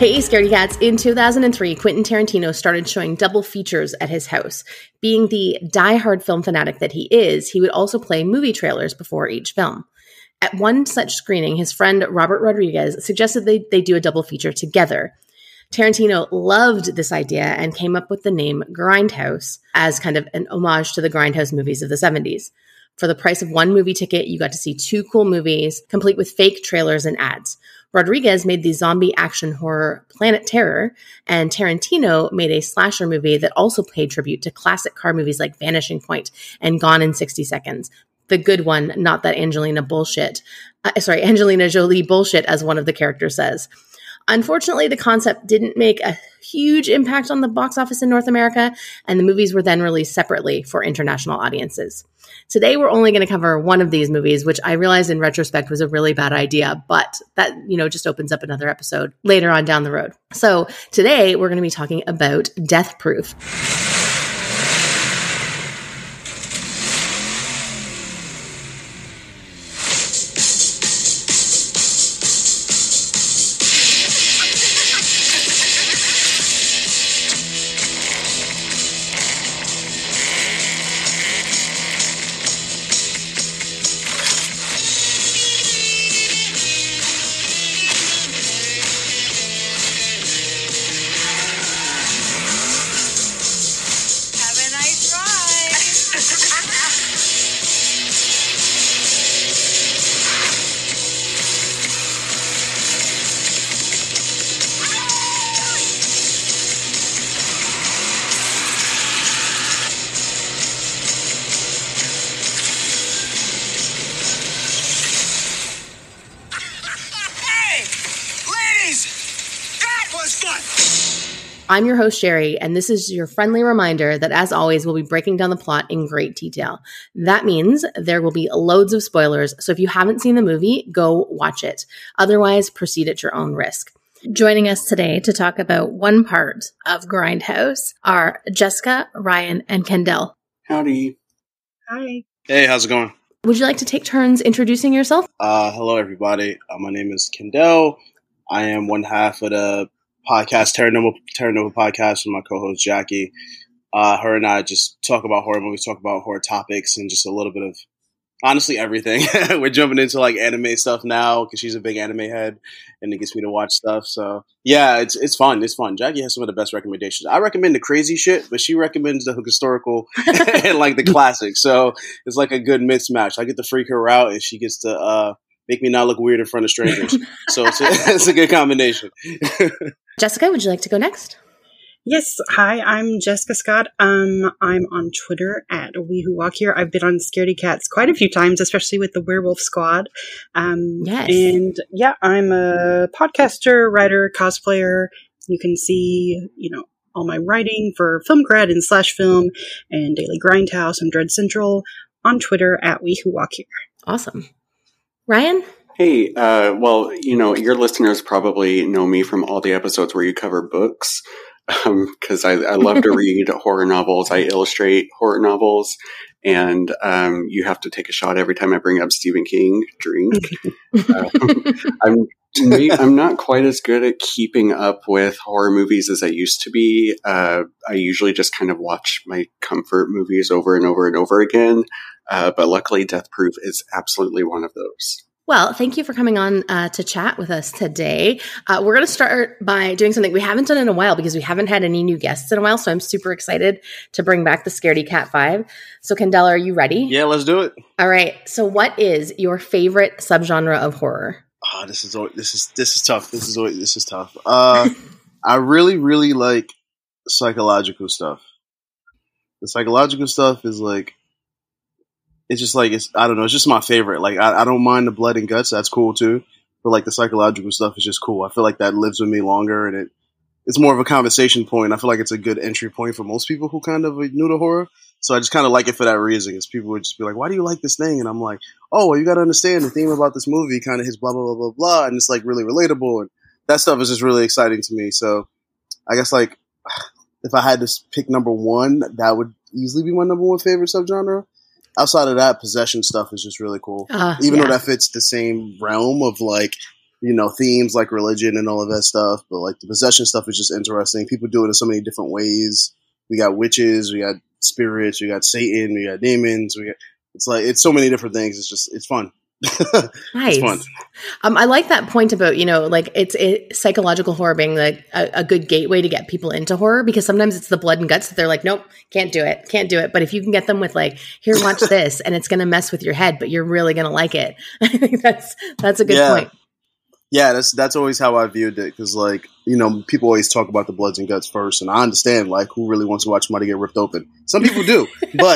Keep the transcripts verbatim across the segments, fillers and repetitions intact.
Hey, Scaredy Cats. In two thousand three, Quentin Tarantino started showing double features at his house. Being the die-hard film fanatic that he is, he would also play movie trailers before each film. At one such screening, his friend Robert Rodriguez suggested they, they do a double feature together. Tarantino loved this idea and came up with the name Grindhouse as kind of an homage to the Grindhouse movies of the seventies. For the price of one movie ticket, you got to see two cool movies, complete with fake trailers and ads. Rodriguez made the zombie action horror Planet Terror, and Tarantino made a slasher movie that also paid tribute to classic car movies like Vanishing Point and Gone in sixty seconds. The good one, not that Angelina bullshit. Uh, sorry, Angelina Jolie bullshit, as one of the characters says. Unfortunately, the concept didn't make a huge impact on the box office in North America, and the movies were then released separately for international audiences. Today, we're only going to cover one of these movies, which I realized in retrospect was a really bad idea, but that, you know, just opens up another episode later on down the road. So today, we're going to be talking about Death Proof. I'm your host, Sherry, and this is your friendly reminder that, as always, we'll be breaking down the plot in great detail. That means there will be loads of spoilers, so if you haven't seen the movie, go watch it. Otherwise, proceed at your own risk. Joining us today to talk about one part of Grindhouse are Jessica, Ryan, and Kendall. Howdy. Hi. Hey, how's it going? Would you like to take turns introducing yourself? Uh, hello, everybody. Uh, my name is Kendall. I am one half of the podcast, Terra Nova, Terra Nova podcast, with my co-host Jackie. Uh, her and I just talk about horror movies, talk about horror topics, and just a little bit of, honestly, everything. We're jumping into like anime stuff now because she's a big anime head, and it gets me to watch stuff. So yeah, it's it's fun. It's fun. Jackie has some of the best recommendations. I recommend the crazy shit, but she recommends the historical and like the classics. So it's like a good mismatch. I get to freak her out, and she gets to uh, make me not look weird in front of strangers. So it's a, it's a good combination. Jessica, would you like to go next? Yes. Hi, I'm Jessica Scott. Um, I'm on Twitter at We Who Walk Here. I've been on Scaredy Cats quite a few times, especially with the Werewolf Squad. Um, yes. And yeah, I'm a podcaster, writer, cosplayer. You can see, you know, all my writing for Film Grad and Slash Film and Daily Grindhouse and Dread Central on Twitter at We Who Walk Here. Awesome. Ryan? Hey, uh, well, you know, your listeners probably know me from all the episodes where you cover books, because um, I, I love to read horror novels. I illustrate horror novels, and um, you have to take a shot every time I bring up Stephen King. Drink. uh, I'm I'm not quite as good at keeping up with horror movies as I used to be. Uh, I usually just kind of watch my comfort movies over and over and over again, uh, but luckily Death Proof is absolutely one of those. Well, thank you for coming on uh, to chat with us today. Uh, we're going to start by doing something we haven't done in a while because we haven't had any new guests in a while. So I'm super excited to bring back the Scaredy Cat Five. So Kendall, are you ready? Yeah, let's do it. All right. So what is your favorite subgenre of horror? Oh, this is this is this is tough. This is this is tough. Uh, I really, really like psychological stuff. The psychological stuff is like. It's just like, it's, I don't know, it's just my favorite. Like, I, I don't mind the blood and guts. That's cool too. But like the psychological stuff is just cool. I feel like that lives with me longer, and it it's more of a conversation point. I feel like it's a good entry point for most people who kind of are new to horror. So I just kind of like it for that reason. Is people would just be like, why do you like this thing? And I'm like, oh, well, you got to understand the theme about this movie kind of his blah, blah, blah, blah, blah. And it's like really relatable. And that stuff is just really exciting to me. So I guess like if I had to pick number one, that would easily be my number one favorite subgenre. Outside of that, possession stuff is just really cool. Uh, Even yeah. though that fits the same realm of like you know, themes like religion and all of that stuff. But like the possession stuff is just interesting. People do it in so many different ways. We got witches, we got spirits, we got Satan, we got demons. We got it's like it's so many different things. It's just it's fun. Nice. It's fun. Um, I like that point about, you know, like it's it, psychological horror being like a, a good gateway to get people into horror, because sometimes it's the blood and guts that they're like, nope, can't do it, can't do it. But if you can get them with like, here, watch this, and it's going to mess with your head, but you're really going to like it. I think that's that's a good Yeah. point. Yeah, that's that's always how I viewed it, because like, you know, people always talk about the bloods and guts first, and I understand like who really wants to watch somebody get ripped open. Some people do, but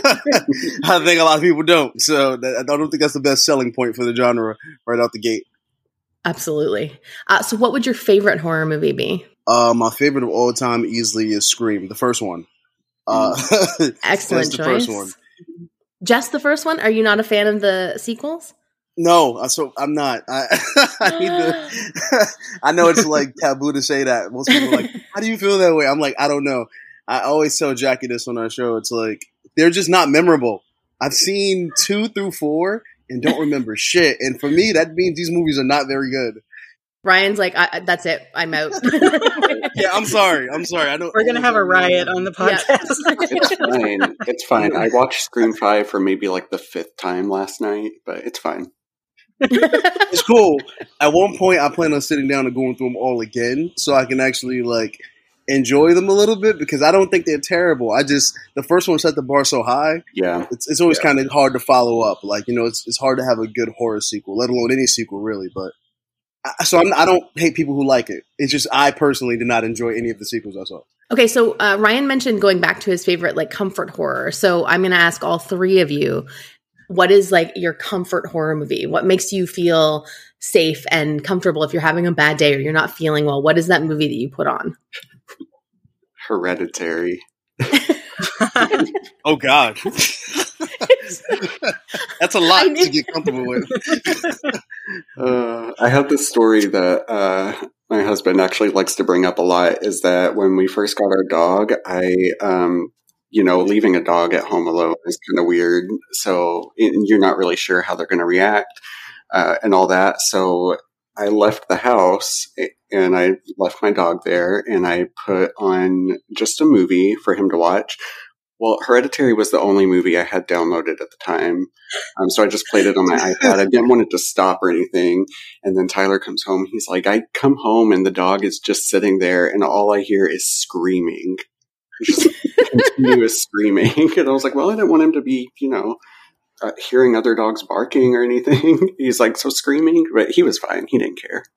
I think a lot of people don't. So that, I don't think that's the best selling point for the genre right out the gate. Absolutely. Uh, so, what would your favorite horror movie be? Uh, my favorite of all time easily is Scream, the first one. Uh, Excellent that's the choice. first one. Just the first one? Are you not a fan of the sequels? No, I- so I'm not. I, I need to. I know it's like taboo to say that. Most people are like, "How do you feel that way?" I'm like, I don't know. I always tell Jackie this on our show. It's like they're just not memorable. I've seen two through four and don't remember shit. And for me, that means these movies are not very good. Ryan's like, I, that's it. I'm out. Yeah, I'm sorry. I'm sorry. I know We're gonna have a riot on the Yeah. podcast. It's fine. It's fine. I watched Scream five for maybe like the fifth time last night, but it's fine. It's cool. At one point, I plan on sitting down and going through them all again, so I can actually like enjoy them a little bit, because I don't think they're terrible. I just the first one set the bar so high. Yeah. It's it's always Yeah. kind of hard to follow up. Like, you know, it's it's hard to have a good horror sequel, let alone any sequel really. But I, so I'm, I don't hate people who like it. It's just I personally did not enjoy any of the sequels I saw. Okay, so uh, Ryan mentioned going back to his favorite like comfort horror. So I'm going to ask all three of you, what is like your comfort horror movie? What makes you feel safe and comfortable if you're having a bad day or you're not feeling well? What is that movie that you put on? Hereditary. Oh God, that's a lot I knew- to get comfortable with. Uh, I have this story that uh, my husband actually likes to bring up a lot, is that when we first got our dog, I, um, you know, leaving a dog at home alone is kind of weird. So and you're not really sure how they're going to react uh, and all that. So I left the house and I left my dog there, and I put on just a movie for him to watch. Well, Hereditary was the only movie I had downloaded at the time. Um, so I just played it on my iPad. I didn't want it to stop or anything. And then Tyler comes home. He's like, I come home and the dog is just sitting there and all I hear is screaming. Just continuous screaming. And I was like, well, I didn't want him to be, you know, uh, hearing other dogs barking or anything. He's like, so screaming? But he was fine. He didn't care.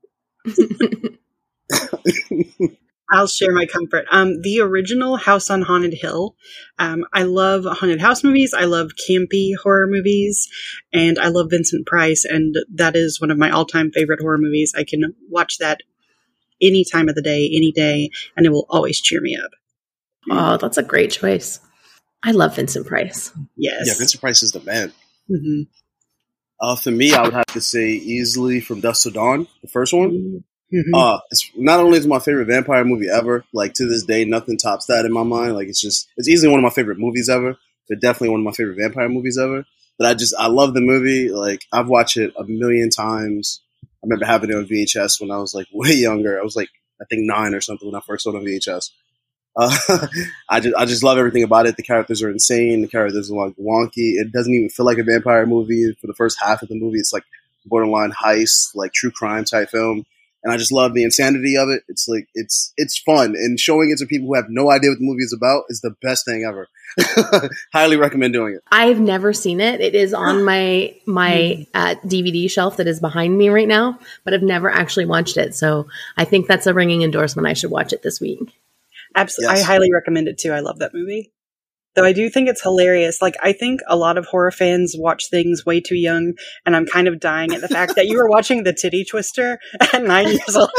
I'll share my comfort. Um, the original House on Haunted Hill. Um, I love haunted house movies. I love campy horror movies, and I love Vincent Price. And that is one of my all-time favorite horror movies. I can watch that any time of the day, any day, and it will always cheer me up. Oh, that's a great choice. I love Vincent Price. Yes. Yeah, Vincent Price is the man. Mm-hmm. Uh, for me, I would have to say easily From Dusk to Dawn, the first one. Mm-hmm. Uh, it's not only is it my favorite vampire movie ever, like to this day, nothing tops that in my mind. Like it's just, it's easily one of my favorite movies ever, but definitely one of my favorite vampire movies ever. But I just, I love the movie. Like I've watched it a million times. I remember having it on V H S when I was like way younger. I was like, I think nine or something when I first saw it on V H S. Uh, I just, I just love everything about it. The characters are insane. The characters are like wonky. It doesn't even feel like a vampire movie for the first half of the movie. It's like borderline heist, like true crime type film. And I just love the insanity of it. It's like, it's, it's fun. And showing it to people who have no idea what the movie is about is the best thing ever. Highly recommend doing it. I've never seen it. It is on my my uh, D V D shelf that is behind me right now, but I've never actually watched it. So I think that's a ringing endorsement. I should watch it this week. Absolutely. Yes. I highly recommend it too. I love that movie. Though I do think it's hilarious. Like, I think a lot of horror fans watch things way too young, and I'm kind of dying at the fact that you were watching The Titty Twister at nine years old.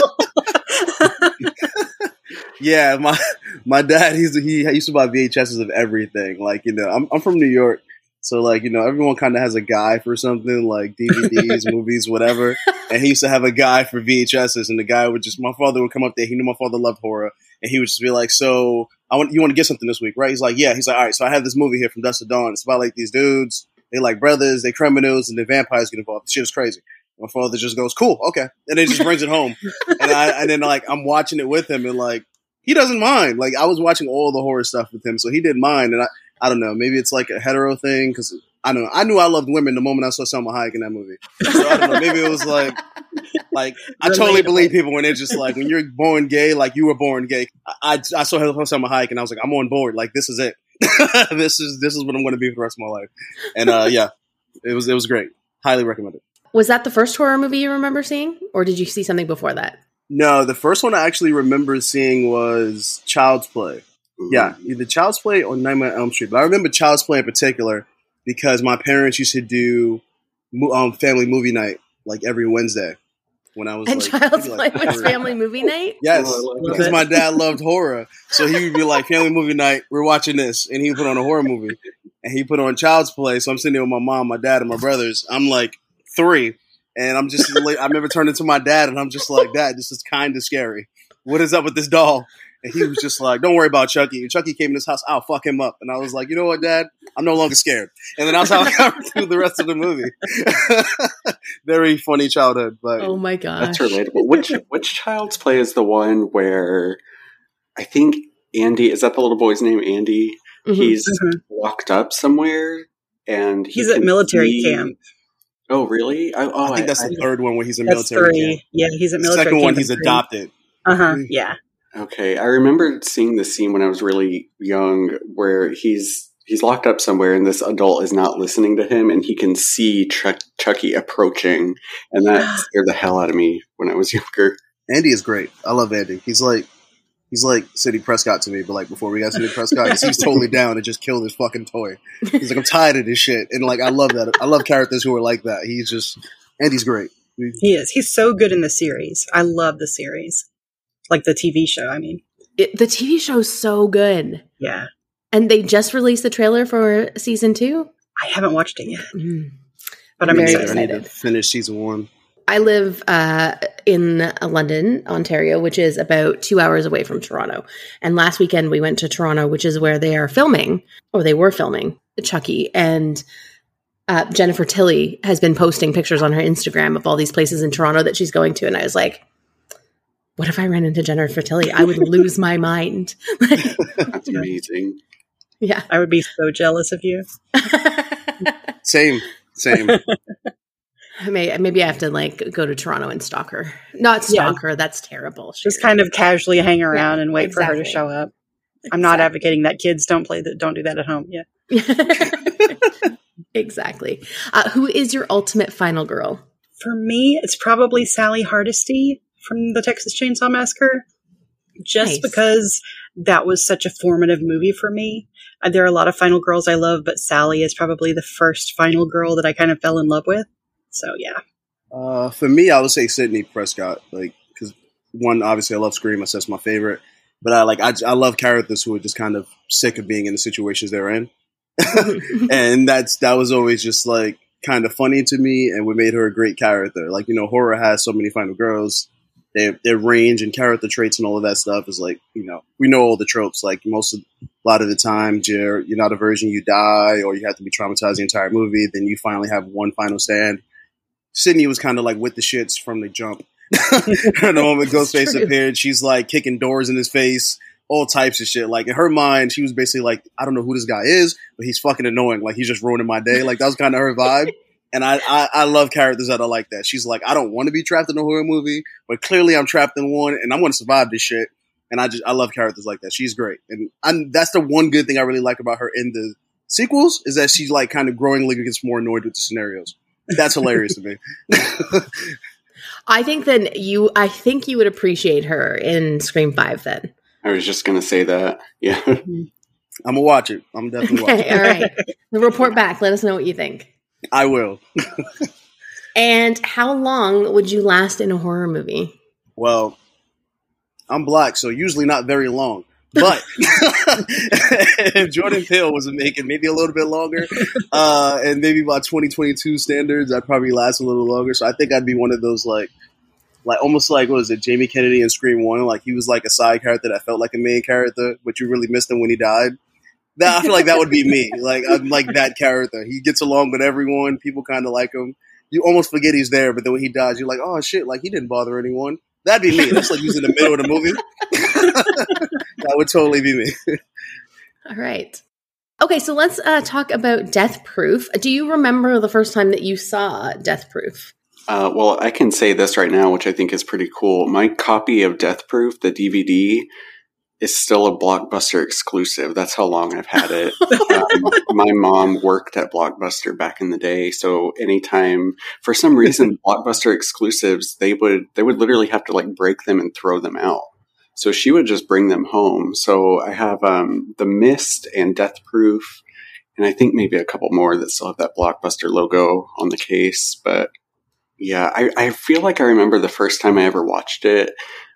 Yeah, my my dad, he's he used to buy V H Ses of everything. Like, you know, I'm I'm from New York, so like, you know, everyone kind of has a guy for something, like D V Ds, movies, whatever. And he used to have a guy for V H Ses, and the guy would just, my father would come up there. He knew my father loved horror, and he would just be like, "So, I want you want to get something this week, right?" He's like, "Yeah." He's like, "All right, so I have this movie here From Dusk to Dawn. It's about like these dudes. They like brothers, they criminals, and the vampires get involved. The shit is crazy." My father just goes, "Cool, okay," and then just brings it home, and I and then like I'm watching it with him, and like he doesn't mind. Like I was watching all the horror stuff with him, so he didn't mind. And I, I don't know, maybe it's like a hetero thing because I don't know. I knew I loved women the moment I saw Selma Hayek in that movie. So I don't know. Maybe it was like, like I totally believe people when they're just like, when you're born gay, like you were born gay. I I, I saw Selma Hayek and I was like, I'm on board. Like this is it. this is this is what I'm going to be for the rest of my life. And uh, yeah, it was it was great. Highly recommended. Was that the first horror movie you remember seeing, or did you see something before that? No, the first one I actually remember seeing was Child's Play. Mm-hmm. Yeah, either Child's Play or Nightmare on Elm Street. But I remember Child's Play in particular because my parents used to do um, family movie night like every Wednesday when I was and like, Child's like Play was family movie night? Yes, Oh, because my dad loved horror. So he would be like, family movie night, we're watching this. And he would put on a horror movie. And he put on Child's Play. So I'm sitting there with my mom, my dad, and my brothers. I'm like three. And I'm just, I remember turning to my dad and I'm just like, Dad, this is kind of scary. What is up with this doll? And he was just like, don't worry about Chucky. And Chucky came in this house, I'll fuck him up. And I was like, you know what, Dad? I'm no longer scared. And then that's how I got through the rest of the movie. Very funny childhood. But oh my gosh. That's relatable. Which, which Child's Play is the one where I think Andy, is that the little boy's name, Andy? Mm-hmm. He's mm-hmm. locked up somewhere and he he's at military see... camp. Oh, really? I, oh, I think that's I, the third one where he's in that's military three. camp. Yeah, he's at military camp. The second one, camp he's adopted. Uh-huh, yeah. Okay, I remember seeing the scene when I was really young where he's he's locked up somewhere and this adult is not listening to him and he can see Chuck, Chucky approaching, and that scared the hell out of me when I was younger. Andy is great. I love Andy. He's like he's like Sidney Prescott to me, but like before we got Sidney Prescott, he's totally down to just kill this fucking toy. He's like, I'm tired of this shit. And like I love that. I love characters who are like that. He's just Andy's great. He is. He's so good in the series. I love the series. Like the T V show, I mean. It, the T V show is so good. Yeah. And they just released the trailer for season two. I haven't watched it yet. Mm. But I'm very excited. I need to finish season one. I live uh, in London, Ontario, which is about two hours away from Toronto. And last weekend we went to Toronto, which is where they are filming, or they were filming, Chucky. And uh, Jennifer Tilly has been posting pictures on her Instagram of all these places in Toronto that she's going to. And I was like, what if I ran into Jennifer Tilly? I would lose my mind. That's amazing. Yeah. I would be so jealous of you. Same. Same. I may, maybe I have to like go to Toronto and stalk her. Not stalk yeah. her. That's terrible. Just kind of casually hang around yeah, and wait exactly. for her to show up. I'm exactly. not advocating that kids don't play that. Don't do that at home. Yeah. Exactly. Uh, who is your ultimate final girl? For me, it's probably Sally Hardesty from the Texas Chainsaw Massacre, just nice. because that was such a formative movie for me. Uh, there are a lot of final girls I love, but Sally is probably the first final girl that I kind of fell in love with. So, yeah. Uh, for me, I would say Sidney Prescott. Like, because one, obviously, I love Scream. So that's my favorite. But I like, I, I love characters who are just kind of sick of being in the situations they're in, and that's that was always just like kind of funny to me, and what made her a great character. Like, you know, horror has so many final girls. Their, their range and character traits and all of that stuff is like, you know, we know all the tropes. Like most of, a lot of the time, you're, you're not a virgin, you die, or you have to be traumatized the entire movie. Then you finally have one final stand. Sydney was kind of like with the shits from the jump. The moment Ghostface appeared, she's like kicking doors in his face, all types of shit. Like in her mind, she was basically like, I don't know who this guy is, but he's fucking annoying. Like he's just ruining my day. Like that was kind of her vibe. And I, I, I love characters that are like that. She's like, I don't want to be trapped in a horror movie, but clearly I'm trapped in one, and I'm going to survive this shit. And I just, I love characters like that. She's great. And I'm, that's the one good thing I really like about her in the sequels, is that she's like kind of growingly gets more annoyed with the scenarios. That's hilarious to me. I think then you, I think you would appreciate her in Scream five then. I was just going to say that. Yeah. I'm going to watch it. I'm definitely watching it. All right. Report back. Let us know what you think. I will. And how long would you last in a horror movie? Well, I'm black, so usually not very long. But if Jordan Peele was making maybe a little bit longer, uh, and maybe by twenty twenty-two standards, I'd probably last a little longer. So I think I'd be one of those like, like almost like what was it, Jamie Kennedy in Scream One? Like he was like a side character that felt like a main character, but you really missed him when he died. That, I feel like that would be me. Like I'm like that character. He gets along with everyone. People kind of like him. you almost forget he's there, but then when he dies, you're like, oh shit, like he didn't bother anyone. That'd be me. That's like he's in the middle of the movie. That would totally be me. All right. Okay, so let's uh, talk about Death Proof. Do you remember the first time that you saw Death Proof? Uh, well, I can say this right now, which I think is pretty cool. My copy of Death Proof, the D V D, is still a Blockbuster exclusive. That's how long I've had it. um, my mom worked at Blockbuster back in the day, so anytime, for some reason, Blockbuster exclusives, they would they would literally have to like break them and throw them out. So she would just bring them home. So I have um, The Mist and Death Proof, and I think maybe a couple more that still have that Blockbuster logo on the case. But yeah, I, I feel like I remember the first time I ever watched it,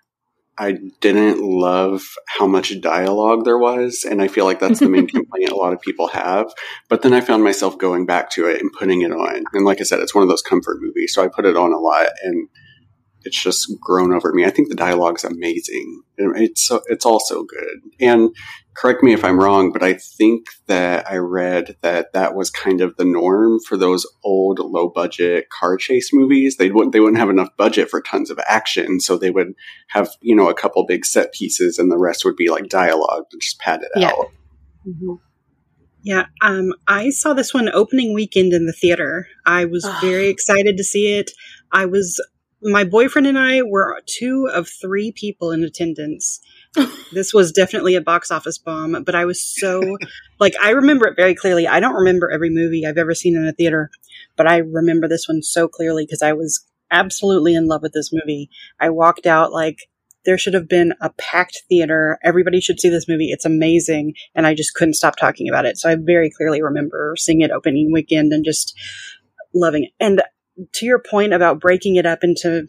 I didn't love how much dialogue there was, and I feel like that's the main complaint a lot of people have. But then I found myself going back to it and putting it on. And like I said, it's one of those comfort movies, so I put it on a lot, and it's just grown over me. I think the dialogue's amazing. It's so, it's all so good. And correct me if I'm wrong, but I think that I read that that was kind of the norm for those old low-budget car chase movies. They wouldn't they wouldn't have enough budget for tons of action, so they would have, you know, a couple big set pieces, and the rest would be like dialogue to just pad it Yeah. out. Mm-hmm. Yeah, um, I saw this one opening weekend in the theater. I was Oh. very excited to see it. I was, my boyfriend and I were two of three people in attendance. This was definitely a box office bomb, but I was so, like, I remember it very clearly. I don't remember every movie I've ever seen in a theater, but I remember this one so clearly because I was absolutely in love with this movie. I walked out like, there should have been a packed theater. Everybody should see this movie. It's amazing. And I just couldn't stop talking about it. So I very clearly remember seeing it opening weekend and just loving it. And to your point about breaking it up into,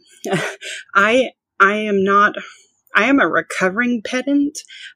I, I am not, I am a recovering pedant.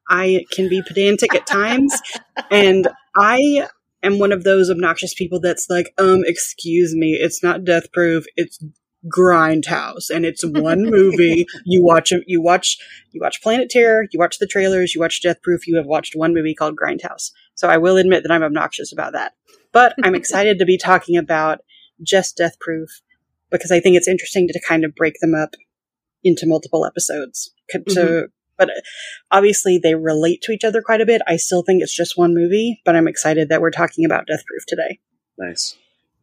I can be pedantic at times. And I am one of those obnoxious people that's like, um, excuse me, it's not Death Proof. It's Grindhouse, and it's one movie. You watch you watch you watch Planet Terror, you watch the trailers, you watch Death Proof. You have watched one movie called Grindhouse. So I will admit that I'm obnoxious about that, but I'm excited to be talking about just Death Proof because I think it's interesting to kind of break them up into multiple episodes. To, mm-hmm. But obviously they relate to each other quite a bit. I still think it's just one movie, but I'm excited that we're talking about Death Proof today. Nice.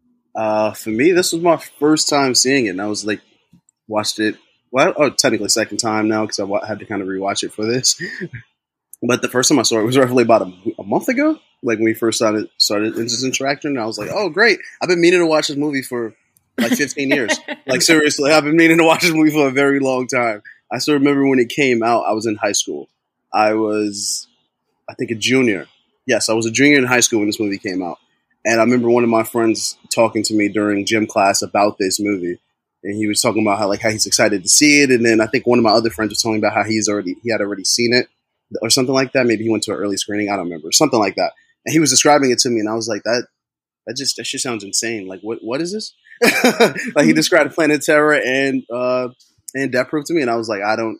Uh, for me, this was my first time seeing it, and I was like, watched it, well, oh, technically second time now, because I w- had to kind of rewatch it for this. But the first time I saw it was roughly about a, a month ago, like when we first started, started Instant Interaction, and I was like, oh, great, I've been meaning to watch this movie for like fifteen years. Like, seriously, I've been meaning to watch this movie for a very long time. I still remember when it came out, I was in high school. I was, I think, a junior. Yes, I was a junior in high school when this movie came out. And I remember one of my friends talking to me during gym class about this movie, and he was talking about how like how he's excited to see it. And then I think one of my other friends was telling me about how he's already he had already seen it or something like that. Maybe he went to an early screening. I don't remember, something like that. And he was describing it to me, and I was like, that that just that shit sounds insane. Like what what is this? Like he described Planet Terror and uh, and Death Proof to me, and I was like, I don't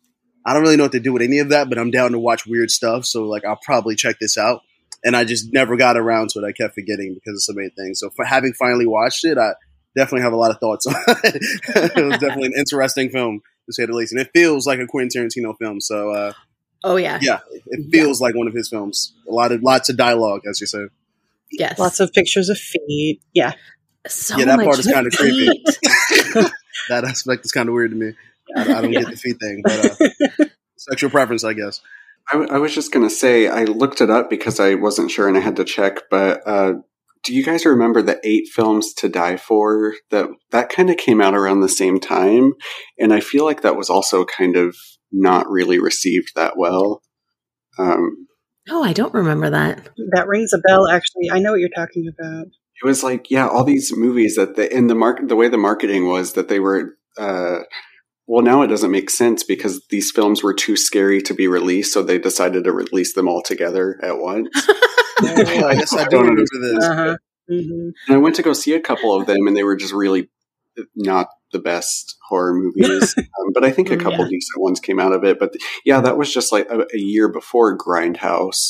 I don't really know what to do with any of that, but I'm down to watch weird stuff. So like I'll probably check this out. And I just never got around to it. I kept forgetting because of so many things. So for having finally watched it, I definitely have a lot of thoughts on it. It was definitely an interesting film, to say the least. And it feels like a Quentin Tarantino film. So, uh, oh, yeah. Yeah, it feels yeah. like one of his films. A lot of Lots of dialogue, as you said. Yes. Lots of pictures of feet. Yeah. So yeah, that much part is kind of creepy. feet. That aspect is kind of weird to me. I, I don't yeah. get the feet thing. But uh, sexual preference, I guess. I, w- I was just going to say, I looked it up because I wasn't sure and I had to check, but uh, do you guys remember the Eight Films to Die For? That that kind of came out around the same time, and I feel like that was also kind of not really received that well. Um, oh, I don't remember that. That rings a bell, actually. I know what you're talking about. It was like, yeah, all these movies that the, in the market, the way the marketing was that they were... Uh, Well, now it doesn't make sense because these films were too scary to be released, so they decided to release them all together at once. Oh, I guess I don't remember this. Uh-huh. Mm-hmm. And I went to go see a couple of them, and they were just really not the best horror movies. um, but I think a couple yeah. decent ones came out of it. But th- yeah, that was just like a, a year before Grindhouse.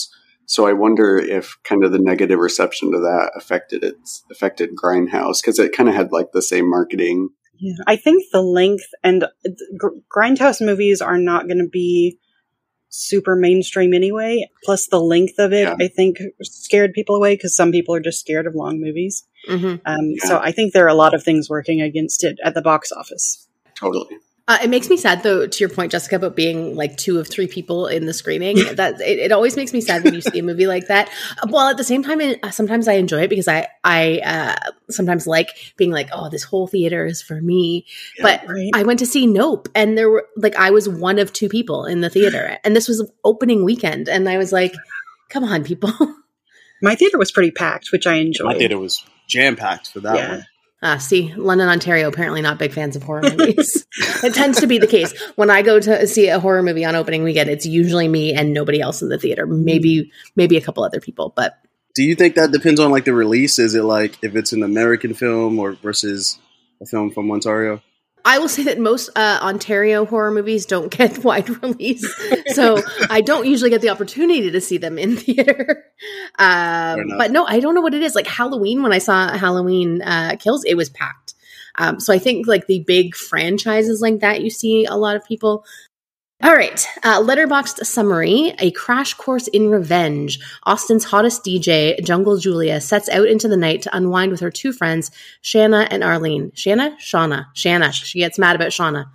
So I wonder if kind of the negative reception to that affected it, affected Grindhouse, because it kind of had like the same marketing. Yeah, I think the length and Gr- Grindhouse movies are not going to be super mainstream anyway. Plus, the length of it, yeah. I think, scared people away because some people are just scared of long movies. Mm-hmm. Um, yeah. So I think there are a lot of things working against it at the box office. Totally. Uh, it makes me sad, though, to your point, Jessica, about being like two of three people in the screening. That it, it always makes me sad when you see a movie like that. Well, at the same time, it, sometimes I enjoy it because I I uh, sometimes like being like, oh, this whole theater is for me. Yeah, but right. I went to see Nope, and there were like I was one of two people in the theater, and this was opening weekend, and I was like, come on, people. My theater was pretty packed, which I enjoyed. My theater was jam packed for that yeah. one. Ah, see, London, Ontario, apparently not big fans of horror movies. It tends to be the case. When I go to see a horror movie on opening weekend, it's usually me and nobody else in the theater. Maybe maybe a couple other people, but... Do you think that depends on, like, the release? Is it, like, if it's an American film or versus a film from Ontario? I will say that most uh, Ontario horror movies don't get wide release, so I don't usually get the opportunity to see them in theater. Um, but no, I don't know what it is. Like Halloween, when I saw Halloween uh, Kills, it was packed. Um, so I think like the big franchises like that, you see a lot of people. All right. Uh, Letterboxd summary, a crash course in revenge. Austin's hottest D J, Jungle Julia, sets out into the night to unwind with her two friends, Shanna and Arlene. Shanna? Shauna. Shanna. She gets mad about Shauna.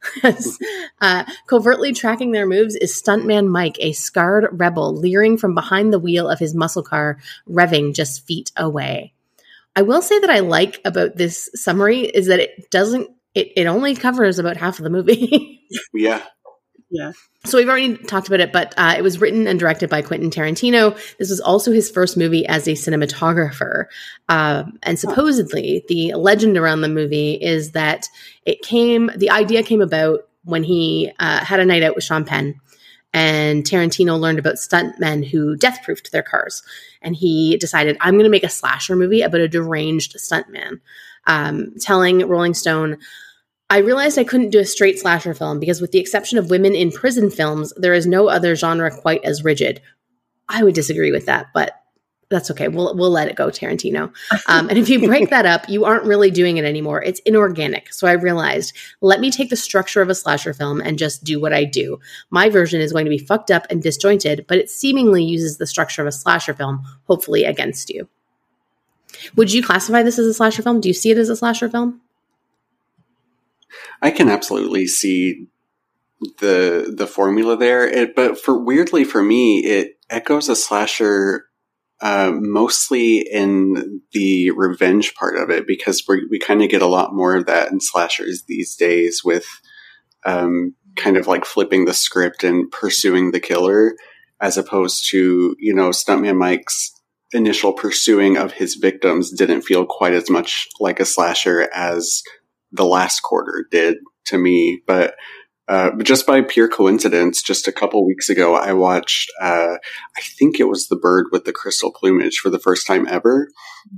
uh, covertly tracking their moves is stuntman Mike, a scarred rebel, leering from behind the wheel of his muscle car, revving just feet away. I will say that I like about this summary is that it doesn't, it, it only covers about half of the movie. Yeah. Yeah. So we've already talked about it, but uh, it was written and directed by Quentin Tarantino. This was also his first movie as a cinematographer. Um, and supposedly the legend around the movie is that it came, the idea came about when he uh, had a night out with Sean Penn, and Tarantino learned about stuntmen who death-proofed their cars. And he decided, I'm going to make a slasher movie about a deranged stuntman. Um, telling Rolling Stone, I realized I couldn't do a straight slasher film because with the exception of women in prison films, there is no other genre quite as rigid. I would disagree with that, but that's okay. We'll we'll let it go, Tarantino. Um, and if you break that up, you aren't really doing it anymore. It's inorganic. So I realized, let me take the structure of a slasher film and just do what I do. My version is going to be fucked up and disjointed, but it seemingly uses the structure of a slasher film, hopefully against you. Would you classify this as a slasher film? Do you see it as a slasher film? I can absolutely see the the formula there, it, but for weirdly for me, it echoes a slasher uh, mostly in the revenge part of it, because we we kind of get a lot more of that in slashers these days, with um, kind of like flipping the script and pursuing the killer, as opposed to, you know, Stuntman Mike's initial pursuing of his victims didn't feel quite as much like a slasher as The Last Quarter did to me. But uh, just by pure coincidence, just a couple weeks ago, I watched, uh, I think it was The Bird with the Crystal Plumage for the first time ever.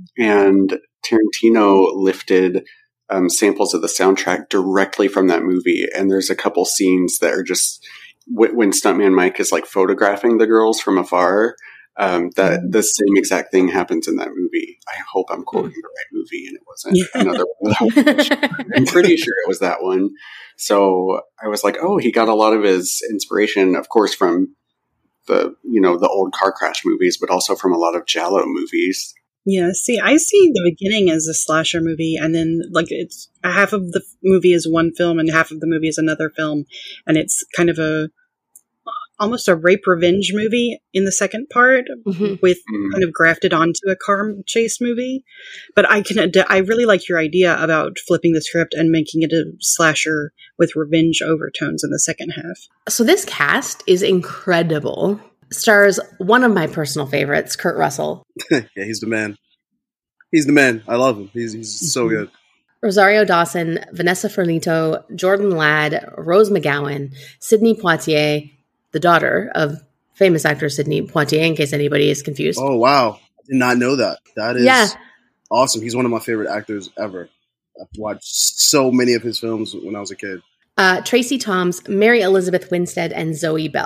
And Tarantino lifted um, samples of the soundtrack directly from that movie. And there's a couple scenes that are just, w- when Stuntman Mike is like photographing the girls from afar, Um, that the same exact thing happens in that movie. I hope I'm quoting the right movie and it wasn't yeah. another one. I'm pretty sure it was that one. So I was like, oh, he got a lot of his inspiration, of course, from the, you know, the old car crash movies, but also from a lot of Giallo movies. Yeah, see, I see the beginning as a slasher movie, and then like it's half of the movie is one film and half of the movie is another film, and it's kind of a almost a rape revenge movie in the second part, mm-hmm. with mm-hmm. kind of grafted onto a car chase movie. But I can, ad- I really like your idea about flipping the script and making it a slasher with revenge overtones in the second half. So this cast is incredible. Stars one of my personal favorites, Kurt Russell. Yeah, he's the man. He's the man. I love him. He's he's mm-hmm. so good. Rosario Dawson, Vanessa Ferlito, Jordan Ladd, Rose McGowan, Sidney Poitier, the daughter of famous actor Sidney Poitier, in case anybody is confused. Oh, wow. I did not know that. That is yeah. awesome. He's one of my favorite actors ever. I've watched so many of his films when I was a kid. Uh, Tracy Toms, Mary Elizabeth Winstead, and Zoe Bell.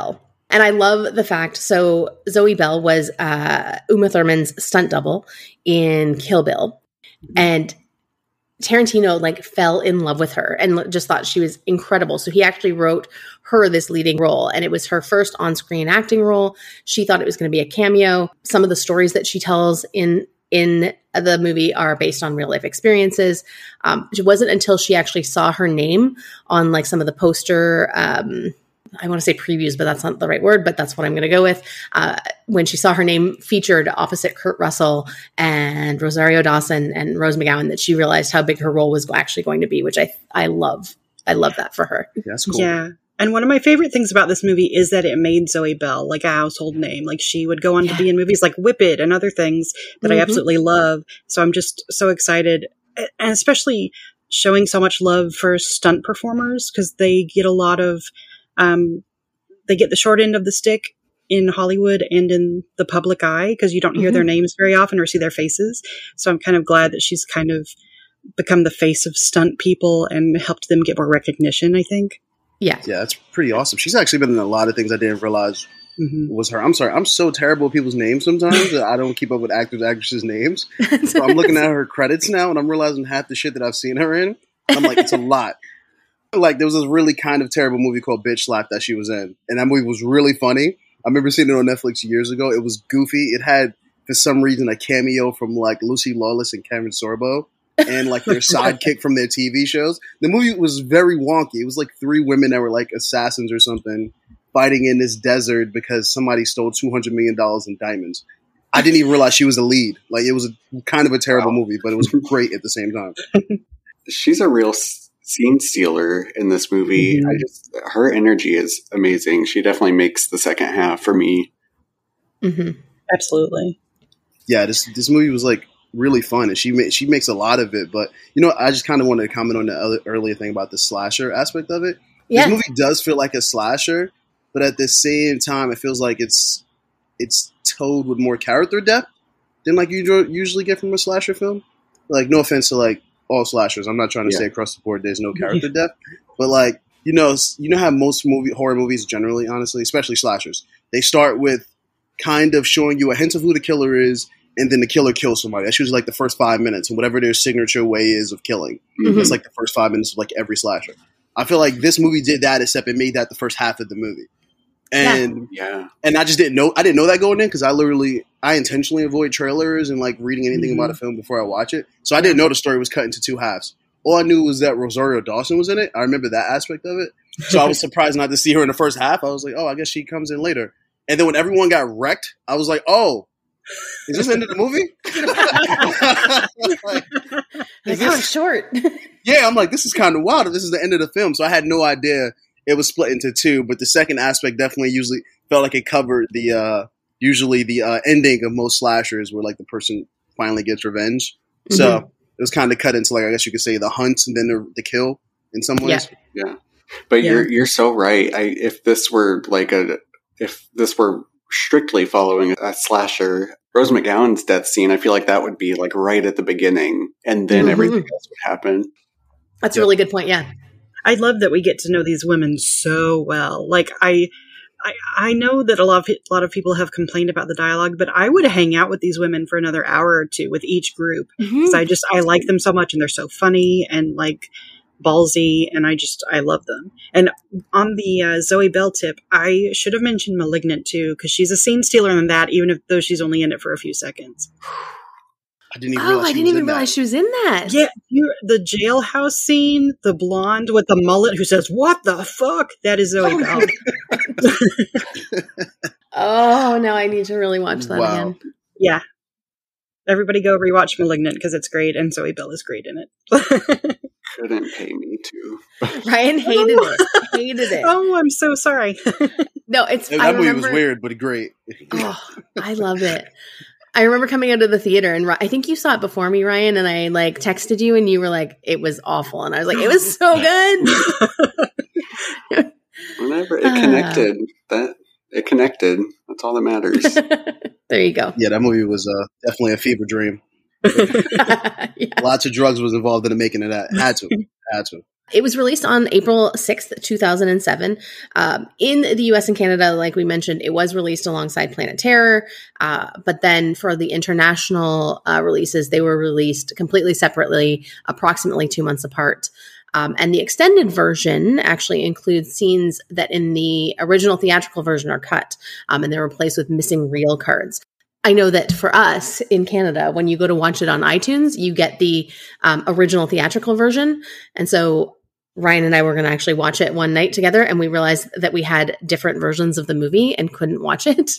And I love the fact, so Zoe Bell was uh, Uma Thurman's stunt double in Kill Bill. And Tarantino like fell in love with her and just thought she was incredible. So he actually wrote her this leading role, and it was her first on-screen acting role. She thought it was going to be a cameo. Some of the stories that she tells in in the movie are based on real life experiences. Um, it wasn't until she actually saw her name on like some of the poster, um, I want to say previews, but that's not the right word, but that's what I'm going to go with. Uh, when she saw her name featured opposite Kurt Russell and Rosario Dawson and Rose McGowan, that she realized how big her role was actually going to be, which I, I love. I love that for her. That's cool. Yeah. And one of my favorite things about this movie is that it made Zoe Bell like a household name. Like she would go on yeah. to be in movies like Whip It and other things that mm-hmm. I absolutely love. So I'm just so excited, and especially showing so much love for stunt performers, because they get a lot of, um, they get the short end of the stick in Hollywood and in the public eye, because you don't hear mm-hmm. their names very often or see their faces. So I'm kind of glad that she's kind of become the face of stunt people and helped them get more recognition, I think. Yeah. Yeah, that's pretty awesome. She's actually been in a lot of things I didn't realize mm-hmm. was her. I'm sorry. I'm so terrible with people's names sometimes that I don't keep up with actors, actresses' names. So I'm looking at her credits now and I'm realizing half the shit that I've seen her in. I'm like, it's a lot. Like, there was this really kind of terrible movie called Bitch Slap that she was in. And that movie was really funny. I remember seeing it on Netflix years ago. It was goofy. It had, for some reason, a cameo from, like, Lucy Lawless and Karen Sorbo. And like their sidekick from their T V shows. The movie was very wonky. It was like three women that were like assassins or something fighting in this desert because somebody stole two hundred million dollars in diamonds. I didn't even realize she was the lead. Like, it was a, kind of a terrible wow. movie, but it was great at the same time. She's a real scene stealer in this movie. Mm-hmm. I just, her energy is amazing. She definitely makes the second half for me. Mm-hmm. Absolutely. Yeah, this this movie was like really fun, and she ma- she makes a lot of it. But you know, I just kind of wanted to comment on the other, earlier thing about the slasher aspect of it. Yeah. This movie does feel like a slasher, but at the same time, it feels like it's it's told with more character depth than like you usually get from a slasher film. Like, no offense to like all slashers, I'm not trying to yeah. say across the board there's no character yeah. depth, but like you know, you know how most movie horror movies generally, honestly, especially slashers, they start with kind of showing you a hint of who the killer is. And then the killer kills somebody. That's usually like the first five minutes, and whatever their signature way is of killing. Mm-hmm. It's like the first five minutes of like every slasher. I feel like this movie did that, except it made that the first half of the movie. And yeah, and I just didn't know. I didn't know that going in because I literally, I intentionally avoid trailers and like reading anything mm-hmm. about a film before I watch it. So I didn't know the story was cut into two halves. All I knew was that Rosario Dawson was in it. I remember that aspect of it. So I was surprised not to see her in the first half. I was like, oh, I guess she comes in later. And then when everyone got wrecked, I was like, oh. Is this the end of the movie? like, is this short? Yeah, I'm like, this is kind of wild. This is the end of the film, so I had no idea it was split into two. But the second aspect definitely usually felt like it covered the uh, usually the uh, ending of most slashers, where like the person finally gets revenge. Mm-hmm. So it was kind of cut into like I guess you could say the hunt and then the, the kill in some ways. Yeah, yeah. But yeah. you're you're so right. I, if this were like a if this were strictly following a slasher, Rose McGowan's death scene, I feel like that would be like right at the beginning, and then mm-hmm. everything else would happen. That's yeah. a really good point. Yeah, I love that we get to know these women so well. Like I, I, I know that a lot of a lot of people have complained about the dialogue, but I would hang out with these women for another hour or two with each group because mm-hmm. I just I like them so much, and they're so funny and like ballsy, and I just I love them. And on the uh, Zoe Bell tip, I should have mentioned Malignant too, because she's a scene stealer in that, even if though she's only in it for a few seconds. I didn't even oh, realize I didn't even realize that. She was in that. Yeah, you, the jailhouse scene, the blonde with the mullet who says, "What the fuck?" That is Zoe oh, Bell. Oh, now I need to really watch that wow. again. Yeah. Everybody go rewatch Malignant because it's great, and Zoe Bell is great in it. Couldn't pay me to. Ryan hated oh. it. Hated it. Oh, I'm so sorry. No, it's that I movie remember, was weird, but great. Oh, I love it. I remember coming out of the theater, and I think you saw it before me, Ryan, and I like texted you, and you were like, "It was awful," and I was like, "It was so good." Whenever it connected, uh, that it connected. That's all that matters. There you go. Yeah, that movie was uh, definitely a fever dream. Yeah. Lots of drugs was involved in the making of that. Had to. Had to. It was released on April sixth, two thousand seven. Um, in the U S and Canada, like we mentioned, it was released alongside Planet Terror. Uh, but then for the international uh, releases, they were released completely separately, approximately two months apart. Um, and the extended version actually includes scenes that in the original theatrical version are cut, um, and they're replaced with missing reel cards. I know that for us in Canada, when you go to watch it on iTunes, you get the um, original theatrical version. And so Ryan and I were going to actually watch it one night together, and we realized that we had different versions of the movie and couldn't watch it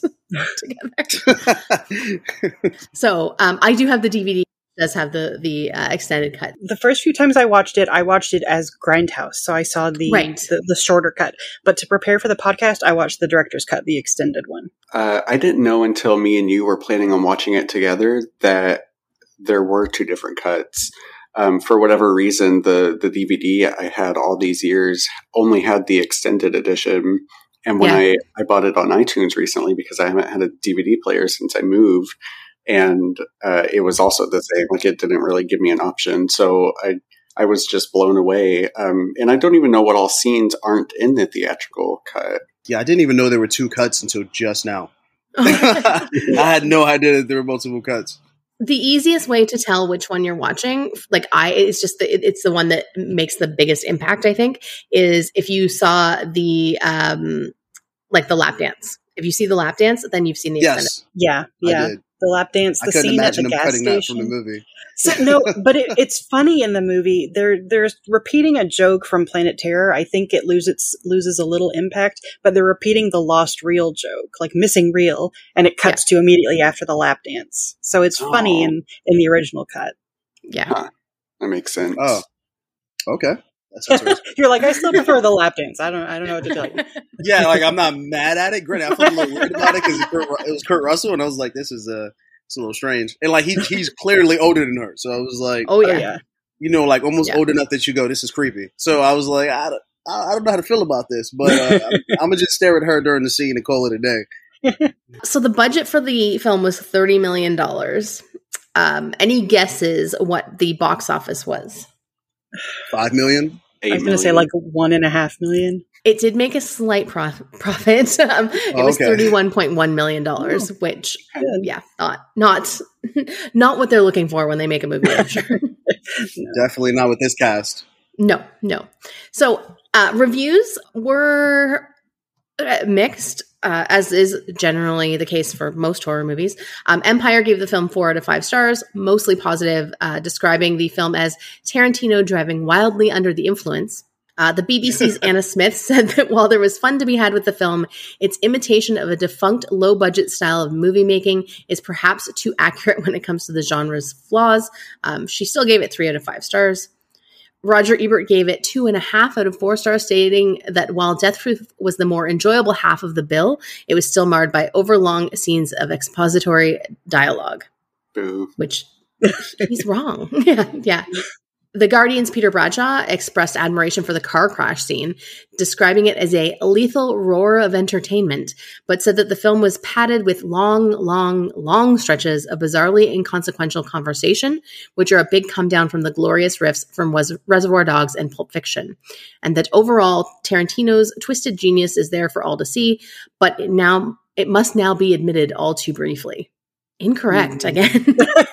together. So um, I do have the D V D. Does have the the uh, extended cut. The first few times I watched it, I watched it as Grindhouse, so I saw the, right. the the shorter cut. But to prepare for the podcast, I watched the director's cut, the extended one. Uh, I didn't know until me and you were planning on watching it together that there were two different cuts. Um, for whatever reason, the the D V D I had all these years only had the extended edition. And when yeah. I, I bought it on iTunes recently, because I haven't had a D V D player since I moved, and uh, it was also the same. Like, it didn't really give me an option. So I I was just blown away. Um, and I don't even know what all scenes aren't in the theatrical cut. Yeah, I didn't even know there were two cuts until just now. I had no idea that there were multiple cuts. The easiest way to tell which one you're watching, like I, it's just the, it, it's the one that makes the biggest impact, I think, is if you saw the, um, like the lap dance. If you see the lap dance, then you've seen the yes. extended. Yeah, yeah. The lap dance, the I couldn't scene at imagine the them gas cutting station. that from the movie. So, no, but it, it's funny in the movie. They're they're repeating a joke from Planet Terror. I think it loses loses a little impact, but they're repeating the lost reel joke, like missing reel, and it cuts yeah. to immediately after the lap dance. So it's oh. funny in in the original cut. Yeah, huh. That makes sense. Oh, okay. That's You're like, I still prefer the lap dance. I don't I don't know what to tell you. Yeah, like I'm not mad at it. Granted, I felt a little weird about it because it was Kurt Russell, and I was like, this is a. It's a little strange. And like he he's clearly older than her. So I was like, oh yeah, yeah. you know, like almost yeah. old enough that you go, this is creepy. So I was like, I don't, I don't know how to feel about this, but uh, I'm, I'm going to just stare at her during the scene and call it a day. So the budget for the film was thirty million dollars. Um, any guesses what the box office was? Five million? Eight I was going to say like one and a half million. It did make a slight prof- profit. Um, it oh, was okay. thirty-one point one million dollars, oh, which, good. yeah, not not not what they're looking for when they make a movie, I'm sure. No. Definitely not with this cast. No, no. So uh, reviews were uh, mixed, uh, as is generally the case for most horror movies. Um, Empire gave the film four out of five stars, mostly positive, uh, describing the film as Tarantino driving wildly under the influence. Uh, the B B C's Anna Smith said that while there was fun to be had with the film, its imitation of a defunct low-budget style of movie making is perhaps too accurate when it comes to the genre's flaws. Um, she still gave it three out of five stars. Roger Ebert gave it two and a half out of four stars, stating that while Death Proof was the more enjoyable half of the bill, it was still marred by overlong scenes of expository dialogue. Boo. Which he's wrong. yeah, yeah. The Guardian's Peter Bradshaw expressed admiration for the car crash scene, describing it as a lethal roar of entertainment, but said that the film was padded with long, long, long stretches of bizarrely inconsequential conversation, which are a big come down from the glorious riffs from Res- Reservoir Dogs and Pulp Fiction, and that overall Tarantino's twisted genius is there for all to see, but it now it must now be admitted all too briefly. Incorrect, again.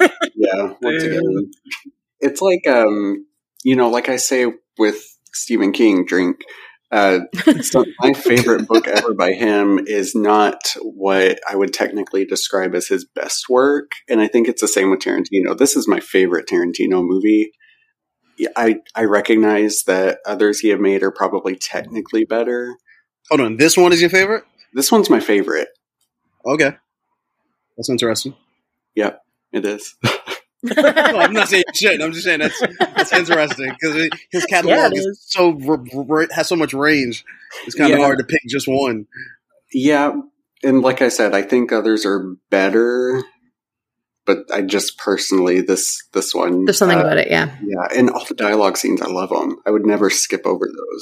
Yeah, once again. It's like, um, you know, like I say with Stephen King, drink. Uh, so my favorite book ever by him is not what I would technically describe as his best work. And I think it's the same with Tarantino. This is my favorite Tarantino movie. I, I recognize that others he have made are probably technically better. Hold on. This one is your favorite? This one's my favorite. Okay. That's interesting. Yep, it is. No, I'm not saying shit. I'm just saying that's that's interesting because his catalog yeah, is. is so has so much range. It's kind of yeah. hard to pick just one. Yeah, and like I said, I think others are better, but I just personally this this one. There's something uh, about it, yeah, yeah, and all the dialogue scenes, I love them. I would never skip over those.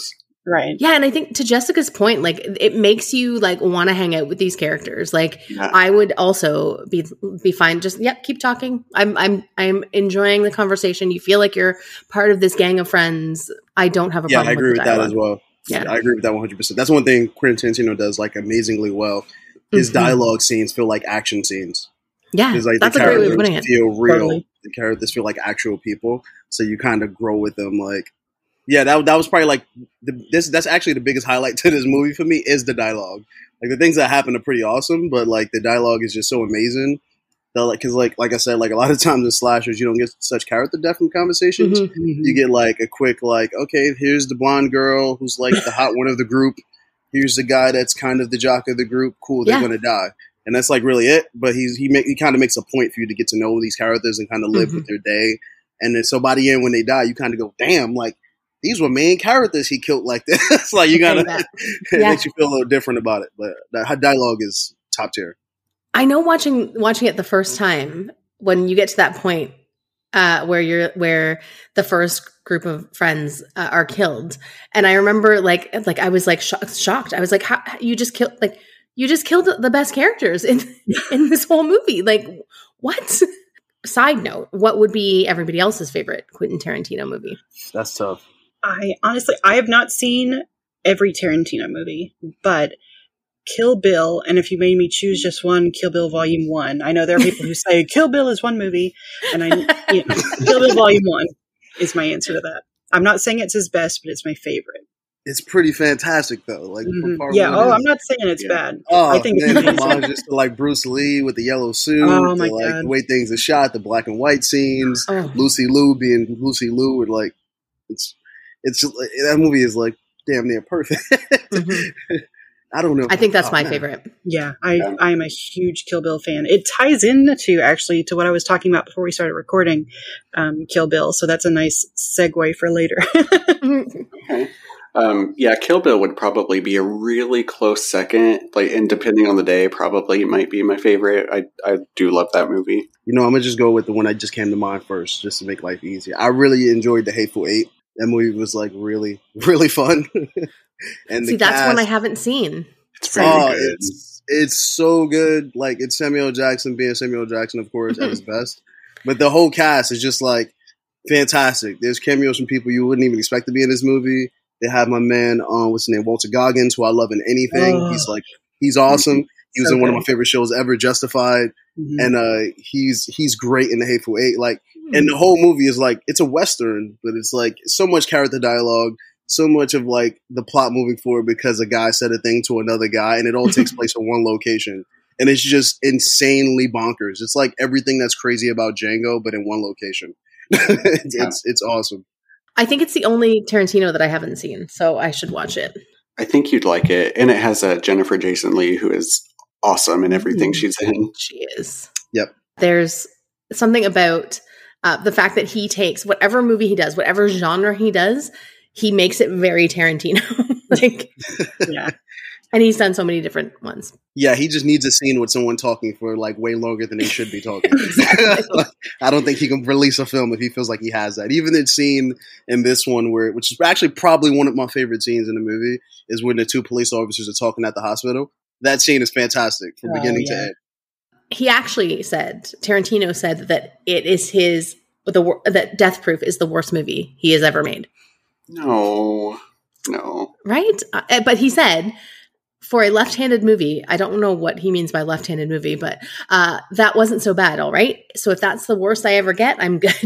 Right. Yeah, and I think to Jessica's point, like it makes you like want to hang out with these characters. Like Yeah. I would also be be fine. Just yep, keep talking. I'm I'm I'm enjoying the conversation. You feel like you're part of this gang of friends. I don't have a Yeah, problem. I agree with, with that dialogue. as well. Yeah. I agree with that one hundred percent. That's one thing Quentin Tarantino does like amazingly well. His Mhm. dialogue scenes feel like action scenes. Yeah, Because like that's the a great way characters of putting it. feel real. Totally. The characters feel like actual people. So you kind of grow with them. Like, yeah, that that was probably like the, this. That's actually the biggest highlight to this movie for me is the dialogue. Like the things that happen are pretty awesome, but like the dialogue is just so amazing. That like, because like like I said, like a lot of times in slashers, you don't get such character depth from conversations. Mhm. Mhm. You get like a quick like, okay, here's the blonde girl who's like the hot one of the group. Here's the guy that's kind of the jock of the group. Cool, they're Yeah. gonna die, and that's like really it. But he's he make, he kind of makes a point for you to get to know these characters and kind of live Mhm. with their day. And then so by the end when they die, you kind of go, damn, like these were main characters he killed like this. It's like you gotta, Yeah. it Yeah. makes you feel a little different about it. But that dialogue is top tier. I know watching watching it the first time when you get to that point uh, where you're where the first group of friends uh, are killed, and I remember like like I was like sho- shocked. I was like, how, you just killed like you just killed the best characters in in this whole movie. Like what? Side note: what would be everybody else's favorite Quentin Tarantino movie? That's tough. I honestly, I have not seen every Tarantino movie, but Kill Bill, and if you made me choose just one, Kill Bill Volume One. I know there are people who say Kill Bill is one movie, and I, you know, Kill Bill Volume One is my answer to that. I'm not saying it's his best, but it's my favorite. It's pretty fantastic though. Like from Mhm. part Yeah. one Oh, is- I'm not saying it's Yeah. bad. Oh, I think it's man, amazing. homages to like Bruce Lee with the yellow suit, Oh, my the, like God. the way things are shot, the black and white scenes, Oh, Lucy Liu being Lucy Liu, and like it's it's that movie is like damn near perfect. mhm. I don't know. I think that's Oh, my man. favorite. Yeah, I Yeah. I am a huge Kill Bill fan. It ties into actually to what I was talking about before we started recording, um, Kill Bill. So that's a nice segue for later. Okay. Um, yeah, Kill Bill would probably be a really close second. Like, and depending on the day, probably might be my favorite. I I do love that movie. You know, I'm gonna just go with the one that just came to mind first, just to make life easier. I really enjoyed The Hateful Eight. That movie was like really, really fun. and See, the that's cast, one I haven't seen. It's very Oh, good. it's it's so good. Like it's Samuel Jackson being Samuel Jackson, of course, at his best. But the whole cast is just like fantastic. There's cameos from people you wouldn't even expect to be in this movie. They have my man, um, what's his name, Walter Goggins, who I love in anything. Oh. He's like he's awesome. He was So in one of good. my favorite shows ever, Justified, Mhm. and uh, he's he's great in The Hateful Eight. Like, and the whole movie is like it's a western, but it's like so much character dialogue. So much of like the plot moving forward because a guy said a thing to another guy, and it all takes place in one location, and it's just insanely bonkers. It's like everything that's crazy about Django, but in one location. it's, Yeah. it's it's awesome. I think it's the only Tarantino that I haven't seen, so I should watch it. I think you'd like it, and it has uh, Jennifer Jason Leigh, who is awesome in everything Mm. she's in. She is. Yep. There's something about uh, the fact that he takes whatever movie he does, whatever genre he does, he makes it very Tarantino. like, Yeah. and he's done so many different ones. Yeah, he just needs a scene with someone talking for like way longer than they should be talking. I don't think he can release a film if he feels like he has that. Even the scene in this one where, which is actually probably one of my favorite scenes in the movie, is when the two police officers are talking at the hospital. That scene is fantastic from Oh, beginning yeah. to end. He actually said, Tarantino said that it is his, the wor- that Death Proof is the worst movie he has ever made. No, no. Right? Uh, but he said, for a left-handed movie, I don't know what he means by left-handed movie, but uh, that wasn't so bad, all right? So if that's the worst I ever get, I'm good.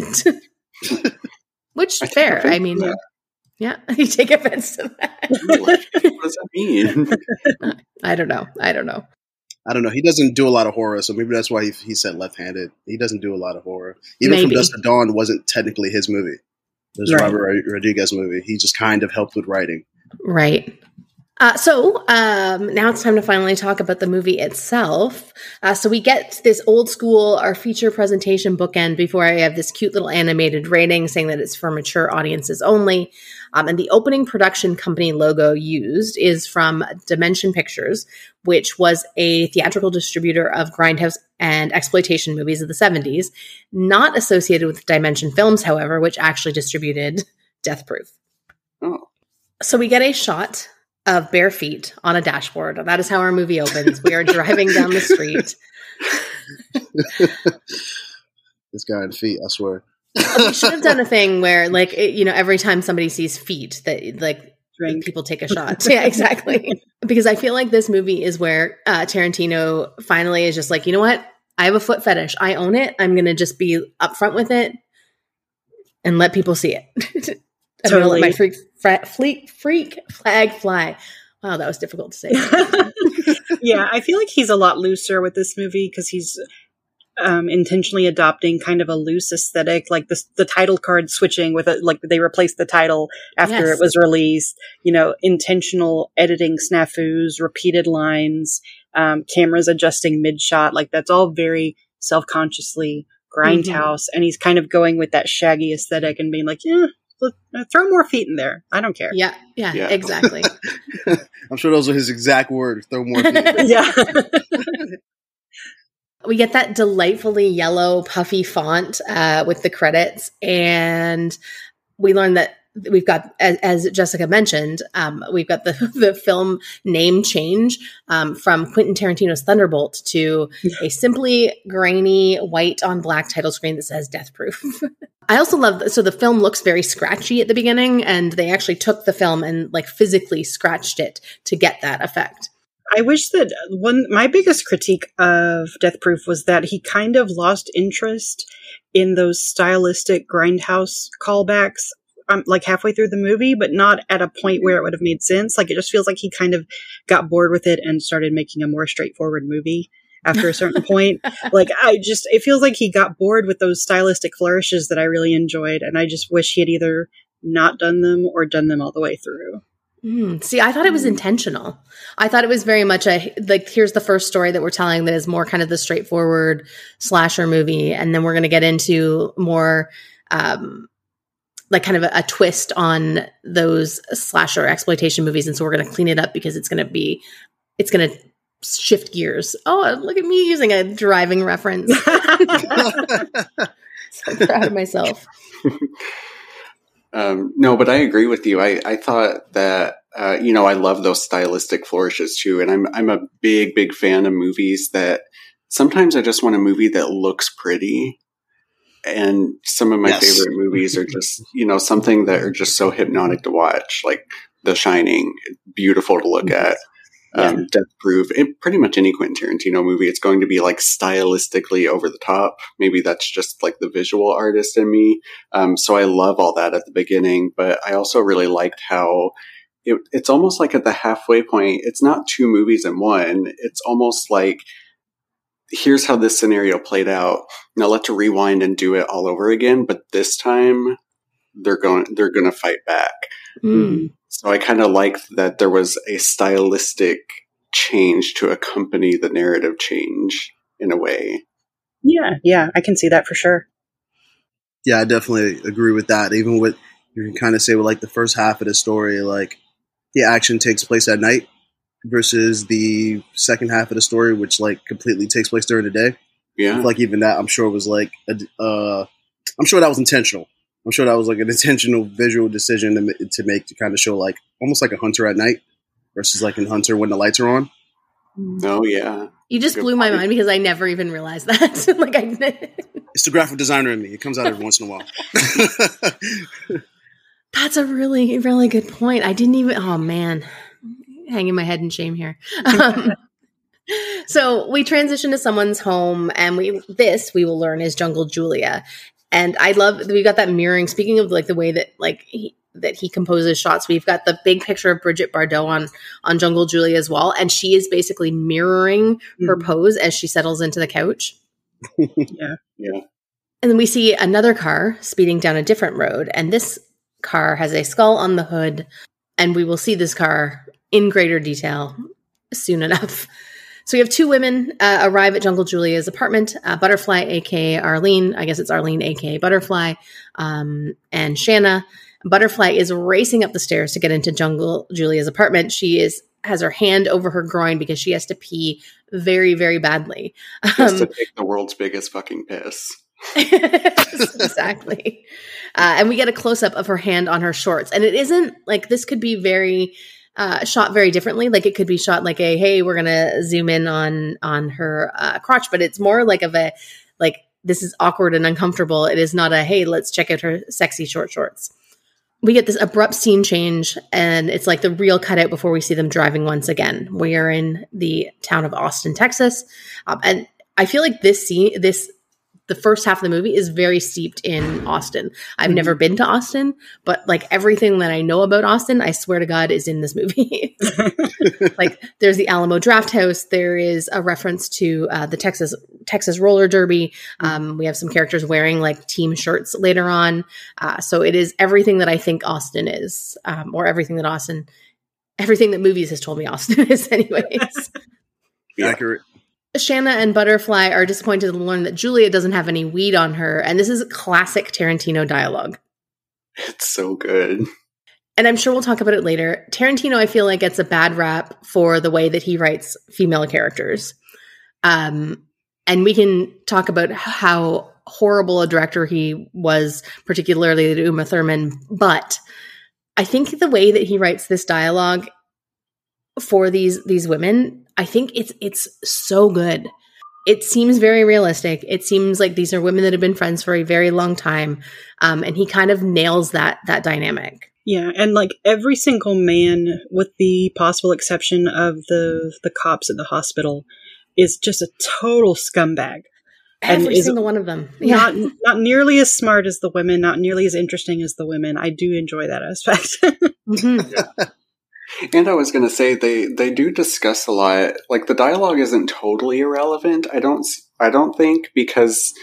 Which, I take fair. offense I mean, to yeah, you take offense to that. What does that mean? I don't know. I don't know. I don't know. He doesn't do a lot of horror, so maybe that's why he, he said left-handed. He doesn't do a lot of horror. Even Maybe. From Dusk to Dawn wasn't technically his movie. It was Right. Robert Rod- Rodriguez's movie. He just kind of helped with writing. Right. Uh, so um, now it's time to finally talk about the movie itself. Uh, so we get this old school, our feature presentation bookend before I have this cute little animated rating saying that it's for mature audiences only. Um, and the opening production company logo used is from Dimension Pictures, which was a theatrical distributor of grindhouse and exploitation movies of the seventies, not associated with Dimension Films, however, which actually distributed Death Proof. Oh, So we get a shot of bare feet on a dashboard. That is how our movie opens. We are driving down the street. This guy in feet, I swear. We should have done a thing where, like, it, you know, every time somebody sees feet, that like Drink. people take a shot. Yeah, exactly. Because I feel like this movie is where uh, Tarantino finally is just like, you know what? I have a foot fetish. I own it. I'm going to just be upfront with it and let people see it. I'm totally. going to let my freak, fra- freak, freak flag fly. Wow, that was difficult to say. Yeah, I feel like he's a lot looser with this movie because he's um, intentionally adopting kind of a loose aesthetic, like the, the title card switching with it, like they replaced the title after yes. it was released. You know, intentional editing snafus, repeated lines, um, cameras adjusting mid shot. Like that's all very self consciously Grindhouse, mm-hmm. and he's kind of going with that shaggy aesthetic and being like, yeah. Throw more feet in there. I don't care. Yeah, yeah, yeah. Exactly. I'm sure those are his exact words. Throw more feet in there. Yeah. We get that delightfully yellow, puffy font uh, with the credits, and we learn that we've got, as, as Jessica mentioned, um, we've got the, the film name change um, from Quentin Tarantino's Thunderbolt to a simply grainy white on black title screen that says Death Proof. I also love, so the film looks very scratchy at the beginning, and they actually took the film and like physically scratched it to get that effect. I wish that one, my biggest critique of Death Proof was that he kind of lost interest in those stylistic Grindhouse callbacks. Um, like halfway through the movie, but not at a point where it would have made sense. Like it just feels like he kind of got bored with it and started making a more straightforward movie after a certain point. Like I just, it feels like he got bored with those stylistic flourishes that I really enjoyed. And I just wish he had either not done them or done them all the way through. Mm, see, I thought it was intentional. I thought it was very much a, like, here's the first story that we're telling that is more kind of the straightforward slasher movie. And then we're going to get into more, um, like kind of a, a twist on those slasher exploitation movies. And so we're going to clean it up because it's going to be, it's going to shift gears. Oh, look at me using a driving reference. So proud of myself. Um, no, but I agree with you. I, I thought that, uh, you know, I love those stylistic flourishes too. And I'm, I'm a big, big fan of movies that sometimes I just want a movie that looks pretty. And some of my yes. favorite movies are just, you know, something that are just so hypnotic to watch, like The Shining, beautiful to look at, yeah. um, Death Proof, it, pretty much any Quentin Tarantino movie. It's going to be like stylistically over the top. Maybe that's just like the visual artist in me. Um, so I love all that at the beginning, but I also really liked how it, it's almost like at the halfway point, it's not two movies in one. It's almost like, here's how this scenario played out. Now let's rewind and do it all over again. But this time they're going, they're going to fight back. Mm. So I kind of liked that there was a stylistic change to accompany the narrative change in a way. Yeah. Yeah. I can see that for sure. Yeah, I definitely agree with that. Even with, you can kind of say with like the first half of the story, like the action takes place at night versus the second half of the story, which like completely takes place during the day. Yeah. Like even that, I'm sure was like, a, uh, I'm sure that was intentional. I'm sure that was like an intentional visual decision to, to make to kind of show like almost like a Hunter at night versus like in Hunter when the lights are on. Oh yeah. You just Good blew my point. mind because I never even realized that. Like I, it's the graphic designer in me. It comes out every once in a while. That's a really, really good point. I didn't even. Oh man. Hanging my head in shame here. Um, so we transition to someone's home, and we this we will learn is Jungle Julia, and I love we got that mirroring. Speaking of like the way that like he, that he composes shots, we've got the big picture of Brigitte Bardot on on Jungle Julia as well, and she is basically mirroring mm-hmm. her pose as she settles into the couch. yeah, yeah. And then we see another car speeding down a different road, and this car has a skull on the hood, and we will see this car in greater detail soon enough. So we have two women uh, arrive at Jungle Julia's apartment, uh, Butterfly, a k a. Arlene. I guess it's Arlene, a k a. Butterfly, um, and Shanna. Butterfly is racing up the stairs to get into Jungle Julia's apartment. She is has her hand over her groin because she has to pee very, very badly. She has um, to take the world's biggest fucking piss. Exactly. Uh, and we get a close up of her hand on her shorts. And it isn't like this could be very uh, shot very differently. Like it could be shot like a, hey, we're going to zoom in on, on her uh, crotch, but it's more like of a, like, this is awkward and uncomfortable. It is not a, hey, let's check out her sexy short shorts. We get this abrupt scene change, and it's like the real cutout before we see them driving once again. We are in the town of Austin, Texas. Um, and I feel like this scene, this, the first half of the movie is very steeped in Austin. I've mm-hmm. never been to Austin, but like everything that I know about Austin, I swear to God, is in this movie. Like there's the Alamo Draft House. There is a reference to uh, the Texas Texas Roller Derby. Um, we have some characters wearing like team shirts later on. Uh, so it is everything that I think Austin is, um, or everything that Austin, everything that movies has told me Austin is anyways. Accurate. Shanna and Butterfly are disappointed to learn that Julia doesn't have any weed on her. And this is classic Tarantino dialogue. It's so good. And I'm sure we'll talk about it later. Tarantino, I feel like, gets a bad rap for the way that he writes female characters. Um, and we can talk about how horrible a director he was, particularly to Uma Thurman. But I think the way that he writes this dialogue for these these women, I think it's it's so good. It seems very realistic. It seems like these are women that have been friends for a very long time, um, and he kind of nails that that dynamic. Yeah, and like every single man, with the possible exception of the the cops at the hospital, is just a total scumbag. Every single one of them. Yeah. Not not nearly as smart as the women, not nearly as interesting as the women. I do enjoy that aspect. Mm-hmm. Yeah. And I was going to say they, they do discuss a lot. Like the dialogue isn't totally irrelevant. I don't I don't think because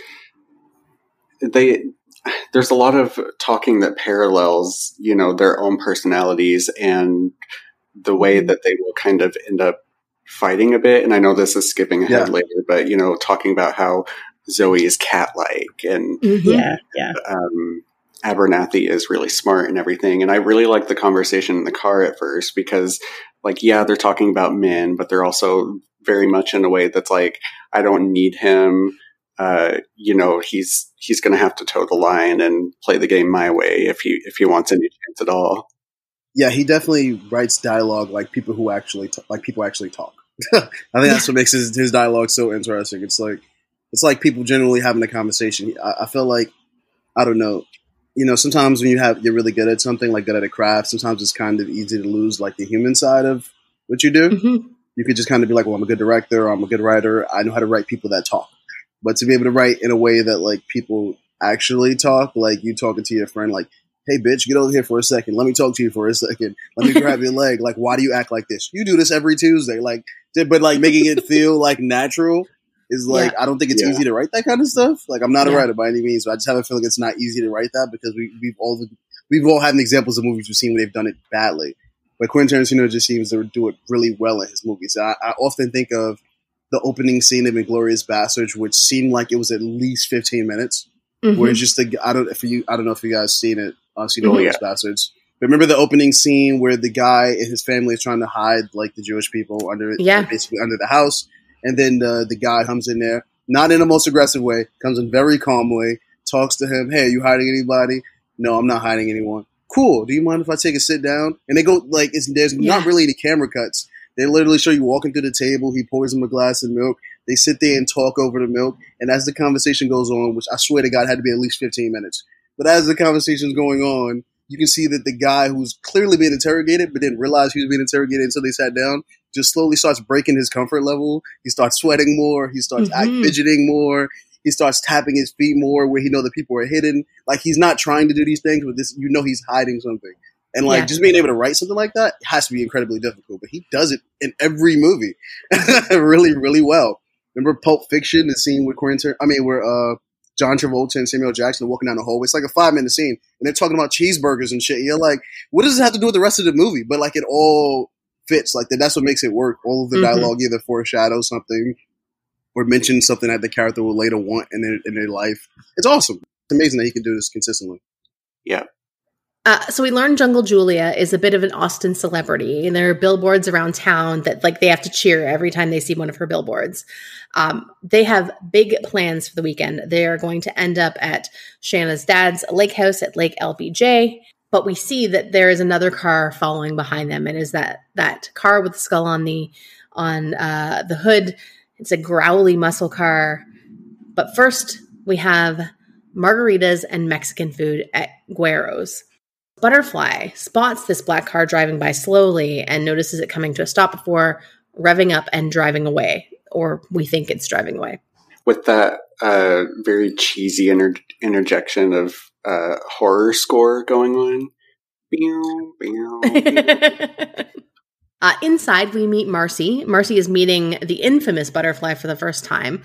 they there's a lot of talking that parallels, you know, their own personalities and the way that they will kind of end up fighting a bit. And I know this is skipping ahead Yeah. later, but you know, talking about how Zoe is cat-like and Mm-hmm. Yeah, yeah. um, Abernathy is really smart and everything. And I really like the conversation in the car at first because, like, yeah, they're talking about men, but they're also very much in a way that's like, I don't need him. Uh, you know, he's he's going to have to toe the line and play the game my way if he if he wants any chance at all. Yeah, he definitely writes dialogue like people who actually t- like people actually talk. I think that's what makes his, his dialogue so interesting. It's like it's like people generally having a conversation. I, I feel like I don't know. You know, sometimes when you have you're really good at something, like good at a craft, sometimes it's kind of easy to lose like the human side of what you do. Mm-hmm. You could just kind of be like, well, I'm a good director, or I'm a good writer. I know how to write people that talk. But to be able to write in a way that like people actually talk, like you talking to your friend, like, hey, bitch, get over here for a second. Let me talk to you for a second. Let me grab your leg. Like, why do you act like this? You do this every Tuesday. Like, but like making it feel like natural is like, Yeah. I don't think it's Yeah. easy to write that kind of stuff. Like, I'm not a Yeah. writer by any means, but I just have a feeling it's not easy to write that because we, we've all we've all had examples of movies we've seen where they've done it badly. But Quentin Tarantino just seems to do it really well in his movies. I, I often think of the opening scene of Inglourious Basterds, which seemed like it was at least fifteen minutes. Mm-hmm. Where it's just the I don't for you I don't know if you guys seen it. I've seen Oh, Inglourious yeah. Basterds. But remember the opening scene where the guy and his family is trying to hide like the Jewish people under Yeah. basically under the house, and then the the guy comes in there, not in the most aggressive way, comes in very calm way, talks to him. Hey, are you hiding anybody? No, I'm not hiding anyone. Cool. Do you mind if I take a sit down? And they go like it's there's Yeah. not really any camera cuts. They literally show you walking to the table. He pours him a glass of milk. They sit there and talk over the milk. And as the conversation goes on, which I swear to God had to be at least fifteen minutes. But as the conversation's going on, you can see that the guy who's clearly being interrogated, but didn't realize he was being interrogated until they sat down, just slowly starts breaking his comfort level. He starts sweating more. He starts act Mhm. fidgeting more. He starts tapping his feet more where he know that people are hidden. Like he's not trying to do these things, but this you know he's hiding something. And like Yeah. just being able to write something like that has to be incredibly difficult. But he does it in every movie, really, really well. Remember Pulp Fiction, the scene with Quentin, I mean, where uh, John Travolta and Samuel Jackson are walking down the hallway. It's like a five minute scene, and they're talking about cheeseburgers and shit. And you're like, what does it have to do with the rest of the movie? But like, it all fits. Like that, that's what makes it work. All of the Mhm. dialogue either foreshadows something or mentions something that the character will later want in their in their life. It's awesome. It's amazing that he can do this consistently. Yeah. Uh, so we learned Jungle Julia is a bit of an Austin celebrity, and there are billboards around town that like they have to cheer every time they see one of her billboards. Um, they have big plans for the weekend. They are going to end up at Shanna's dad's lake house at Lake L B J, but we see that there is another car following behind them. It is that that car with the skull on the on uh, the hood. It's a growly muscle car. But first, we have margaritas and Mexican food at Guero's. Butterfly spots this black car driving by slowly and notices it coming to a stop before revving up and driving away, or we think it's driving away. With that uh, very cheesy inter- interjection of uh, horror score going on. Beow, beow, beow. Uh, inside, we meet Marcy. Marcy is meeting the infamous Butterfly for the first time,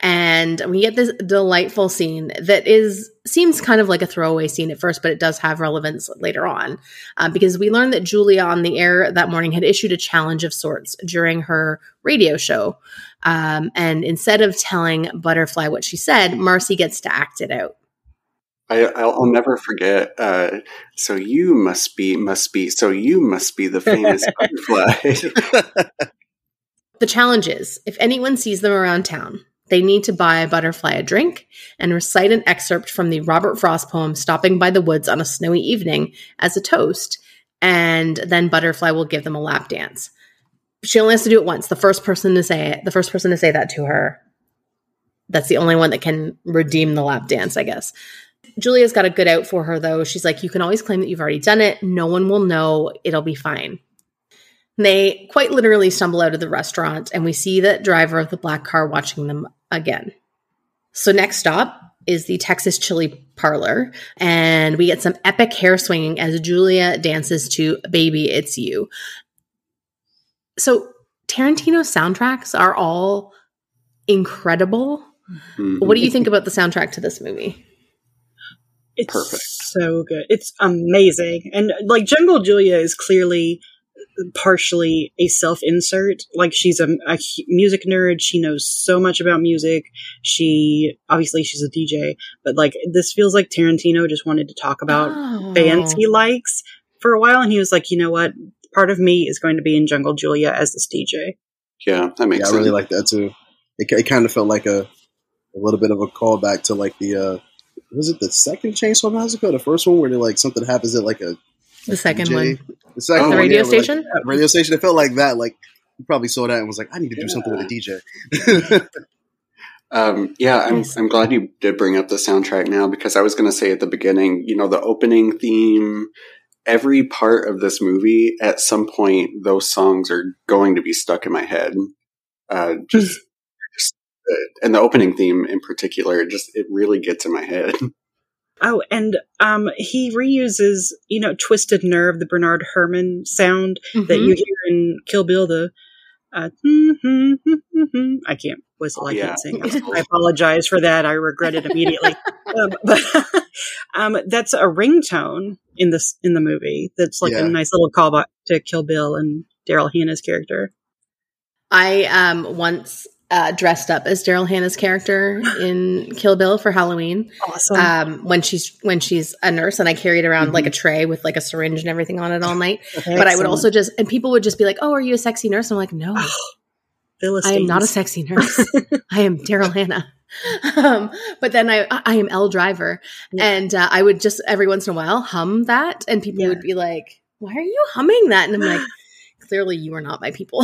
and we get this delightful scene that is seems kind of like a throwaway scene at first, but it does have relevance later on, uh, because we learn that Julia on the air that morning had issued a challenge of sorts during her radio show, um, and instead of telling Butterfly what she said, Marcy gets to act it out. I, I'll, I'll never forget. Uh, so you must be, must be, so you must be the famous Butterfly. The challenge is, if anyone sees them around town, they need to buy Butterfly a drink and recite an excerpt from the Robert Frost poem Stopping by the Woods on a Snowy Evening as a toast, and then Butterfly will give them a lap dance. She only has to do it once. The first person to say it, the first person to say that to her, that's the only one that can redeem the lap dance, I guess. Julia's got a good out for her, though. She's like, you can always claim that you've already done it. No one will know. It'll be fine. And they quite literally stumble out of the restaurant, and we see the driver of the black car watching them again. So next stop is the Texas Chili Parlor, and we get some epic hair swinging as Julia dances to Baby It's You. So Tarantino's soundtracks are all incredible. Mm-hmm. What do you think about the soundtrack to this movie? It's perfect. So good. It's amazing. And like Jungle Julia is clearly partially a self-insert. Like she's a, a music nerd. She knows so much about music. She, obviously she's a D J, but like this feels like Tarantino just wanted to talk about oh. bands he likes for a while. And he was like, you know what? Part of me is going to be in Jungle Julia as this D J. Yeah, that makes yeah, sense. I really like that too. It, it kind of felt like a, a little bit of a callback to like the, uh, was it the second Chainsaw Massacre? The first one where they like something happens at like a the second D J? one, the second oh, one, the radio yeah, station. Like, radio station. It felt like that. Like you probably saw that and was like, I need to do yeah. something with a D J. um, yeah, I'm I'm glad you did bring up the soundtrack now because I was going to say at the beginning, you know, the opening theme. Every part of this movie, at some point, those songs are going to be stuck in my head. Uh, just. And the opening theme in particular, just it really gets in my head. Oh, and um, he reuses, you know, Twisted Nerve, the Bernard Herrmann sound mm-hmm. that you hear in Kill Bill. The uh, I can't whistle, I yeah. can't sing. I apologize for that. I regret it immediately. um, but um, that's a ringtone in this in the movie. That's like yeah. a nice little callback to Kill Bill and Daryl Hannah's character. I um once. Uh, dressed up as Daryl Hannah's character in Kill Bill for Halloween. Awesome. Um, when she's when she's a nurse, and I carried around mm-hmm. like a tray with like a syringe and everything on it all night. But I would also just, and people would just be like, "Oh, are you a sexy nurse?" And I'm like, "No, oh, I am not a sexy nurse. I am Daryl Hannah." Um, but then I I am Elle Driver, yeah. and uh, I would just every once in a while hum that, and people yeah. would be like, "Why are you humming that?" And I'm like, "Clearly, you are not my people."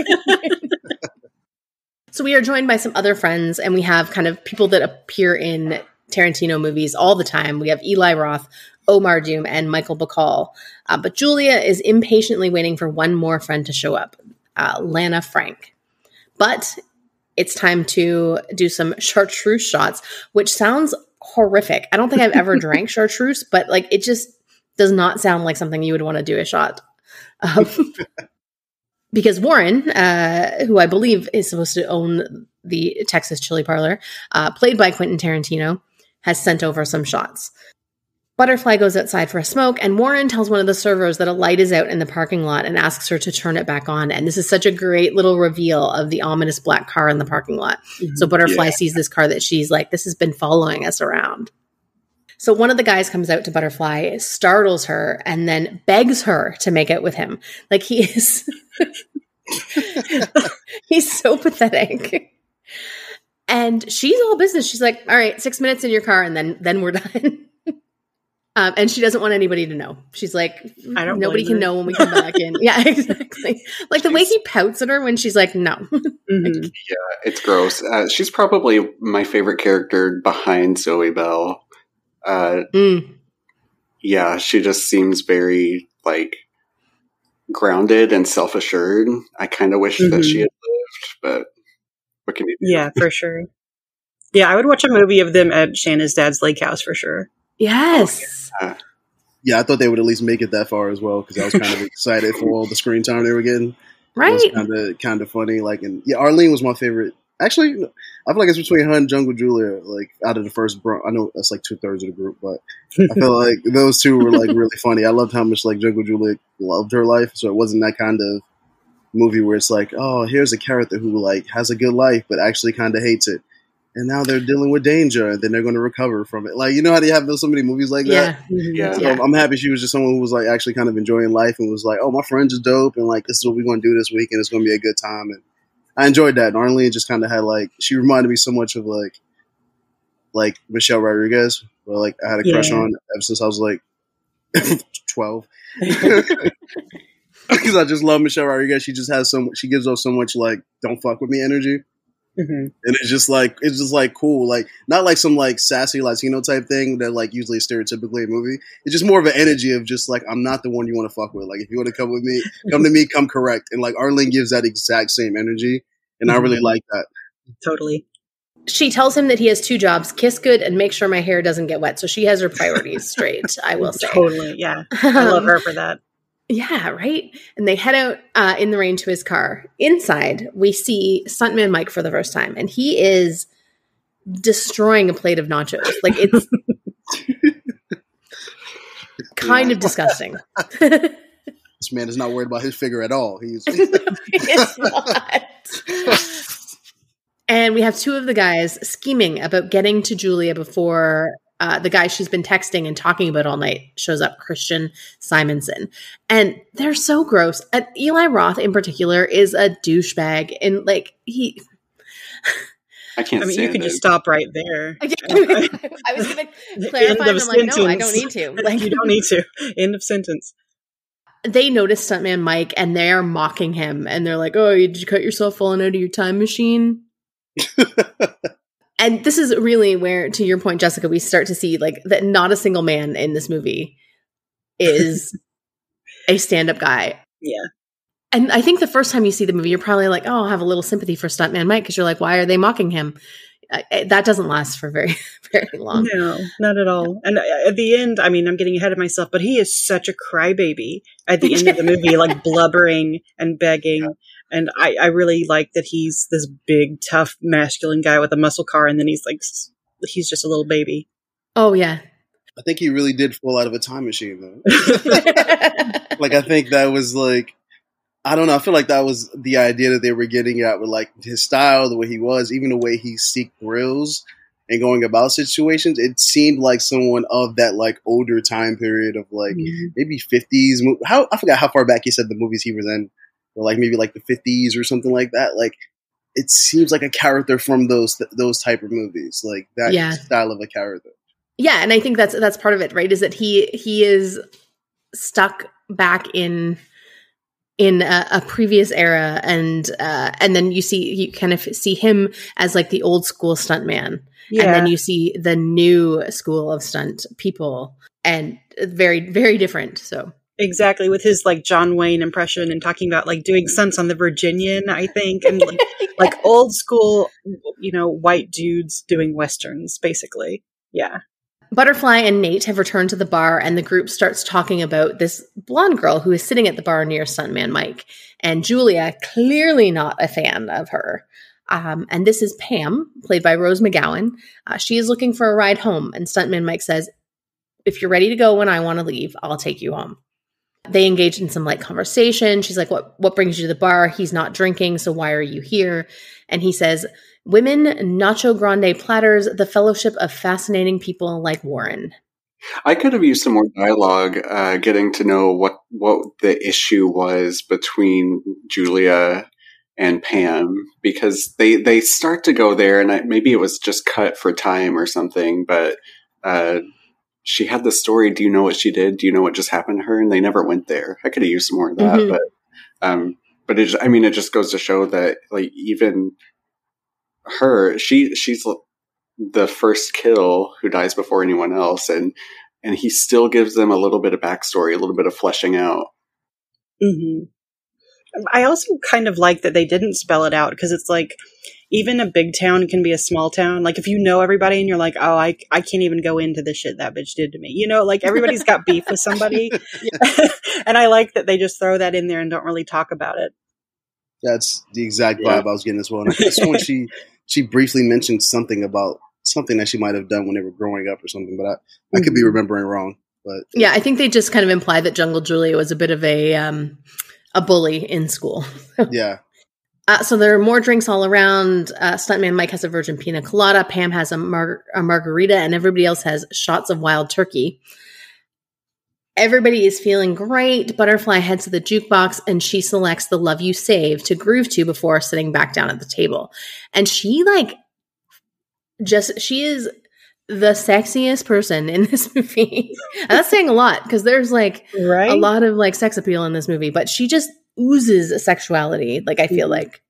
So we are joined by some other friends, and we have kind of people that appear in Tarantino movies all the time. We have Eli Roth, Omar Doom, and Michael Bacall. Uh, but Julia is impatiently waiting for one more friend to show up, uh, Lana Frank. But it's time to do some chartreuse shots, which sounds horrific. I don't think I've ever drank chartreuse, but like it just does not sound like something you would want to do a shot of. Because Warren, uh, who I believe is supposed to own the Texas Chili Parlor, uh, played by Quentin Tarantino, has sent over some shots. Butterfly goes outside for a smoke, and Warren tells one of the servers that a light is out in the parking lot and asks her to turn it back on. And this is such a great little reveal of the ominous black car in the parking lot. Mm-hmm. So Butterfly yeah. sees this car that she's like, this has been following us around. So one of the guys comes out to Butterfly, startles her, and then begs her to make out with him. Like he is, he's so pathetic. And she's all business. She's like, all right, six minutes in your car and then, then we're done. Um, and she doesn't want anybody to know. She's like, I don't nobody can her. know when we come back in. Yeah, exactly. Like the way he pouts at her when she's like, no. Mm-hmm. Yeah, it's gross. Uh, she's probably my favorite character behind Zoe Bell. Uh, Mm. Yeah, she just seems very like grounded and self-assured. I kind of wish Mm-hmm. that she had lived, but what can you do? Yeah, for sure. Yeah, I would watch a movie of them at Shanna's dad's lake house for sure. Yes. Uh, Yeah, I thought they would at least make it that far as well because I was kind of excited for all the screen time they were getting. Right. It was kind of kind of funny. Like, and yeah, Arlene was my favorite. Actually, I feel like it's between her and Jungle Julia. Like, out of the first, bro- I know that's like two thirds of the group, but I feel like those two were like really funny. I loved how much like Jungle Julia loved her life, so it wasn't that kind of movie where it's like, oh, here's a character who like has a good life but actually kind of hates it, and now they're dealing with danger, and then they're going to recover from it. Like, you know how they have those, so many movies like Yeah. that. yeah. So Yeah. I'm happy she was just someone who was like actually kind of enjoying life and was like, oh, my friends are dope, and like this is what we're going to do this week, and it's going to be a good time. And I enjoyed that. And Arlene just kind of had like, she reminded me so much of like like Michelle Rodriguez, where like I had a crush Yeah. on ever since I was like twelve. Because I just love Michelle Rodriguez. She just has so she gives off so much like don't fuck with me energy. Mm-hmm. And it's just like it's just like cool, like not like some like sassy Latino type thing that like usually is stereotypically a movie. It's just more of an energy of just like I'm not the one you want to fuck with. Like if you want to come with me, come to me, come correct. And like Arlene gives that exact same energy, and I really like that. Totally. She tells him that he has two jobs, kiss good and make sure my hair doesn't get wet. So she has her priorities straight, I will say. Totally. Yeah. I love her for that. Yeah, right? And they head out uh, in the rain to his car. Inside, we see Stuntman Mike for the first time, and he is destroying a plate of nachos. Like, it's kind of disgusting. This man is not worried about his figure at all. He's It's not. And we have two of the guys scheming about getting to Julia before uh, the guy she's been texting and talking about all night shows up, Christian Simonson. And they're so gross. And Eli Roth in particular is a douchebag. And like he I can't I mean, say you could just stop right there. I was going to clarify and I'm like, no, I don't need to. Like You don't need to. End of sentence. They notice Stuntman Mike and they're mocking him. And they're like, oh, did you cut yourself falling out of your time machine? And this is really where, to your point, Jessica, we start to see like that not a single man in this movie is a stand-up guy. Yeah. And I think the first time you see the movie, you're probably like, oh, I'll have a little sympathy for Stuntman Mike because you're like, why are they mocking him? Uh, that doesn't last for very, very long. No, not at all. And at the end, I mean, I'm getting ahead of myself, but he is such a crybaby at the end of the movie, like blubbering and begging. And I, I really like that he's this big, tough, masculine guy with a muscle car, and then he's like, he's just a little baby. Oh, yeah. I think he really did fall out of a time machine, though. Like, I think that was like, I don't know. I feel like that was the idea that they were getting at with like his style, the way he was, even the way he seeked thrills and going about situations. It seemed like someone of that like older time period of like Mhm. maybe fifties. How I forgot how far back he said the movies he was in, or like maybe like the fifties or something like that. Like it seems like a character from those those type of movies, like that Yeah. style of a character. Yeah, and I think that's that's part of it, right? Is that he he is stuck back in in a, a previous era, and uh, and then you see you kind of see him as like the old school stunt man, Yeah. and then you see the new school of stunt people, and very very different. So Exactly, with his like John Wayne impression and talking about like doing stunts on the Virginian, I think, and like, like old school, you know, white dudes doing westerns, basically. Yeah. Butterfly and Nate have returned to the bar, and the group starts talking about this blonde girl who is sitting at the bar near Stuntman Mike. And Julia, clearly not a fan of her. Um, and this is Pam, played by Rose McGowan. Uh, she is looking for a ride home, and Stuntman Mike says, if you're ready to go when I want to leave, I'll take you home. They engage in some light conversation. She's like, what, what brings you to the bar? He's not drinking, so why are you here? And he says, women, nacho grande platters, the fellowship of fascinating people like Warren. I could have used some more dialogue, uh, getting to know what, what the issue was between Julia and Pam, because they, they start to go there, and I, maybe it was just cut for time or something, but uh, she had the story, do you know what she did? Do you know what just happened to her? And they never went there. I could have used some more of that, mm-hmm. but um, but it, I mean, it just goes to show that, like, even her, she she's the first kill who dies before anyone else, and and he still gives them a little bit of backstory, a little bit of fleshing out. Mm-hmm. I also kind of like that they didn't spell it out, because it's like, even a big town can be a small town. Like, if you know everybody and you're like, oh, I I can't even go into the shit that bitch did to me. You know, like, everybody's got beef with somebody. And I like that they just throw that in there and don't really talk about it. That's the exact vibe yeah. I was getting as well. And I guess when she, she briefly mentioned something about something that she might have done when they were growing up or something, but I, I could be remembering wrong. But yeah, I think they just kind of implied that Jungle Julia was a bit of a um, a bully in school. Yeah. Uh, so there are more drinks all around. Uh, Stuntman Mike has a virgin pina colada. Pam has a, mar- a margarita, and everybody else has shots of wild turkey. Everybody is feeling great. Butterfly heads to the jukebox, and she selects the Love You Save to groove to before sitting back down at the table. And she, like, just, she is the sexiest person in this movie. And that's saying a lot, because there's, like, right? a lot of, like, sex appeal in this movie. But she just oozes sexuality, like, I feel like.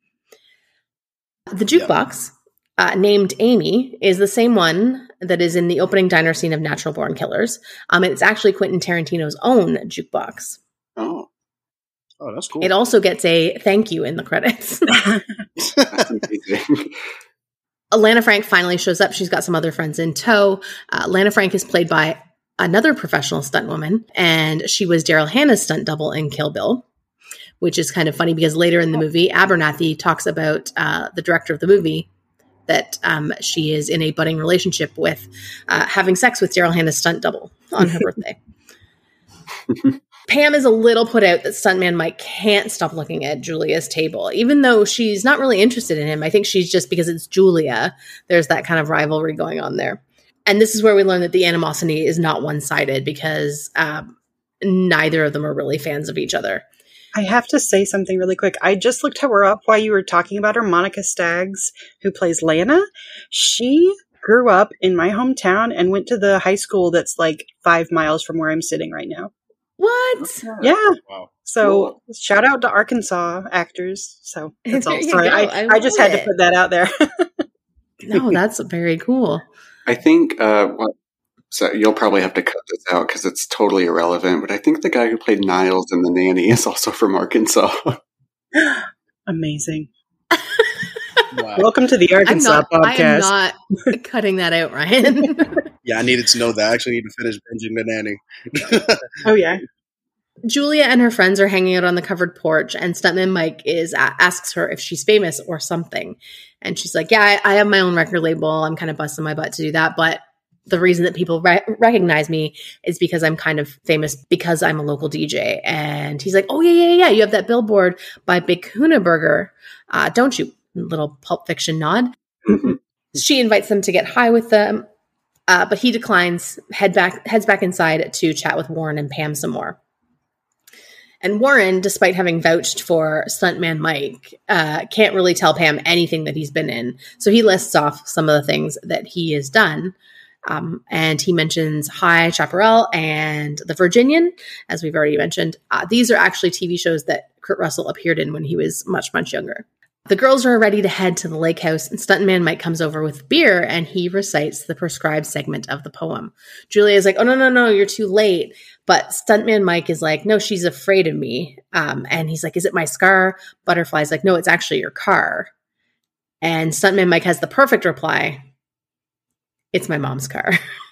The jukebox, uh, named Amy, is the same one that is in the opening diner scene of Natural Born Killers. Um, it's actually Quentin Tarantino's own jukebox. Oh. Oh, that's cool. It also gets a thank you in the credits. That's amazing. Lana Frank finally shows up. She's got some other friends in tow. Uh, Lana Frank is played by another professional stunt woman, and she was Daryl Hannah's stunt double in Kill Bill, which is kind of funny because later in the movie, Abernathy talks about uh, the director of the movie, that um, she is in a budding relationship with, uh, having sex with Daryl Hannah's stunt double on her birthday. Pam is a little put out that Stuntman Mike can't stop looking at Julia's table, even though she's not really interested in him. I think she's just, because it's Julia, there's that kind of rivalry going on there. And this is where we learn that the animosity is not one-sided, because um, neither of them are really fans of each other. I have to say something really quick. I just looked her up while you were talking about her, Monica Staggs, who plays Lana. She grew up in my hometown and went to the high school that's like five miles from where I'm sitting right now. What? Yeah. Wow. So Cool. Shout out to Arkansas actors. So that's all. There you Sorry, go. I, I I just love had to it. put that out there. No, that's very cool. I think, uh, well, so you'll probably have to cut this out because it's totally irrelevant, but I think the guy who played Niles in The Nanny is also from Arkansas. Amazing. Wow. Welcome to the Arkansas I'm not, podcast. I am not cutting that out, Ryan. Yeah, I needed to know that. I actually need to finish binging The Nanny. Oh, yeah. Julia and her friends are hanging out on the covered porch, and Stuntman Mike is uh, asks her if she's famous or something. And she's like, yeah, I, I have my own record label. I'm kind of busting my butt to do that. But the reason that people re- recognize me is because I'm kind of famous because I'm a local D J. And he's like, oh, yeah, yeah, yeah. You have that billboard by Big Kahuna Burger, uh, don't you? Little Pulp Fiction nod. She invites them to get high with them, uh, but he declines, head back, heads back inside to chat with Warren and Pam some more. And Warren, despite having vouched for Stuntman Mike, uh, can't really tell Pam anything that he's been in. So he lists off some of the things that he has done. Um, and he mentions High Chaparral and The Virginian, as we've already mentioned. Uh, these are actually T V shows that Kurt Russell appeared in when he was much, much younger. The girls are ready to head to the lake house, and Stuntman Mike comes over with beer, and he recites the prescribed segment of the poem. Julia is like, oh, no, no, no, you're too late. But Stuntman Mike is like, no, she's afraid of me. Um, and he's like, is it my scar? Butterfly's like, no, it's actually your car. And Stuntman Mike has the perfect reply. It's my mom's car.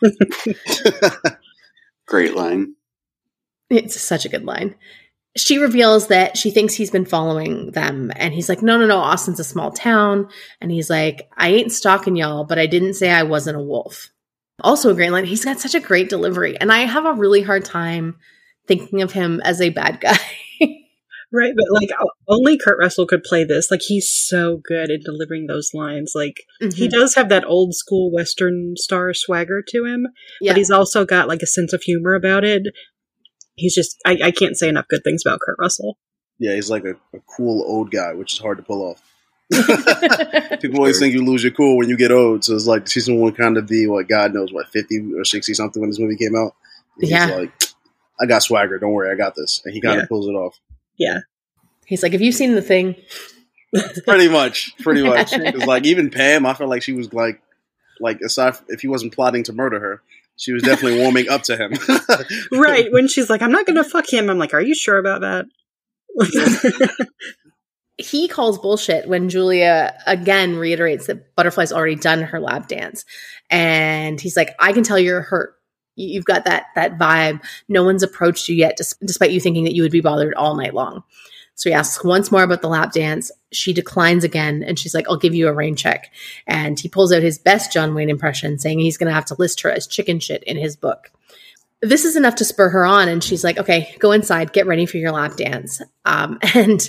Great line. It's such a good line. She reveals that she thinks he's been following them. And he's like, no, no, no, Austin's a small town. And he's like, I ain't stalking y'all, but I didn't say I wasn't a wolf. Also a great line. He's got such a great delivery. And I have a really hard time thinking of him as a bad guy. Right, but like only Kurt Russell could play this. Like he's so good at delivering those lines. Like mm-hmm. he does have that old school Western star swagger to him, yeah. but he's also got like a sense of humor about it. He's just I, I can't say enough good things about Kurt Russell. Yeah, he's like a, a cool old guy, which is hard to pull off. People always think you lose your cool when you get old. So it's like season one kind of be what God knows what fifty or sixty something when this movie came out. And yeah, he's like, I got swagger. Don't worry, I got this, and he kind of yeah. pulls it off. Yeah. He's like, have you seen The Thing? pretty much. Pretty much. Because, like, even Pam, I felt like she was, like, like aside if he wasn't plotting to murder her, she was definitely warming up to him. Right. When she's like, I'm not going to fuck him. I'm like, are you sure about that? He calls bullshit when Julia, again, reiterates that Butterfly's already done her lap dance. And he's like, I can tell you're hurt. You've got that that vibe. No one's approached you yet, despite you thinking that you would be bothered all night long. So he asks once more about the lap dance. She declines again, and she's like, I'll give you a rain check. And he pulls out his best John Wayne impression, saying he's going to have to list her as chicken shit in his book. This is enough to spur her on, and she's like, okay, go inside, get ready for your lap dance. Um, and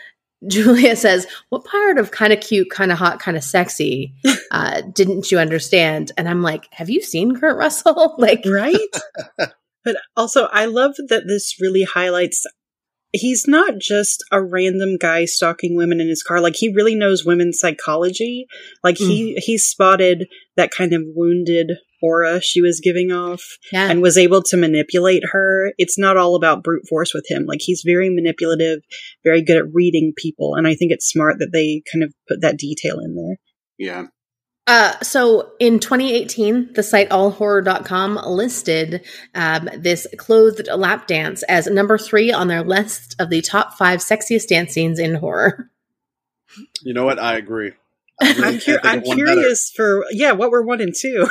Julia says, what part of kind of cute, kind of hot, kind of sexy uh, didn't you understand? And I'm like, have you seen Kurt Russell? Like, right? But also, I love that this really highlights he's not just a random guy stalking women in his car. Like, he really knows women's psychology. Like, mm. he he spotted that kind of wounded aura she was giving off yeah. and was able to manipulate her. It's not all about brute force with him. Like, he's very manipulative, very good at reading people. And I think it's smart that they kind of put that detail in there. Yeah. Uh, so in twenty eighteen, the site all horror dot com listed um, this clothed lap dance as number three on their list of the top five sexiest dance scenes in horror. You know what? I agree. I I'm, cu- I'm curious better. for, yeah, what were one and two?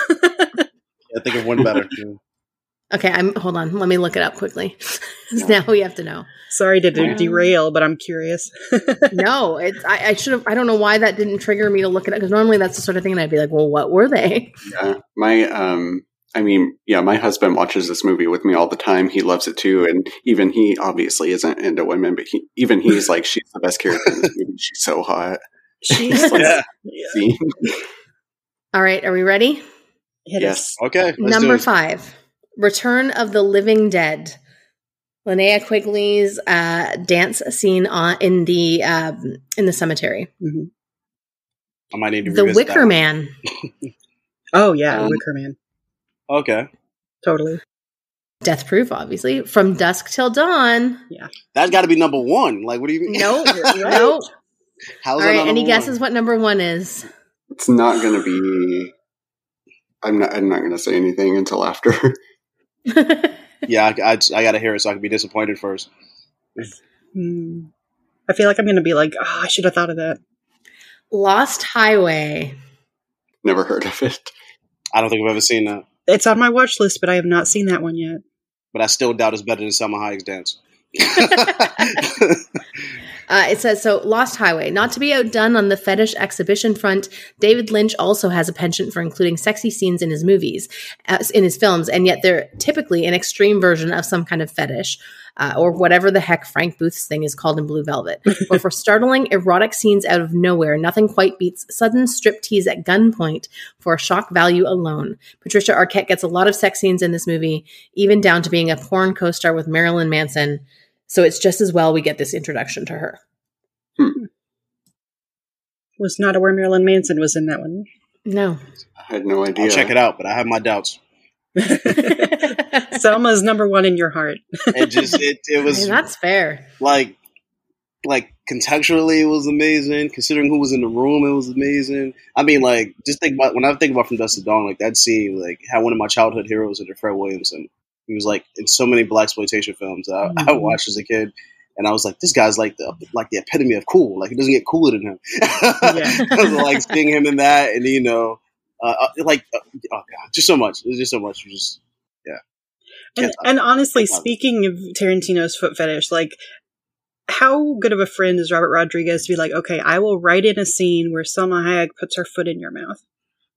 I think of one better. Okay, I'm hold on. Let me look it up quickly. Now we have to know. Sorry to de- derail, but I'm curious. No, it's I, I should have. I don't know why that didn't trigger me to look it up, because normally that's the sort of thing, and I'd be like, "Well, what were they?" Yeah, my um, I mean, yeah, my husband watches this movie with me all the time. He loves it too, and even he obviously isn't into women, but he even he's like, "She's the best character in this movie. She's so hot." She's like, yeah. yeah. All right, are we ready? Hit yes. Us. Okay. Number five. Return of the Living Dead. Linnea Quigley's uh, dance scene on in the um, in the cemetery. Mm-hmm. I might need to The revisit Wicker that Man. Oh yeah, um, Wicker Man. Okay. Totally. Death Proof, obviously. From Dusk Till Dawn. Yeah. That's got to be number one. Like, what do you mean? No, no. How's All right. Any one? guesses what number one is? It's not going to be. I'm not. I'm not going to say anything until after. Yeah, I, I, I got to hear it so I can be disappointed first. Hmm. I feel like I'm going to be like, oh, I should have thought of that. Lost Highway. Never heard of it. I don't think I've ever seen that. It's on my watch list, but I have not seen that one yet. But I still doubt it's better than Selma Hayek's dance. Uh, it says, so Lost Highway. Not to be outdone on the fetish exhibition front, David Lynch also has a penchant for including sexy scenes in his movies, uh, in his films, and yet they're typically an extreme version of some kind of fetish, uh, or whatever the heck Frank Booth's thing is called in Blue Velvet. Or for startling, erotic scenes out of nowhere, nothing quite beats sudden striptease at gunpoint for shock value alone. Patricia Arquette gets a lot of sex scenes in this movie, even down to being a porn co-star with Marilyn Manson. So it's just as well we get this introduction to her. Hmm. Was not aware Marilyn Manson was in that one. No. I had no idea. I'll check it out, but I have my doubts. Selma's number one in your heart. It just, it, it was... I mean, that's fair. Like, like, contextually, it was amazing. Considering who was in the room, it was amazing. I mean, like, just think about, when I think about From Dusk to Dawn, like, that scene, like, had one of my childhood heroes in Fred Williamson. He was like in so many blaxploitation films that I, mm-hmm. I watched as a kid, and I was like, "This guy's like the like the epitome of cool. Like, it doesn't get cooler than him." Yeah. Like seeing him in that, and you know, uh, like uh, oh god, just so much. There's just so much. You just yeah. And, and honestly, speaking of Tarantino's foot fetish, like, how good of a friend is Robert Rodriguez to be like, okay, I will write in a scene where Salma Hayek puts her foot in your mouth.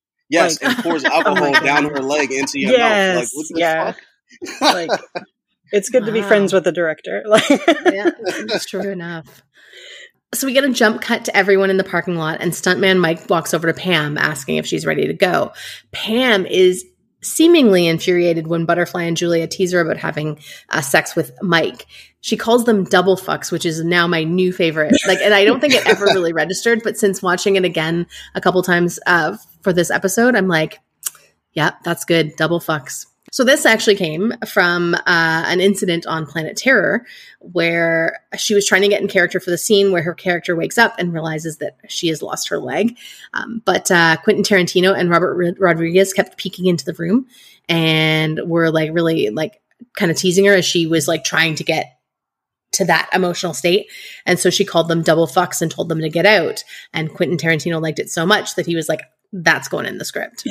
Yes, like, and pours alcohol oh down her leg into your yes, mouth. Like, what the yeah. fuck? Like, It's good wow. to be friends with the director. Yeah, that's true enough. So we get a jump cut to everyone in the parking lot, and stuntman Mike walks over to Pam asking if she's ready to go. Pam is seemingly infuriated when Butterfly and Julia tease her about having uh, sex with Mike. She calls them double fucks, which is now my new favorite. Like, and I don't think it ever really registered, but since watching it again a couple times uh, for this episode, I'm like, yeah, that's good. Double fucks. So this actually came from uh, an incident on Planet Terror where she was trying to get in character for the scene where her character wakes up and realizes that she has lost her leg. Um, but uh, Quentin Tarantino and Robert R- Rodriguez kept peeking into the room and were like really like kind of teasing her as she was like trying to get to that emotional state. And so she called them double fucks and told them to get out. And Quentin Tarantino liked it so much that he was like, that's going in the script.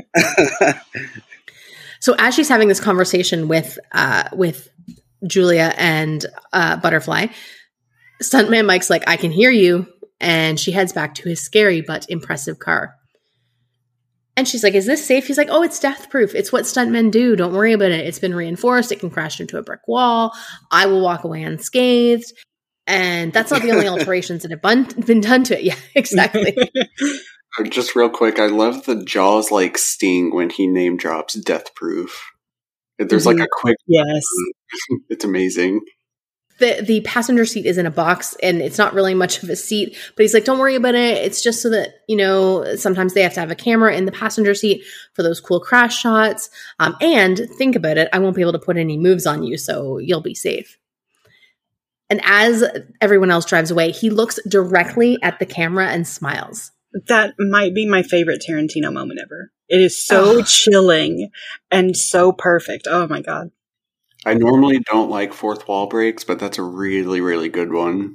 So as she's having this conversation with uh, with Julia and uh, Butterfly, stuntman Mike's like, I can hear you. And she heads back to his scary but impressive car. And she's like, is this safe? He's like, oh, it's death proof. It's what stuntmen do. Don't worry about it. It's been reinforced. It can crash into a brick wall. I will walk away unscathed. And that's not the only alterations that have been, been done to it. Yeah, exactly. Just real quick, I love the Jaws like sting when he name drops Death Proof. There's mm-hmm. like a quick yes, it's amazing. The the passenger seat is in a box and it's not really much of a seat, but he's like, don't worry about it. It's just so that, you know, sometimes they have to have a camera in the passenger seat for those cool crash shots. Um, and think about it, I won't be able to put any moves on you, so you'll be safe. And as everyone else drives away, he looks directly at the camera and smiles. That might be my favorite Tarantino moment ever. It is so oh. chilling and so perfect. Oh my God. I normally don't like fourth wall breaks, but that's a really, really good one.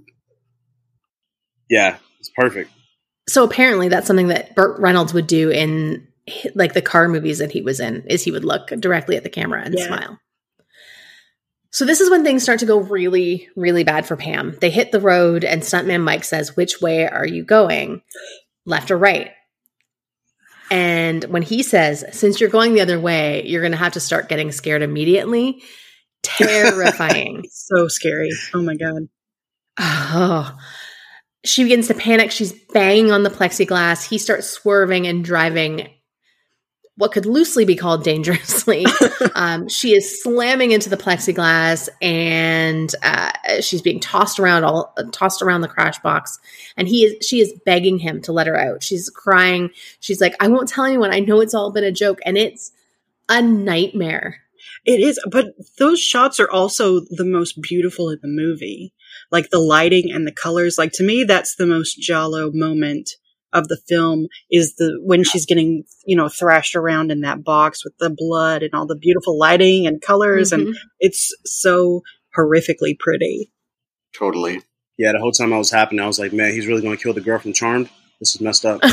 Yeah, it's perfect. So apparently that's something that Burt Reynolds would do in like the car movies that he was in, is he would look directly at the camera and yeah. smile. So this is when things start to go really, really bad for Pam. They hit the road and stuntman Mike says, which way are you going? Left or right? And when he says, since you're going the other way, you're going to have to start getting scared immediately. Terrifying. So scary. Oh my God. Oh, she begins to panic. She's banging on the plexiglass. He starts swerving and driving what could loosely be called dangerously. um, she is slamming into the plexiglass and uh, she's being tossed around all tossed around the crash box. And he is she is begging him to let her out. She's crying. She's like, I won't tell anyone. I know it's all been a joke. And it's a nightmare. It is. But those shots are also the most beautiful in the movie. Like the lighting and the colors. Like to me, that's the most Giallo moment of the film, is the when she's getting, you know, thrashed around in that box with the blood and all the beautiful lighting and colors. Mm-hmm. And it's so horrifically pretty. Totally. Yeah, the whole time I was happening, I was like, man, he's really going to kill the girl from Charmed? This is messed up.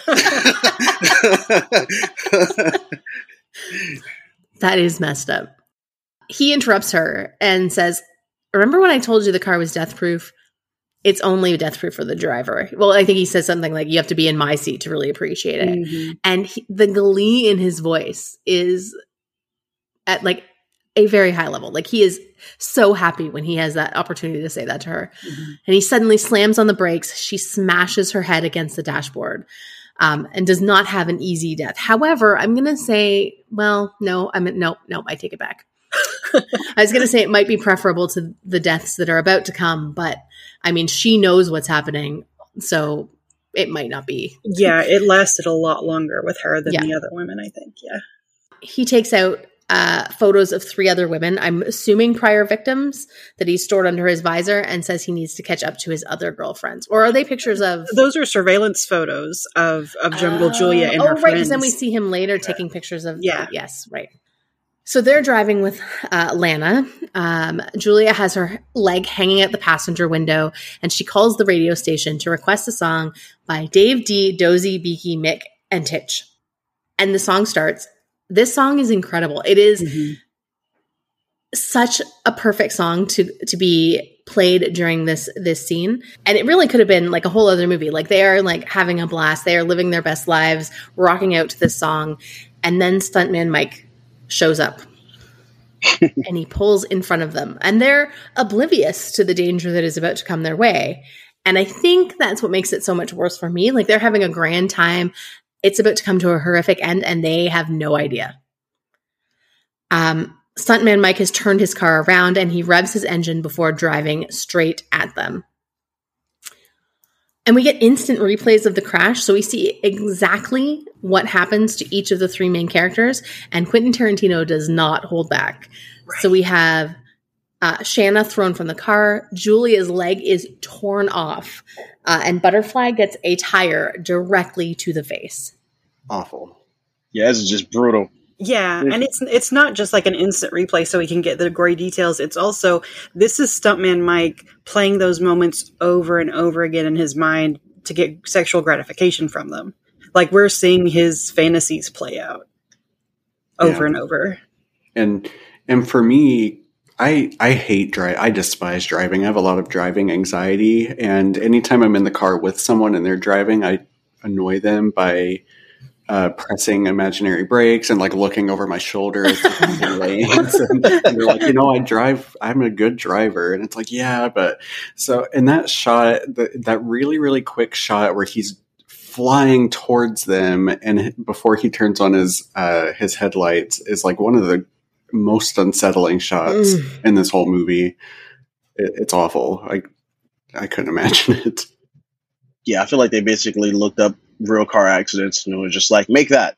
That is messed up. He interrupts her and says, remember when I told you the car was death proof? It's only death proof for the driver. Well, I think he says something like, you have to be in my seat to really appreciate it. Mm-hmm. And he, the glee in his voice is at like a very high level. Like he is so happy when he has that opportunity to say that to her. Mm-hmm. And he suddenly slams on the brakes. She smashes her head against the dashboard um, and does not have an easy death. However, I'm going to say, well, no, I mean, no, no, I take it back. I was going to say it might be preferable to the deaths that are about to come, but I mean, she knows what's happening, so it might not be. Yeah, it lasted a lot longer with her than yeah. the other women, I think, yeah. He takes out uh, photos of three other women, I'm assuming prior victims, that he stored under his visor and says he needs to catch up to his other girlfriends. Or are they pictures of... Those are surveillance photos of, of Jungle uh, Julia and oh, her right, friends. Oh, right, because then we see him later taking pictures of... Yeah. Yes, right. So they're driving with uh, Lana. Um, Julia has her leg hanging out the passenger window, and she calls the radio station to request a song by Dave D, Dozy, Beaky, Mick, and Titch. And the song starts. This song is incredible. It is mm-hmm. such a perfect song to to be played during this this scene. And it really could have been like a whole other movie. Like they are like having a blast. They are living their best lives, rocking out to this song. And then stuntman Mike shows up. and he pulls in front of them. And they're oblivious to the danger that is about to come their way. And I think that's what makes it so much worse for me. Like, they're having a grand time. It's about to come to a horrific end, and they have no idea. Um, Stuntman Mike has turned his car around, and he revs his engine before driving straight at them. And we get instant replays of the crash, so we see exactly what happens to each of the three main characters, and Quentin Tarantino does not hold back. Right. So we have uh, Shanna thrown from the car, Julia's leg is torn off, uh, and Butterfly gets a tire directly to the face. Awful. Yeah, this is just brutal. Yeah, and it's it's not just like an instant replay so we can get the gory details. It's also, this is Stuntman Mike playing those moments over and over again in his mind to get sexual gratification from them. Like, we're seeing his fantasies play out over yeah. and over. And and for me, I I hate drive. I despise driving. I have a lot of driving anxiety, and anytime I'm in the car with someone and they're driving, I annoy them by Uh, pressing imaginary brakes and like looking over my shoulder at the lanes, and, and they're like, you know, I drive. I'm a good driver, and it's like, yeah, but so in that shot, the, that really really quick shot where he's flying towards them, and before he turns on his uh, his headlights, is like one of the most unsettling shots mm. in this whole movie. It, it's awful. I I couldn't imagine it. Yeah, I feel like they basically looked up real car accidents and it was just like, make that.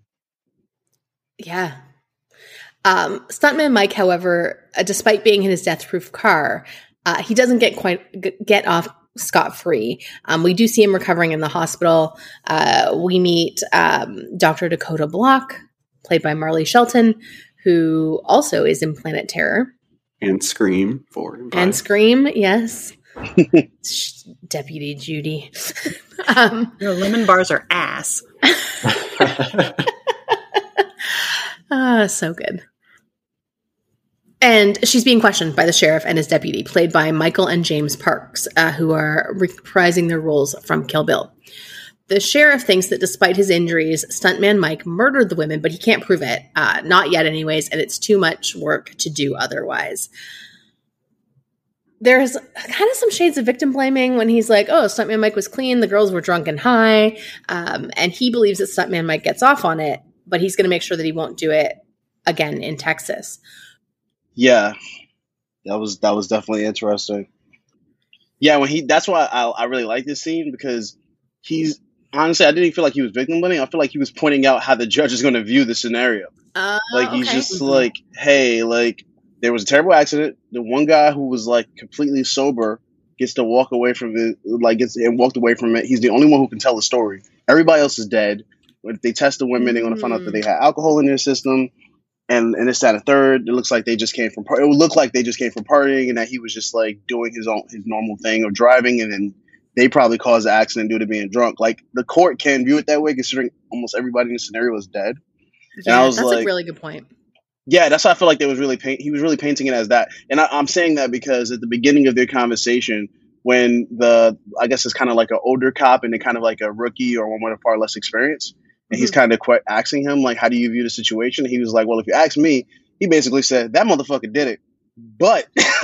Yeah. Um, Stuntman Mike, however, uh, despite being in his death-proof car, uh, he doesn't get quite g- get off scot-free. Um, we do see him recovering in the hospital. Uh, we meet um, Doctor Dakota Block, played by Marley Shelton, who also is in Planet Terror. And Scream four and five. And Scream, yes. Deputy Judy. um, Your lemon bars are ass. Ah, so good. And she's being questioned by the sheriff and his deputy, played by Michael and James Parks, uh, who are reprising their roles from Kill Bill. The sheriff thinks that despite his injuries, Stuntman Mike murdered the women, but he can't prove it. Uh, not yet anyways, and it's too much work to do otherwise. There's kind of some shades of victim blaming when he's like, oh, Stuntman Mike was clean, the girls were drunk and high, um, and he believes that Stuntman Mike gets off on it, but he's going to make sure that he won't do it again in Texas. Yeah, that was that was definitely interesting. Yeah, when he that's why I, I really like this scene, because he's honestly, I didn't feel like he was victim blaming. I feel like he was pointing out how the judge is going to view the scenario. Uh, like he's okay. just mm-hmm. like, hey, like there was a terrible accident. The one guy who was like completely sober gets to walk away from it, like gets and walked away from it. He's the only one who can tell the story. Everybody else is dead. If they test the women, they're going to find out that they had alcohol in their system. And and it's that a third. It looks like they just came from. It would look like they just came from partying, and that he was just like doing his own his normal thing of driving, and then they probably caused the accident due to being drunk. Like the court can view it that way, considering almost everybody in the scenario was dead. Yeah, and I was that's like, a really good point. Yeah, that's how I feel like they was really paint. He was really painting it as that, and I, I'm saying that because at the beginning of their conversation, when the I guess it's kind of like an older cop and then kind of like a rookie or one with far less experience. And mm-hmm. he's kind of quite asking him, like, how do you view the situation? And he was like, well, if you ask me, he basically said, that motherfucker did it. But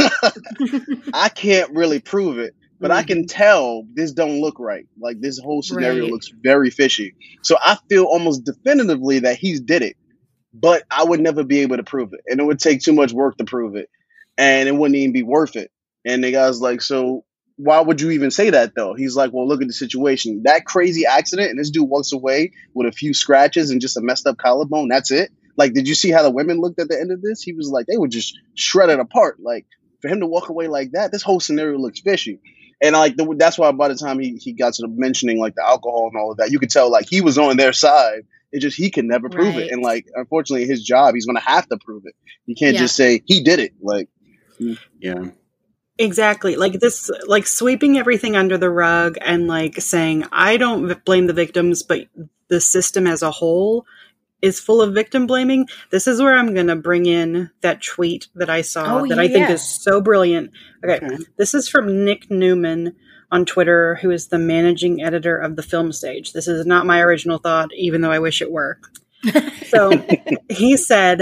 I can't really prove it. But mm-hmm. I can tell this don't look right. Like, this whole scenario right. looks very fishy. So I feel almost definitively that he's did it. But I would never be able to prove it. And it would take too much work to prove it. And it wouldn't even be worth it. And the guy's like, so why would you even say that, though? He's like, well, look at the situation. That crazy accident, and this dude walks away with a few scratches and just a messed up collarbone. That's it. Like, did you see how the women looked at the end of this? He was like, they were just shredded apart. Like, for him to walk away like that, this whole scenario looks fishy. And like, the, that's why by the time he, he got to the mentioning like the alcohol and all of that, you could tell like he was on their side. It just, he could never prove right. it. And like, unfortunately, his job, he's going to have to prove it. You can't yeah. just say he did it. Like, yeah. Exactly. Like this, like sweeping everything under the rug and like saying, I don't blame the victims, but the system as a whole is full of victim blaming. This is where I'm going to bring in that tweet that I saw oh, that yeah. I think is so brilliant. Okay. Okay. This is from Nick Newman on Twitter, who is the managing editor of the Film Stage. This is not my original thought, even though I wish it were. So he said,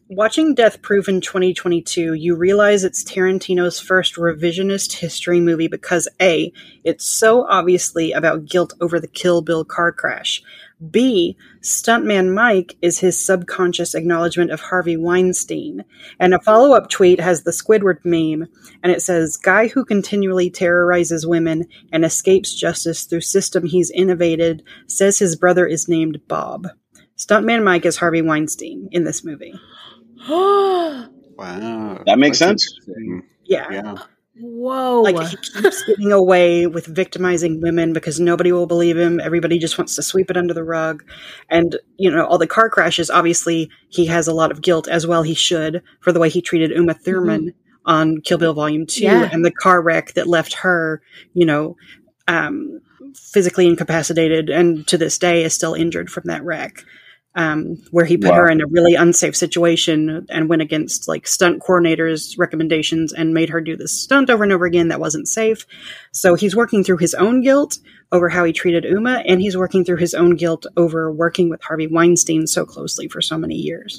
Watching Death Proof in twenty twenty-two, you realize it's Tarantino's first revisionist history movie because A, it's so obviously about guilt over the Kill Bill car crash. B, Stuntman Mike is his subconscious acknowledgement of Harvey Weinstein. And a follow-up tweet has the Squidward meme, and it says, guy who continually terrorizes women and escapes justice through system he's innovated says his brother is named Bob. Stuntman Mike is Harvey Weinstein in this movie. Wow. That makes That's sense. interesting. Yeah. Yeah. Whoa. Like, he keeps getting away with victimizing women because nobody will believe him. Everybody just wants to sweep it under the rug. And, you know, all the car crashes, obviously, he has a lot of guilt, as well he should, for the way he treated Uma Thurman mm-hmm. on Kill Bill Volume two, yeah. and the car wreck that left her, you know, um, physically incapacitated, and to this day is still injured from that wreck. Um, where he put Wow. her in a really unsafe situation and went against like stunt coordinators' recommendations and made her do this stunt over and over again that wasn't safe. So he's working through his own guilt over how he treated Uma, and he's working through his own guilt over working with Harvey Weinstein so closely for so many years.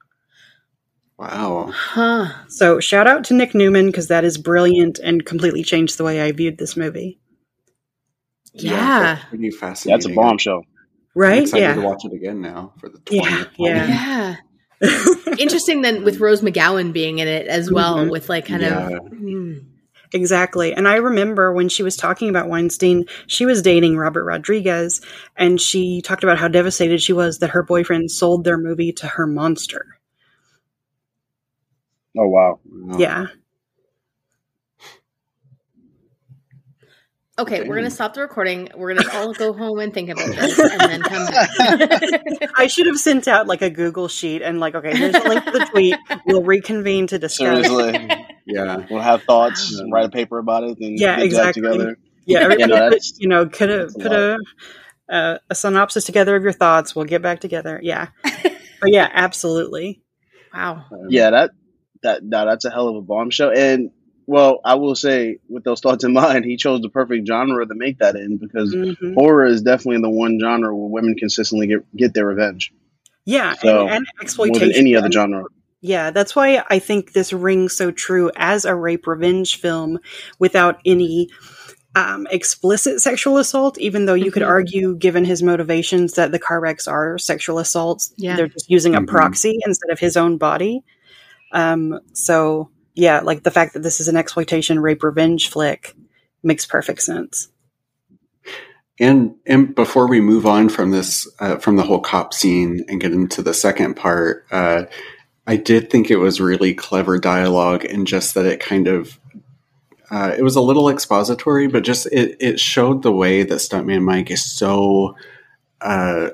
Wow. Huh. So shout out to Nick Newman, because that is brilliant and completely changed the way I viewed this movie. Yeah. That's pretty fascinating. That's a bombshell. I'm Right? excited Yeah. to watch it again now for the Yeah, twentieth yeah. Yeah. Interesting then with Rose McGowan being in it as well, Mhm. with like kind Yeah. of. Mm. Exactly. And I remember when she was talking about Weinstein, she was dating Robert Rodriguez, and she talked about how devastated she was that her boyfriend sold their movie to her monster. Oh, wow. Wow. Yeah. Okay, Damn. we're gonna stop the recording. We're gonna all go home and think about this, and then come back. I should have sent out like a Google sheet and like, okay, here's the link to the tweet. We'll reconvene to discuss. Seriously. Yeah. We'll have thoughts, write a paper about it, and Yeah, get that exactly. together. Yeah, everybody Yeah, no, put, that's- you know, could have that's a put a uh, a synopsis together of your thoughts. We'll get back together. Yeah, but yeah, absolutely. Wow. Yeah, that that no, that's a hell of a bombshell. And well, I will say, with those thoughts in mind, he chose the perfect genre to make that in, because Mhm. horror is definitely the one genre where women consistently get get their revenge Yeah, So, and, and more exploitation. than any other And- genre. Yeah, that's why I think this rings so true as a rape revenge film without any um, explicit sexual assault, even though you could Mhm. argue, given his motivations, that the car wrecks are sexual assaults. Yeah. They're just using a Mhm. proxy instead of his own body. Um, so, yeah, like the fact that this is an exploitation rape revenge flick makes perfect sense. And and before we move on from this, uh, from the whole cop scene and get into the second part, uh, I did think it was really clever dialogue, and just that it kind of, uh, it was a little expository, but just it, it showed the way that Stuntman Mike is so uh,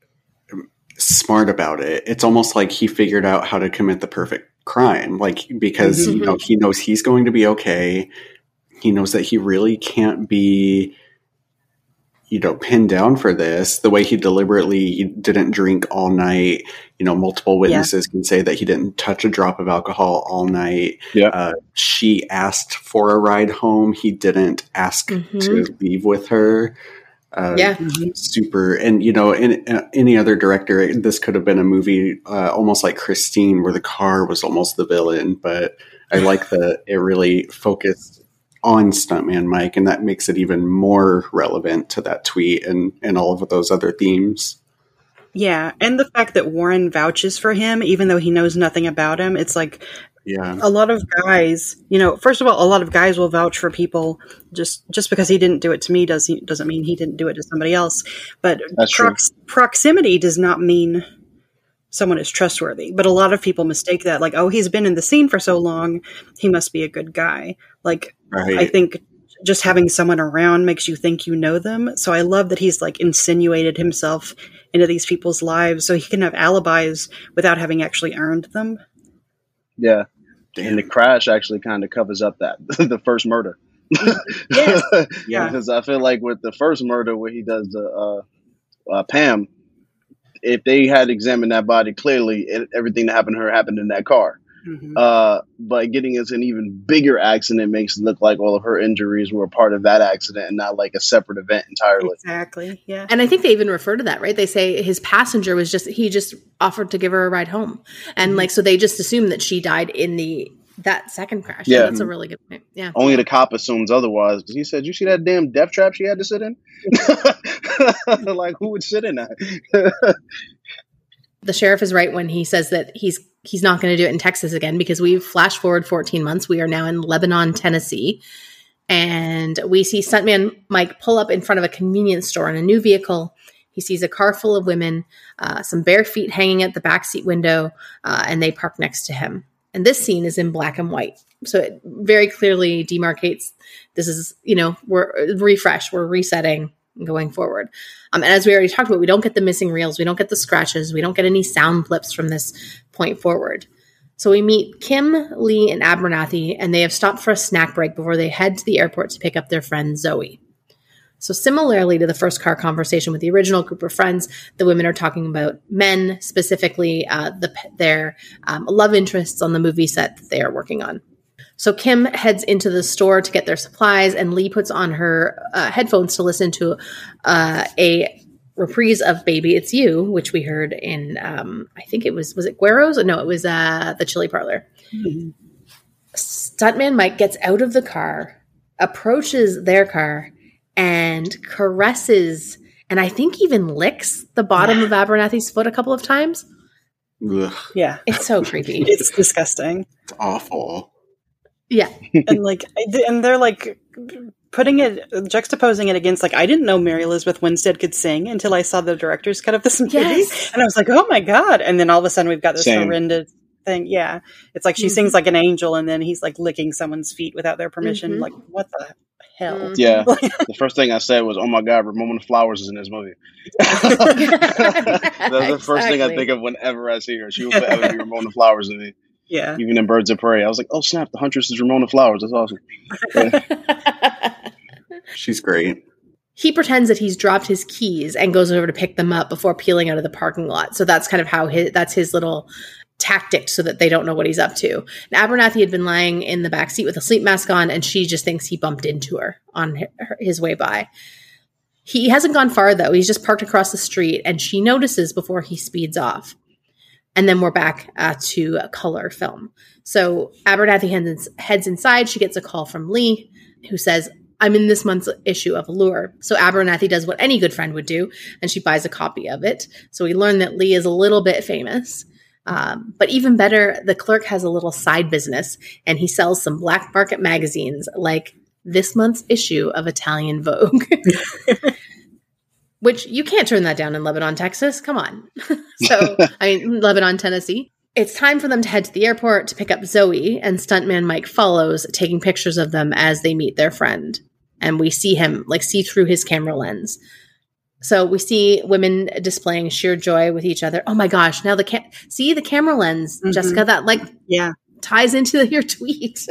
smart about it. It's almost like he figured out how to commit the perfect crime, like because Mhm. you know he knows he's going to be okay. He knows that he really can't be, you know, pinned down for this. The way he deliberately didn't drink all night, you know, multiple witnesses can say that he didn't touch a drop of alcohol all night. Yeah. Uh, she asked for a ride home. He didn't ask Mhm. to leave with her. Uh, Yeah. Super. And, you know, in, uh, any other director, this could have been a movie uh, almost like Christine, where the car was almost the villain. But I like that it really focused on Stuntman Mike, and that makes it even more relevant to that tweet and, and all of those other themes. Yeah, and the fact that Warren vouches for him, even though he knows nothing about him, it's like Yeah. a lot of guys, you know, first of all, a lot of guys will vouch for people just just because he didn't do it to me does he, doesn't mean he didn't do it to somebody else. But That's true. prox- proximity does not mean someone is trustworthy. But a lot of people mistake that, like, oh, he's been in the scene for so long, he must be a good guy. Like, Right. I think just having someone around makes you think you know them. So I love that he's like insinuated himself into these people's lives so he can have alibis without having actually earned them. Yeah. Damn. And the crash actually kind of covers up that the first murder. Yes. Yeah. Because I feel like with the first murder where he does the uh, uh, Pam, if they had examined that body clearly, it, everything that happened to her happened in that car. Mhm. Uh, but getting into an even bigger accident makes it look like all of her injuries were part of that accident and not like a separate event entirely. Exactly. Yeah. And I think they even refer to that, right? They say his passenger was just, he just offered to give her a ride home. And like, so they just assume that she died in the, that second crash. Yeah. And that's a really good point. Yeah. Only the cop assumes otherwise because he said, "You see that damn death trap she had to sit in?" Like, who would sit in that? The sheriff is right when he says that he's he's not going to do it in Texas again, because we've flash forward fourteen months. We are now in Lebanon, Tennessee. And we see stuntman Mike pull up in front of a convenience store in a new vehicle. He sees a car full of women, uh, some bare feet hanging at the backseat window, uh, and they park next to him. And this scene is in black and white. So it very clearly demarcates, this is, you know, we're refresh, we're resetting, going forward. Um, and as we already talked about, we don't get the missing reels. We don't get the scratches. We don't get any sound blips from this point forward. So we meet Kim, Lee, and Abernathy, and they have stopped for a snack break before they head to the airport to pick up their friend Zoe. So similarly to the first car conversation with the original group of friends, the women are talking about men, specifically uh, the, their um, love interests on the movie set that they are working on. So Kim heads into the store to get their supplies, and Lee puts on her uh, headphones to listen to uh, a reprise of Baby It's You, which we heard in, um, I think it was, was it Guero's? No, it was uh, the Chili Parlor. Mm-hmm. Stuntman Mike gets out of the car, approaches their car, and caresses, and I think even licks the bottom of Abernathy's foot a couple of times. Ugh. Yeah. It's so creepy. It's disgusting. It's awful. Yeah. And like, and they're like putting it, juxtaposing it against, like, I didn't know Mary Elizabeth Winstead could sing until I saw the director's cut of this movie. Yes. And I was like, oh my God. And then all of a sudden we've got this Same. horrendous thing. Yeah. It's like she Mm-hmm. sings like an angel, and then he's like licking someone's feet without their permission. Mm-hmm. Like, what the hell? Mm-hmm. Yeah. The first thing I said was, "Oh my God, Ramona Flowers is in this movie." That's the first thing I Exactly. think of whenever I see her. She will forever be Ramona Flowers to me. Yeah. Even in Birds of Prey, I was like, "Oh snap, the Huntress is Ramona Flowers." That's awesome. Yeah. She's great. He pretends that he's dropped his keys and goes over to pick them up before peeling out of the parking lot. So that's kind of how his, that's his little tactic, so that they don't know what he's up to. And Abernathy had been lying in the back seat with a sleep mask on, and she just thinks he bumped into her on his way by. He hasn't gone far, though. He's just parked across the street, and she notices before he speeds off. And then we're back uh, to a color film. So Abernathy heads, heads inside. She gets a call from Lee, who says, "I'm in this month's issue of Allure." So Abernathy does what any good friend would do, and she buys a copy of it. So we learn that Lee is a little bit famous. Um, but even better, the clerk has a little side business, and he sells some black market magazines like this month's issue of Italian Vogue. Which you can't turn that down in Lebanon, Texas. Come on. So, I mean, Lebanon, Tennessee. It's time for them to head to the airport to pick up Zoe, and stuntman Mike follows, taking pictures of them as they meet their friend. And we see him, like, see through his camera lens. So we see women displaying sheer joy with each other. Oh my gosh. Now the ca- see the camera lens, Mm-hmm. Jessica, that like Yeah. ties into your tweet.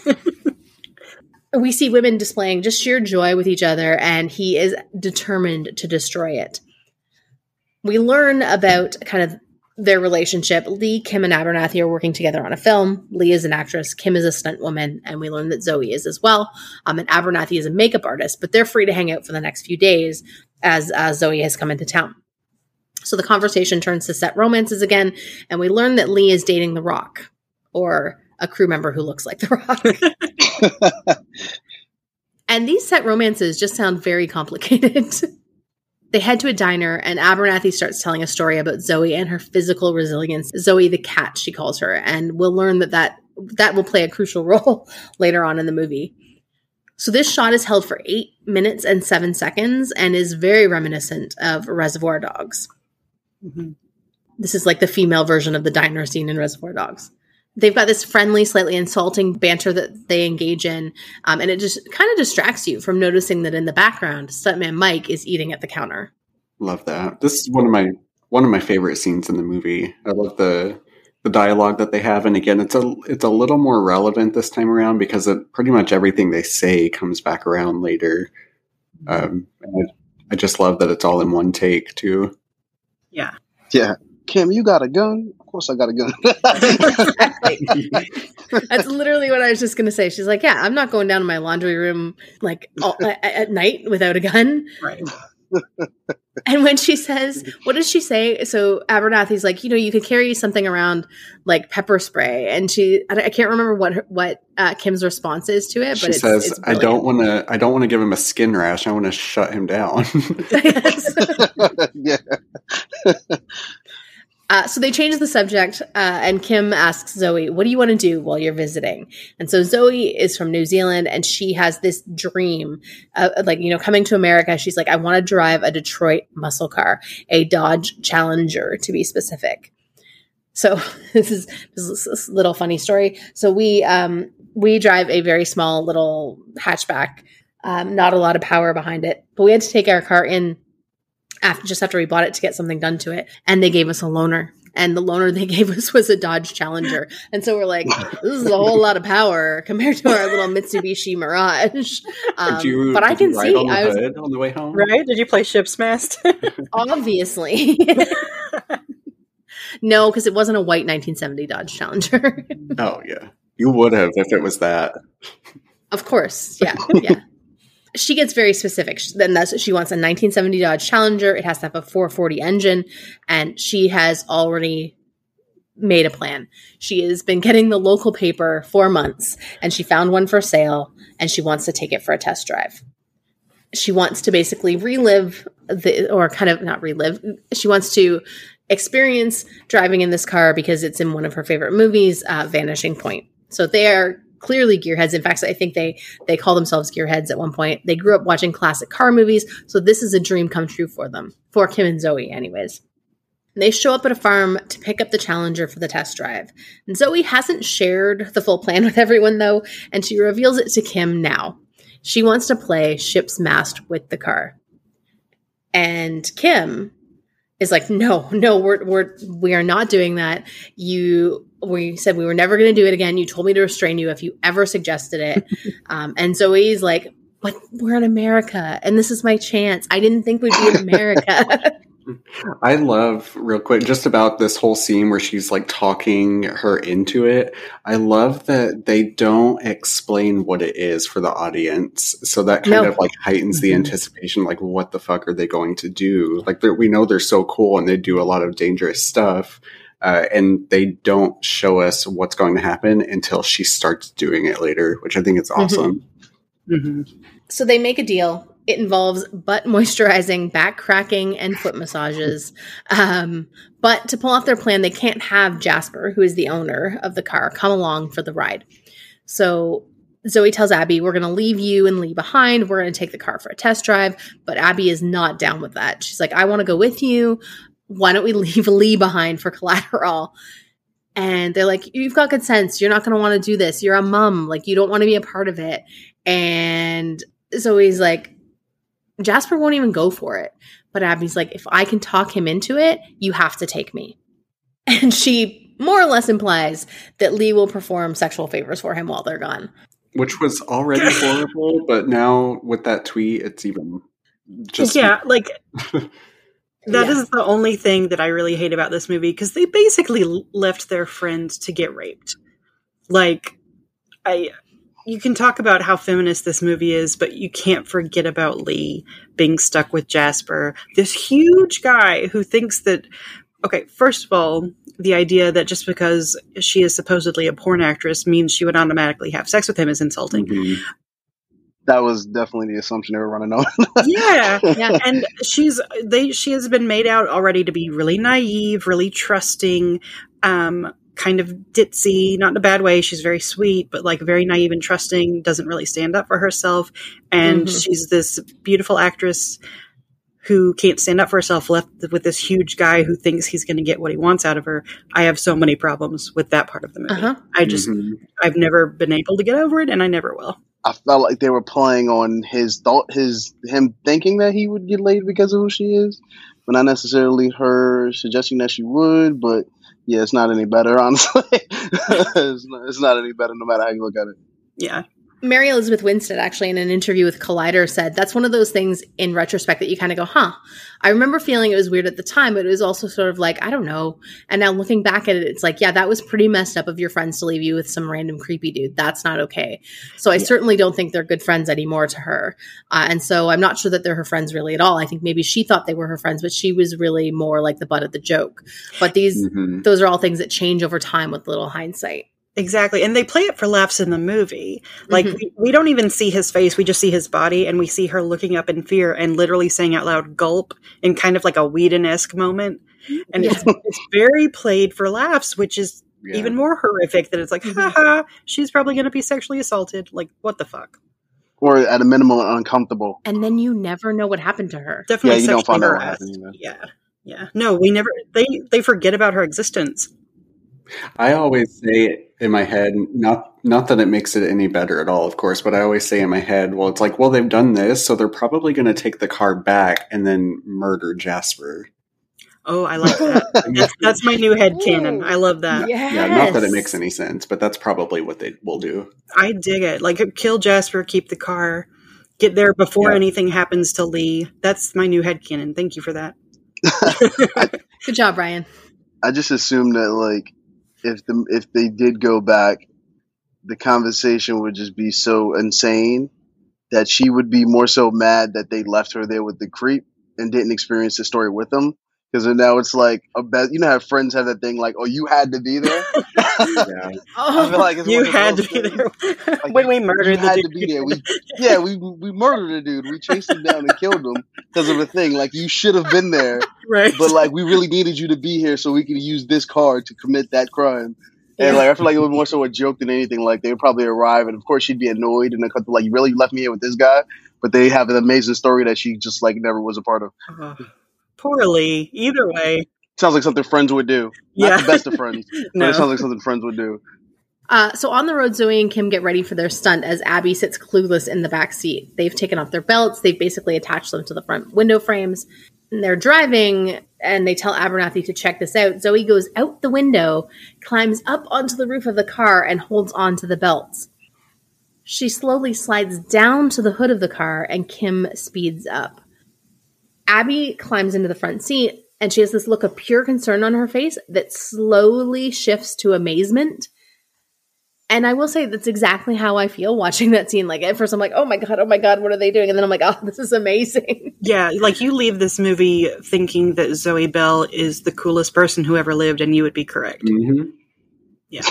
We see women displaying just sheer joy with each other, and he is determined to destroy it. We learn about kind of their relationship. Lee, Kim, and Abernathy are working together on a film. Lee is an actress. Kim is a stunt woman. And we learn that Zoe is as well. Um, and Abernathy is a makeup artist, but they're free to hang out for the next few days as uh, Zoe has come into town. So the conversation turns to set romances again. And we learn that Lee is dating The Rock, or a crew member who looks like The Rock. And these set romances just sound very complicated. They head to a diner, and Abernathy starts telling a story about Zoe and her physical resilience. Zoe the cat, she calls her. And we'll learn that that, that will play a crucial role later on in the movie. So this shot is held for eight minutes and seven seconds and is very reminiscent of Reservoir Dogs. Mm-hmm. This is like the female version of the diner scene in Reservoir Dogs. They've got this friendly, slightly insulting banter that they engage in, um, and it just kind of distracts you from noticing that in the background, stuntman Mike is eating at the counter. Love that. This is one of my one of my favorite scenes in the movie. I love the the dialogue that they have, and again, it's a it's a little more relevant this time around because it, pretty much everything they say comes back around later. Um, and I, I just love that it's all in one take too. Yeah. Yeah. Kim, you got a gun? Of course I got a gun. Exactly. That's literally what I was just going to say. She's like, yeah, I'm not going down to my laundry room like all, at, at night without a gun. Right. And when she says, what does she say? So Abernathy's like, you know, you could carry something around like pepper spray. And she, I can't remember what her, what uh, Kim's response is to it, she but it's, says, it's I don't want to, I don't want to give him a skin rash. I want to shut him down. Yeah. Uh, so they change the subject, uh, and Kim asks Zoe, what do you want to do while you're visiting? And so Zoe is from New Zealand, and she has this dream, uh, like, you know, coming to America. She's like, I want to drive a Detroit muscle car, a Dodge Challenger to be specific. So this is, this is this little funny story. So we, um, we drive a very small little hatchback, um, not a lot of power behind it, but we had to take our car in after, just after we bought it to get something done to it. And they gave us a loaner. And the loaner they gave us was a Dodge Challenger. And so we're like, this is a whole lot of power compared to our little Mitsubishi Mirage. Um, did you, but did I can you ride see. on the I was, hood on the way home? Right? Did you play Ship's Mast? obviously. No, because it wasn't a white nineteen seventy Dodge Challenger. Oh, yeah. You would have if it was that. Of course. Yeah. Yeah. She gets very specific. Then that's she wants a nineteen seventy Dodge Challenger. It has to have a four forty engine, and she has already made a plan. She has been getting the local paper for months, and she found one for sale, and she wants to take it for a test drive. She wants to basically relive the, or kind of not relive. She wants to experience driving in this car because it's in one of her favorite movies, uh, Vanishing Point. So they are clearly gearheads. In fact, I think they they call themselves gearheads at one point. They grew up watching classic car movies, so this is a dream come true for them, for Kim and Zoe anyways. And they show up at a farm to pick up the Challenger for the test drive. And Zoe hasn't shared the full plan with everyone, though, and she reveals it to Kim now. She wants to play Ship's Mast with the car. And Kim is like, no, no, we're, we're, we are not doing that. You... We said we were never going to do it again. You told me to restrain you if you ever suggested it. Um, and Zoe's like, but we're in America and this is my chance. I didn't think we'd be in America. I love, real quick, just about this whole scene where she's like talking her into it. I love that they don't explain what it is for the audience. So that kind No. of like heightens the anticipation. Like, what the fuck are they going to do? Like, they're- we know they're so cool and they do a lot of dangerous stuff. Uh, and they don't show us what's going to happen until she starts doing it later, which I think is awesome. Mm-hmm. So they make a deal. It involves butt moisturizing, back cracking, and foot massages. Um, but to pull off their plan, they can't have Jasper, who is the owner of the car, come along for the ride. So Zoe tells Abby, we're going to leave you and Lee behind. We're going to take the car for a test drive. But Abby is not down with that. She's like, I want to go with you. Why don't we leave Lee behind for collateral? And they're like, you've got good sense. You're not going to want to do this. You're a mom. Like, you don't want to be a part of it. And Zoe's like, Jasper won't even go for it. But Abby's like, if I can talk him into it, you have to take me. And she more or less implies that Lee will perform sexual favors for him while they're gone. Which was already horrible, but now with that tweet, it's even just... Yeah, like... That Yeah. is the only thing that I really hate about this movie, because they basically l- left their friend to get raped. Like, I, you can talk about how feminist this movie is, but you can't forget about Lee being stuck with Jasper, this huge guy who thinks that, okay, first of all, the idea that just because she is supposedly a porn actress means she would automatically have sex with him is insulting. Mhm. That was definitely the assumption they were running on. Yeah. Yeah. And she's they she has been made out already to be really naive, really trusting, um, kind of ditzy, not in a bad way. She's very sweet, but like very naive and trusting, doesn't really stand up for herself. And Mhm. she's this beautiful actress who can't stand up for herself, left with this huge guy who thinks he's going to get what he wants out of her. I have so many problems with that part of the movie. Uh-huh. I just, Mhm. I've never been able to get over it, and I never will. I felt like they were playing on his thought, his him thinking that he would get laid because of who she is, but not necessarily her suggesting that she would. But yeah, it's not any better, honestly. it's, not, it's not any better, no matter how you look at it. Yeah. Mary Elizabeth Winstead, actually, in an interview with Collider, said that's one of those things in retrospect that you kind of go, huh. I remember feeling it was weird at the time, but it was also sort of like, I don't know. And now looking back at it, it's like, yeah, that was pretty messed up of your friends to leave you with some random creepy dude. That's not okay. So I yeah. certainly don't think they're good friends anymore to her. Uh, and so I'm not sure that they're her friends really at all. I think maybe she thought they were her friends, but she was really more like the butt of the joke. But these, mm-hmm. those are all things that change over time with little hindsight. Exactly. And they play it for laughs in the movie. Like, mm-hmm. we, we don't even see his face. We just see his body, and we see her looking up in fear and literally saying out loud, gulp, in kind of like a Whedon-esque moment. And yeah. it's, it's very played for laughs, which is yeah. even more horrific that it's like, mm-hmm. haha, she's probably going to be sexually assaulted. Like, what the fuck? Or at a minimum, uncomfortable. And then you never know what happened to her. Definitely yeah, you don't find out what harassed. happened. Yeah. Yeah. No, we never, they, they forget about her existence. I always say in my head, not not that it makes it any better at all, of course, but I always say in my head, well, it's like, well, they've done this, so they're probably going to take the car back and then murder Jasper. Oh, I like that. that's, that's my new headcanon. I love that. Yes. Yeah, not that it makes any sense, but that's probably what they will do. I dig it. Like, kill Jasper, keep the car, get there before yeah. anything happens to Lee. That's my new headcanon. Thank you for that. Good job, Ryan. I just assumed that, like, if the if they did go back, the conversation would just be so insane that she would be more so mad that they left her there with the creep and didn't experience the story with them. Because now it's like a best, you know how friends have that thing like, oh, you had to be there. yeah. Oh, I feel like it's you had to be thing. there like, when we murdered you the had dude. to be there. We, yeah, we we murdered a dude. We chased him down and killed him because of a thing. Like, you should have been there, right? But like, we really needed you to be here so we could use this car to commit that crime. And like, I feel like it was more so a joke than anything. Like, they would probably arrive, and of course she'd be annoyed and then like, you really left me here with this guy. But they have an amazing story that she just like never was a part of. Uh, poorly, either way. Sounds like something friends would do. Not yeah. the best of friends, no. but it sounds like something friends would do. Uh, so on the road, Zoe and Kim get ready for their stunt as Abby sits clueless in the back seat. They've taken off their belts. They've basically attached them to the front window frames. And they're driving, and they tell Abernathy to check this out. Zoe goes out the window, climbs up onto the roof of the car, and holds on to the belts. She slowly slides down to the hood of the car, and Kim speeds up. Abby climbs into the front seat, and she has this look of pure concern on her face that slowly shifts to amazement. And I will say that's exactly how I feel watching that scene. Like, at first I'm like, oh my God, oh my God, what are they doing? And then I'm like, oh, this is amazing. Yeah, like, you leave this movie thinking that Zoe Bell is the coolest person who ever lived, and you would be correct. Mm-hmm. Yeah.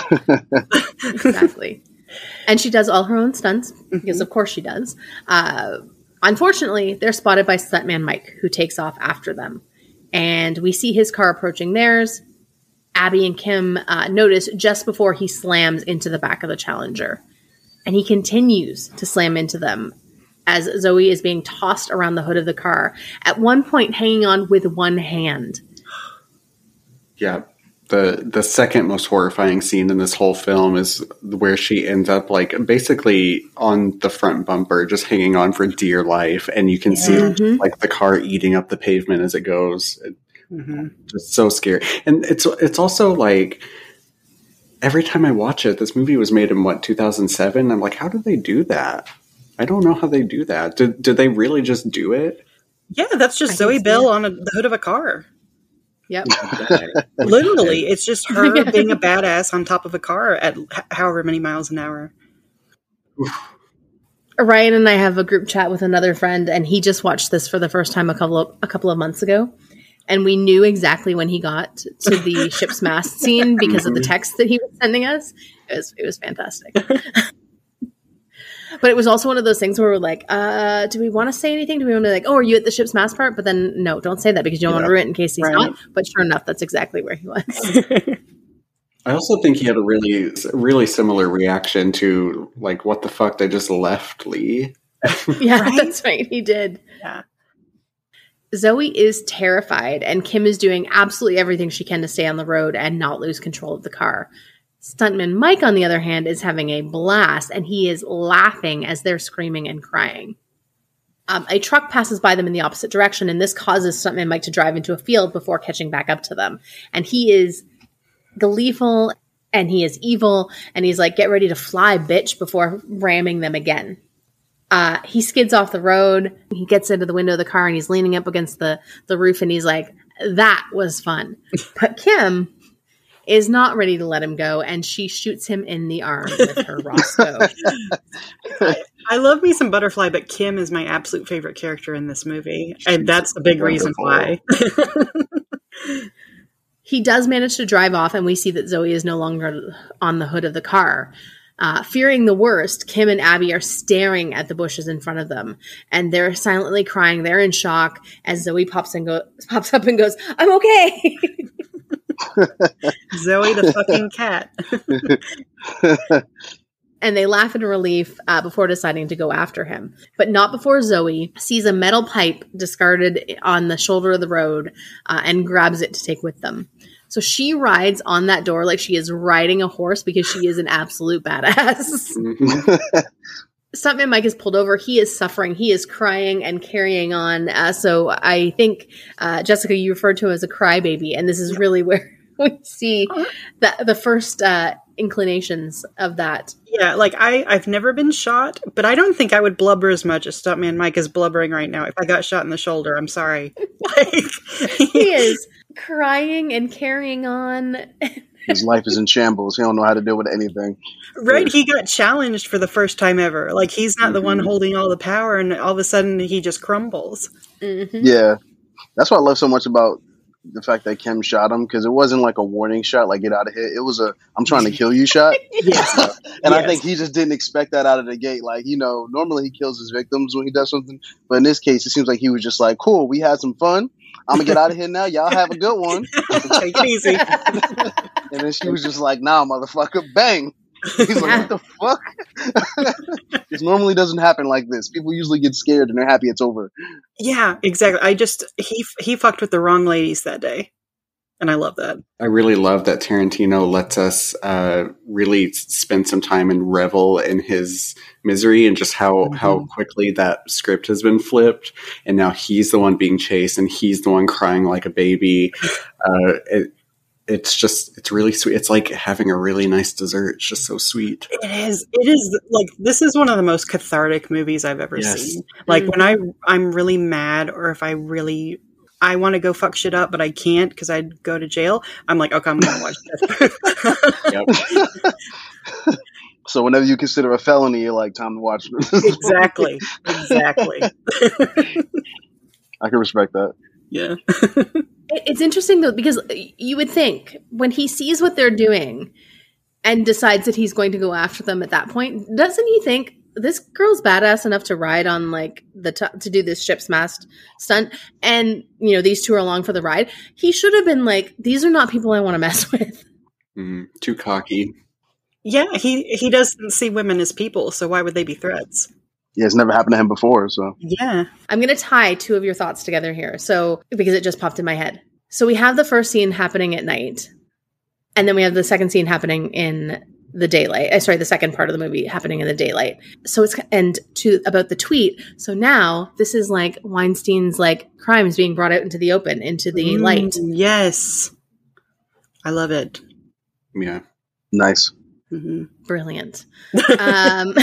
Exactly. And she does all her own stunts, because of course she does. Uh, unfortunately, they're spotted by stuntman Mike, who takes off after them. And we see his car approaching theirs. Abby and Kim uh, notice just before he slams into the back of the Challenger. And he continues to slam into them as Zoe is being tossed around the hood of the car, at one point hanging on with one hand. Yeah. The the second most horrifying scene in this whole film is where she ends up, like, basically on the front bumper, just hanging on for dear life. And you can yeah. see mm-hmm. like the car eating up the pavement as it goes. It, mm-hmm. Just so scary. And it's it's also like, every time I watch it, this movie was made in what, two thousand seven? I'm like, how did they do that? I don't know how they do that. Did did they really just do it? Yeah, that's just I Zoe Bell on a, the hood of a car. Yep. Literally, it's just her yeah. being a badass on top of a car at h- however many miles an hour. Ryan and I have a group chat with another friend, and he just watched this for the first time a couple of, a couple of months ago. And we knew exactly when he got to the ship's mast scene because of the text that he was sending us. It was, it was fantastic. But it was also one of those things where we're like, uh, do we want to say anything? Do we want to be like, oh, are you at the ship's mast part? But then, no, don't say that because you don't yeah. want to ruin it in case he's right. not. But sure enough, that's exactly where he was. I also think he had a really, really similar reaction to, like, what the fuck, they just left Lee. Yeah, right? That's right. He did. Yeah. Zoe is terrified, and Kim is doing absolutely everything she can to stay on the road and not lose control of the car. Stuntman Mike, on the other hand, is having a blast, and he is laughing as they're screaming and crying. Um, a truck passes by them in the opposite direction, and this causes Stuntman Mike to drive into a field before catching back up to them. And he is gleeful and he is evil, and he's like, get ready to fly, bitch, before ramming them again. Uh, he skids off the road. He gets into the window of the car, and he's leaning up against the, the roof, and he's like, that was fun. But Kim is not ready to let him go, and she shoots him in the arm with her Roscoe. I, I love me some Butterfly, but Kim is my absolute favorite character in this movie, and that's a big reason why. He does manage to drive off, and we see that Zoe is no longer on the hood of the car. Uh, fearing the worst, Kim and Abby are staring at the bushes in front of them, and they're silently crying. They're in shock as Zoe pops and go pops up and goes, "I'm okay." Zoe the fucking cat. And they laugh in relief uh, before deciding to go after him. But not before Zoe sees a metal pipe discarded on the shoulder of the road uh, and grabs it to take with them. So she rides on that door like she is riding a horse because she is an absolute badass. Mm-hmm. Stuntman Mike is pulled over. He is suffering. He is crying and carrying on. Uh, so I think, uh, Jessica, you referred to him as a crybaby, and this is really where we see that the first uh, inclinations of that. Yeah, like I, I've never been shot, but I don't think I would blubber as much as Stuntman Mike is blubbering right now. If I got shot in the shoulder, I'm sorry. Like, he is crying and carrying on. His life is in shambles. He don't know how to deal with anything. Right, he got challenged for the first time ever. Like, he's not mm-hmm. the one holding all the power, and all of a sudden he just crumbles. Mm-hmm. Yeah, that's what I love so much about the fact that Kim shot him, because it wasn't like a warning shot, like get out of here. It was a I'm trying to kill you shot. Yes. And yes. I think he just didn't expect that out of the gate. Like, you know, normally he kills his victims when he does something, but in this case, it seems like he was just like, cool, we had some fun. I'm gonna get out of here now. Y'all have a good one. Take it easy. And then she was just like, nah, motherfucker, bang. He's like, what the fuck? This normally doesn't happen like this. People usually get scared and they're happy it's over. Yeah, exactly. I just, he he fucked with the wrong ladies that day. And I love that. I really love that Tarantino lets us uh, really spend some time and revel in his misery and just how, mm-hmm. how quickly that script has been flipped. And now he's the one being chased and he's the one crying like a baby. Uh, it, It's just, it's really sweet. It's like having a really nice dessert. It's just so sweet. It is. It is like, this is one of the most cathartic movies I've ever yes. seen. Like mm-hmm. when I, I'm really mad, or if I really, I want to go fuck shit up, but I can't because I'd go to jail. I'm like, okay, I'm going to watch this. Yep. So whenever you consider a felony, you're like, time to watch this. Exactly. Exactly. I can respect that. Yeah. It's interesting, though, because you would think when he sees what they're doing and decides that he's going to go after them at that point, doesn't he think this girl's badass enough to ride on like the t- to do this ship's mast stunt, and you know these two are along for the ride? He should have been like, these are not people I want to mess with. Mm, too cocky. Yeah, he he doesn't see women as people, so why would they be threats? Yeah, it's never happened to him before, so. Yeah. I'm going to tie two of your thoughts together here. So, because it just popped in my head. So we have the first scene happening at night, and then we have the second scene happening in the daylight. Uh, sorry, the second part of the movie happening in the daylight. So it's, and to, about the tweet. So now this is like Weinstein's like crimes being brought out into the open, into the mm, light. Yes. I love it. Yeah. Nice. Mm-hmm. Brilliant. Um,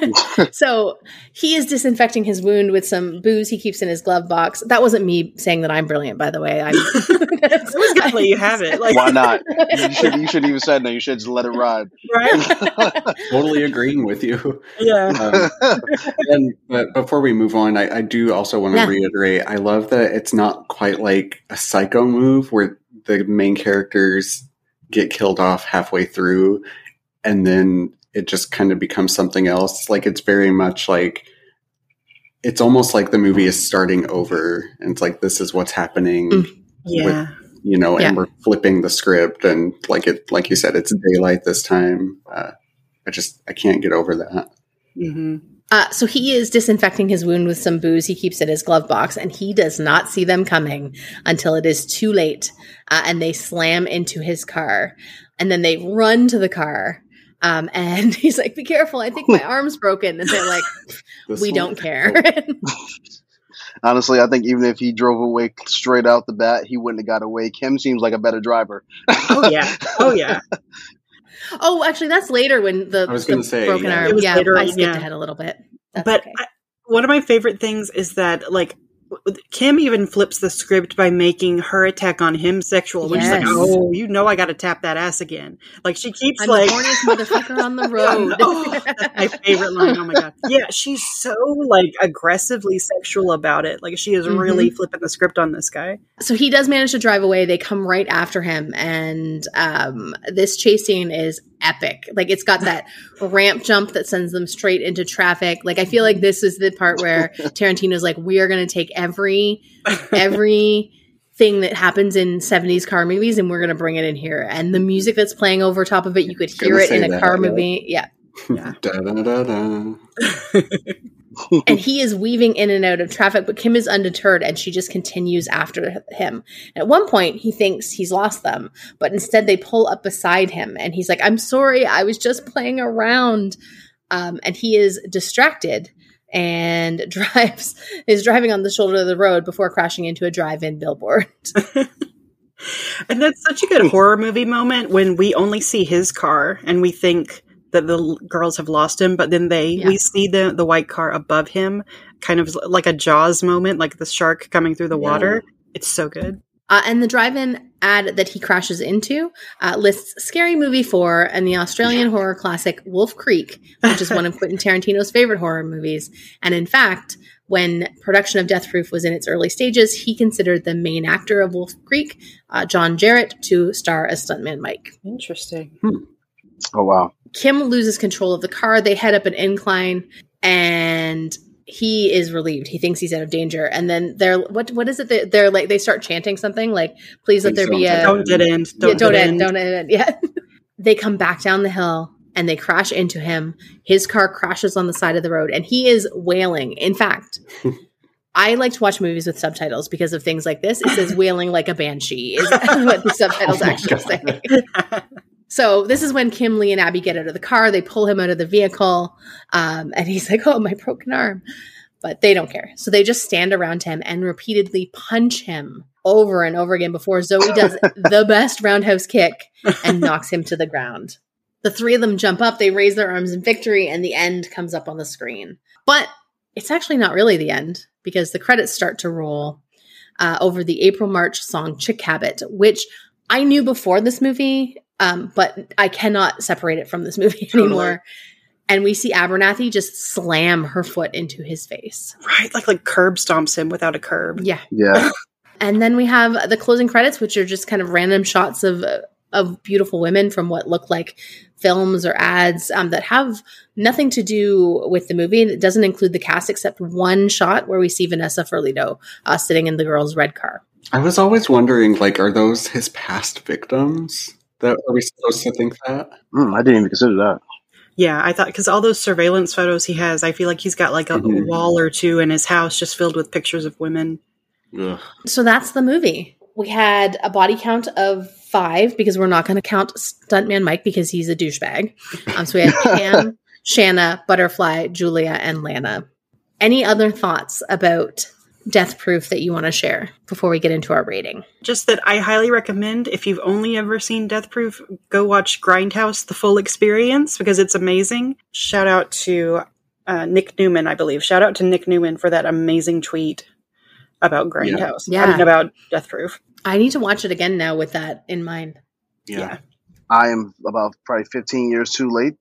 so he is disinfecting his wound with some booze he keeps in his glove box. That wasn't me saying that I'm brilliant, by the way. I'm, I was gonna let you have it. Like, why not? You should. You shouldn't even say that. You should just let it ride. Right. Totally agreeing with you. Yeah. Um, and but before we move on, I, I do also want to yeah. reiterate. I love that it's not quite like a Psycho move where the main characters get killed off halfway through. And then it just kind of becomes something else. Like, it's very much like, it's almost like the movie is starting over. And it's like, this is what's happening. Mm. Yeah. With, you know, yeah. and we're flipping the script. And like it, like you said, it's daylight this time. Uh, I just, I can't get over that. Mm-hmm. Uh, so he is disinfecting his wound with some booze he keeps in his glove box, and he does not see them coming until it is too late. Uh, and they slam into his car. And then they run to the car. Um, and he's like, be careful, I think my arm's broken. And they're like, we one? don't care. Honestly, I think even if he drove away straight out the bat, he wouldn't have got away. Kim seems like a better driver. Oh, yeah. Oh, yeah. Oh, actually, that's later when the, I was the gonna say, broken yeah. arm. It was yeah, later, I skipped yeah. ahead a little bit. That's but okay. I, one of my favorite things is that, like, Kim even flips the script by making her attack on him sexual. When she's like, Yes. "Oh, you know, I got to tap that ass again." Like she keeps I'm like, the horniest motherfucker on the road. oh, that's my favorite line. Oh my god, yeah, she's so like aggressively sexual about it. Like she is Mhm. really flipping the script on this guy. So he does manage to drive away. They come right after him, and um, this chase scene is epic. Like it's got that ramp jump that sends them straight into traffic. Like I feel like this is the part where Tarantino's like, "We are going to take every every thing that happens in seventies car movies, and we're going to bring it in here." And the music that's playing over top of it, you could hear Gonna it in say a that, car yeah. movie. Yeah. Yeah. Da, da, da, da. And he is weaving in and out of traffic, but Kim is undeterred and she just continues after him. At one point, he thinks he's lost them, but instead they pull up beside him and he's like, "I'm sorry, I was just playing around." Um, and he is distracted and drives is driving on the shoulder of the road before crashing into a drive-in billboard. And that's such a good horror movie moment when we only see his car and we think that the l- girls have lost him, but then they Yeah. we see the the white car above him, kind of like a Jaws moment, like the shark coming through the Yeah. water. It's so good. Uh, and the drive-in ad that he crashes into uh, lists Scary Movie four and the Australian horror classic Wolf Creek, which is one of Quentin Tarantino's favorite horror movies. And in fact, when production of Death Proof was in its early stages, he considered the main actor of Wolf Creek, uh, John Jarrett, to star as Stuntman Mike. Interesting. Oh wow. Kim loses control of the car. They head up an incline, and he is relieved. He thinks he's out of danger. And then they're what? What is it? They're, they're like they start chanting something like, "Please let Please there be don't a Don't dead end. Don't, yeah, don't dead end, don't end." Yeah. They come back down the hill and they crash into him. His car crashes on the side of the road, and he is wailing. In fact, I like to watch movies with subtitles because of things like this. It says "wailing like a banshee" is what the subtitles Oh my actually God. say. So this is when Kim, Lee, and Abby get out of the car. They pull him out of the vehicle, um, and he's like, "Oh, my broken arm." But they don't care. So they just stand around him and repeatedly punch him over and over again before Zoe does the best roundhouse kick and knocks him to the ground. The three of them jump up, they raise their arms in victory, and the end comes up on the screen. But it's actually not really the end, because the credits start to roll uh, over the April March song Chick Habit, which I knew before this movie, um, but I cannot separate it from this movie Totally. anymore. And we see Abernathy just slam her foot into his face. Right, like like curb stomps him without a curb. Yeah. Yeah. And then we have the closing credits, which are just kind of random shots of of beautiful women from what look like films or ads um, that have nothing to do with the movie. It doesn't include the cast except one shot where we see Vanessa Ferlito uh, sitting in the girl's red car. I was always wondering, like, are those his past victims? That are we supposed to think that? Mm, I didn't even consider that. Yeah, I thought, because all those surveillance photos he has, I feel like he's got like a Mhm. wall or two in his house just filled with pictures of women. Ugh. So that's the movie. We had a body count of five because we're not going to count Stuntman Mike because he's a douchebag. Um, so we had Pam, Shanna, Butterfly, Julia, and Lana. Any other thoughts about Death Proof that you want to share before we get into our rating? Just that I highly recommend, if you've only ever seen Death Proof, go watch Grindhouse, the full experience, because it's amazing. Shout out to uh, Nick Newman, I believe. Shout out to Nick Newman for that amazing tweet about Grindhouse. Yeah. I mean, about Death Proof. I need to watch it again now with that in mind. Yeah. Yeah. I am about probably fifteen years too late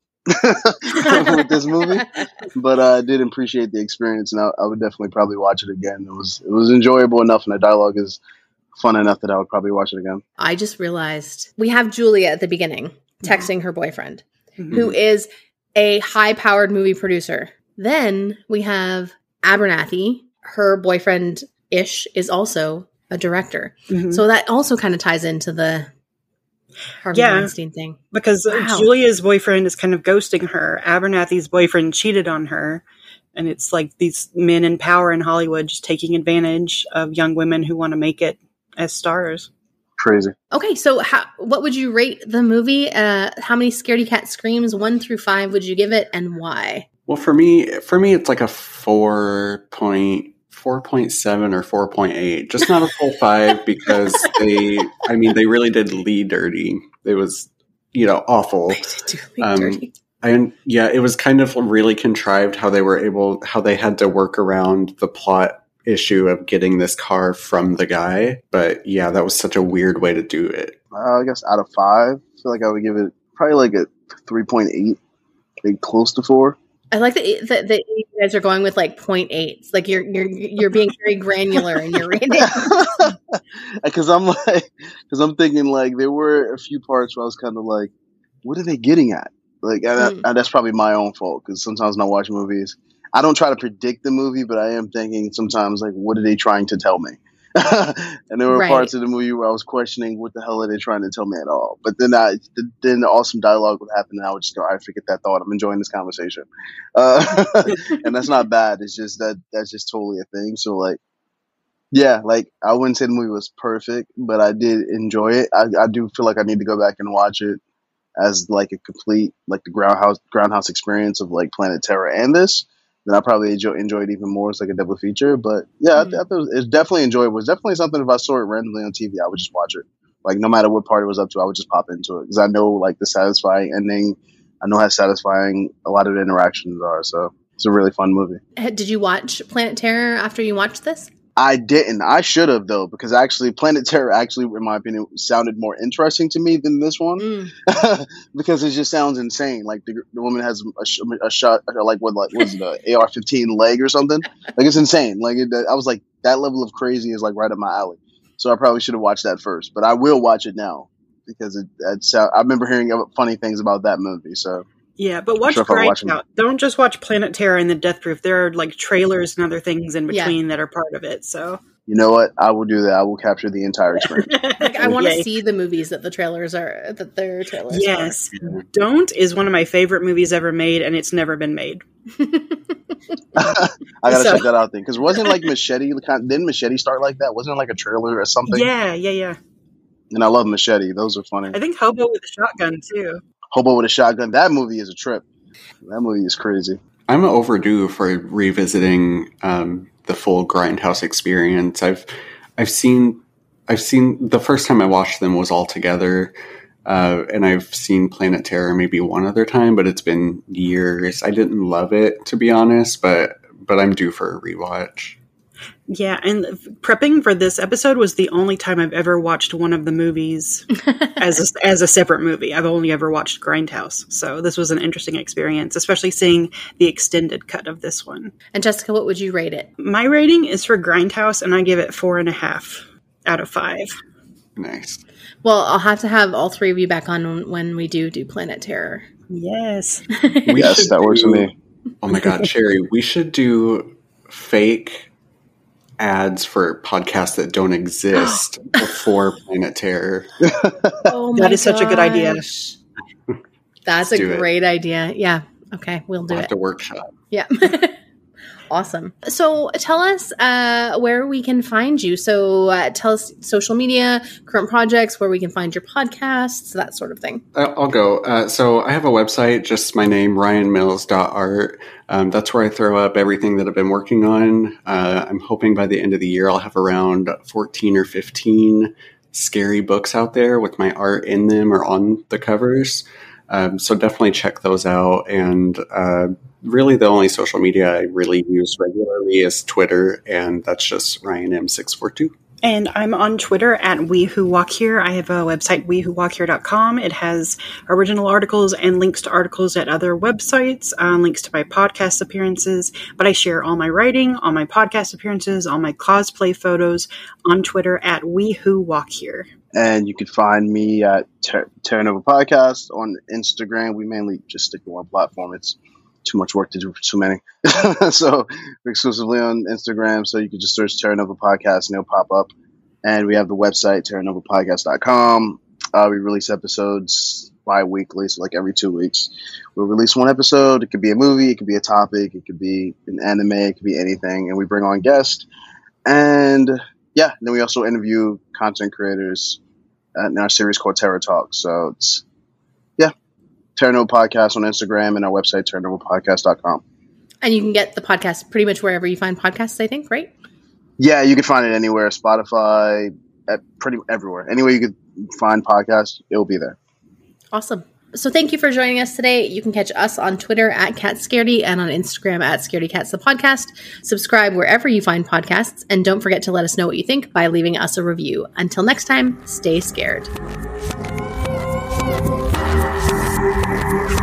with this movie, but uh, I did appreciate the experience, and I, I would definitely probably watch it again. It was it was enjoyable enough, and the dialogue is fun enough that I would probably watch it again. I just realized we have Julia at the beginning texting her boyfriend, Mhm. who is a high-powered movie producer. Then we have Abernathy, her boyfriend-ish, is also a director. Mhm. So that also kind of ties into the Harvey Yeah. Weinstein thing. Because uh, Wow. Julia's boyfriend is kind of ghosting her. Abernathy's boyfriend cheated on her. And it's like these men in power in Hollywood just taking advantage of young women who want to make it as stars. Crazy. Okay, so how, what would you rate the movie? Uh, how many scaredy cat screams, one through five, would you give it, and why? Well, for me, for me, it's like a four point four point seven or four point eight. Just not a full five because they, I mean, they really did Lee dirty. It was you know, awful. They did do me Um, dirty. And yeah, it was kind of really contrived how they were able, how they had to work around the plot issue of getting this car from the guy. But yeah, that was such a weird way to do it. Uh, I guess out of five, I feel like I would give it probably like a three point eight, like close to four. I like that, that, that you guys are going with like point eights. Like you're you're you're being very granular in your rating. Because I'm like, because I'm thinking like there were a few parts where I was kind of like, what are they getting at? Like, and, Mm. that, and that's probably my own fault because sometimes when I watch movies, I don't try to predict the movie, but I am thinking sometimes like, what are they trying to tell me? And there were Right. parts of the movie where I was questioning what the hell are they trying to tell me at all. But then I, then the awesome dialogue would happen, and I would just go, I forget that thought. I'm enjoying this conversation, uh, and that's not bad. It's just that that's just totally a thing. So like, yeah, like I wouldn't say the movie was perfect, but I did enjoy it. I, I do feel like I need to go back and watch it as like a complete like the groundhouse groundhouse experience of like Planet Terror and this. Then I probably enjoy, enjoy it even more as like a double feature. But yeah, I, th- I thought it was, it's definitely enjoyable. It's definitely something if I saw it randomly on T V, I would just watch it. Like no matter what part it was up to, I would just pop into it because I know like the satisfying ending. I know how satisfying a lot of the interactions are. So it's a really fun movie. Did you watch Planet Terror after you watched this? I didn't. I should have though, because actually, Planet Terror actually, in my opinion, sounded more interesting to me than this one, Mm. because it just sounds insane. Like the, the woman has a, sh- a shot, like what, like was it, a A R fifteen leg or something? Like it's insane. Like it, I was like, that level of crazy is like right up my alley. So I probably should have watched that first, but I will watch it now because it. it sound, I remember hearing funny things about that movie. So. Yeah, but watch Sure if I'm watching- Grindhouse. Don't just watch Planet Terror and the Death Proof. There are like trailers and other things in Yeah. between that are part of it. So You know what? I will do that. I will capture the entire experience. Like I want to Yay. see the movies that the trailers are that their trailers. Yes, Don't is one of my favorite movies ever made, and it's never been made. I gotta So- check that out then, because wasn't like Machete? Didn't Machete start like that? Wasn't it like a trailer or something? Yeah, yeah, yeah. And I love Machete; those are funny. I think Hobo with a Shotgun too. Hobo with a Shotgun. That movie is a trip. That movie is crazy. I'm overdue for revisiting um, the full Grindhouse experience. I've I've seen I've seen the first time I watched them was all together, uh, and I've seen Planet Terror maybe one other time, but it's been years. I didn't love it, to be honest, but but I'm due for a rewatch. Yeah, and prepping for this episode was the only time I've ever watched one of the movies as a, as a separate movie. I've only ever watched Grindhouse, so this was an interesting experience, especially seeing the extended cut of this one. And Jessica, what would you rate it? My rating is for Grindhouse, and I give it four and a half out of five. Nice. Well, I'll have to have all three of you back on when we do do Planet Terror. Yes. We Yes, should that works for do- me. Oh my god, Sherry, we should do fake ads for podcasts that don't exist before Planet Terror. Oh That is such a good idea. gosh. That's Let's a do it. great idea. Yeah. Okay, we'll do We'll have it. to workshop. Yeah. Awesome. So tell us uh, where we can find you. So uh, tell us social media, current projects, where we can find your podcasts, that sort of thing. I'll I'll go. Uh, so I have a website, just my name, ryan mills dot art. Um, that's where I throw up everything that I've been working on. Uh, I'm hoping by the end of the year I'll have around fourteen or fifteen scary books out there with my art in them or on the covers. Um, so definitely check those out. And uh, really the only social media I really use regularly is Twitter, and that's just Ryan M six four two. And I'm on Twitter at We Who Walk Here. I have a website, we who walk here dot com. It has original articles and links to articles at other websites, uh, links to my podcast appearances. But I share all my writing, all my podcast appearances, all my cosplay photos on Twitter at We Who Walk Here. And you can find me at Ter- Terra Nova Podcast on Instagram. We mainly just stick to one platform. It's too much work to do for too many. So we're exclusively on Instagram. So you can just search Terra Nova Podcast and it'll pop up. And we have the website, terra nova podcast dot com. Uh, we release episodes bi-weekly, so like every two weeks. We'll release one episode. It could be a movie. It could be a topic. It could be an anime. It could be anything. And we bring on guests. And yeah, then we also interview content creators in our series called Terra Talk. So it's, yeah, Terra Nova Podcast on Instagram and our website, terra nova podcast dot com. And you can get the podcast pretty much wherever you find podcasts, I think, right? Yeah, you can find it anywhere, Spotify, at pretty everywhere. Anywhere you could find podcasts, it'll be there. Awesome. So thank you for joining us today. You can catch us on Twitter at CatScaredy and on Instagram at ScaredyCats the podcast. Subscribe wherever you find podcasts, and don't forget to let us know what you think by leaving us a review. Until next time, stay scared.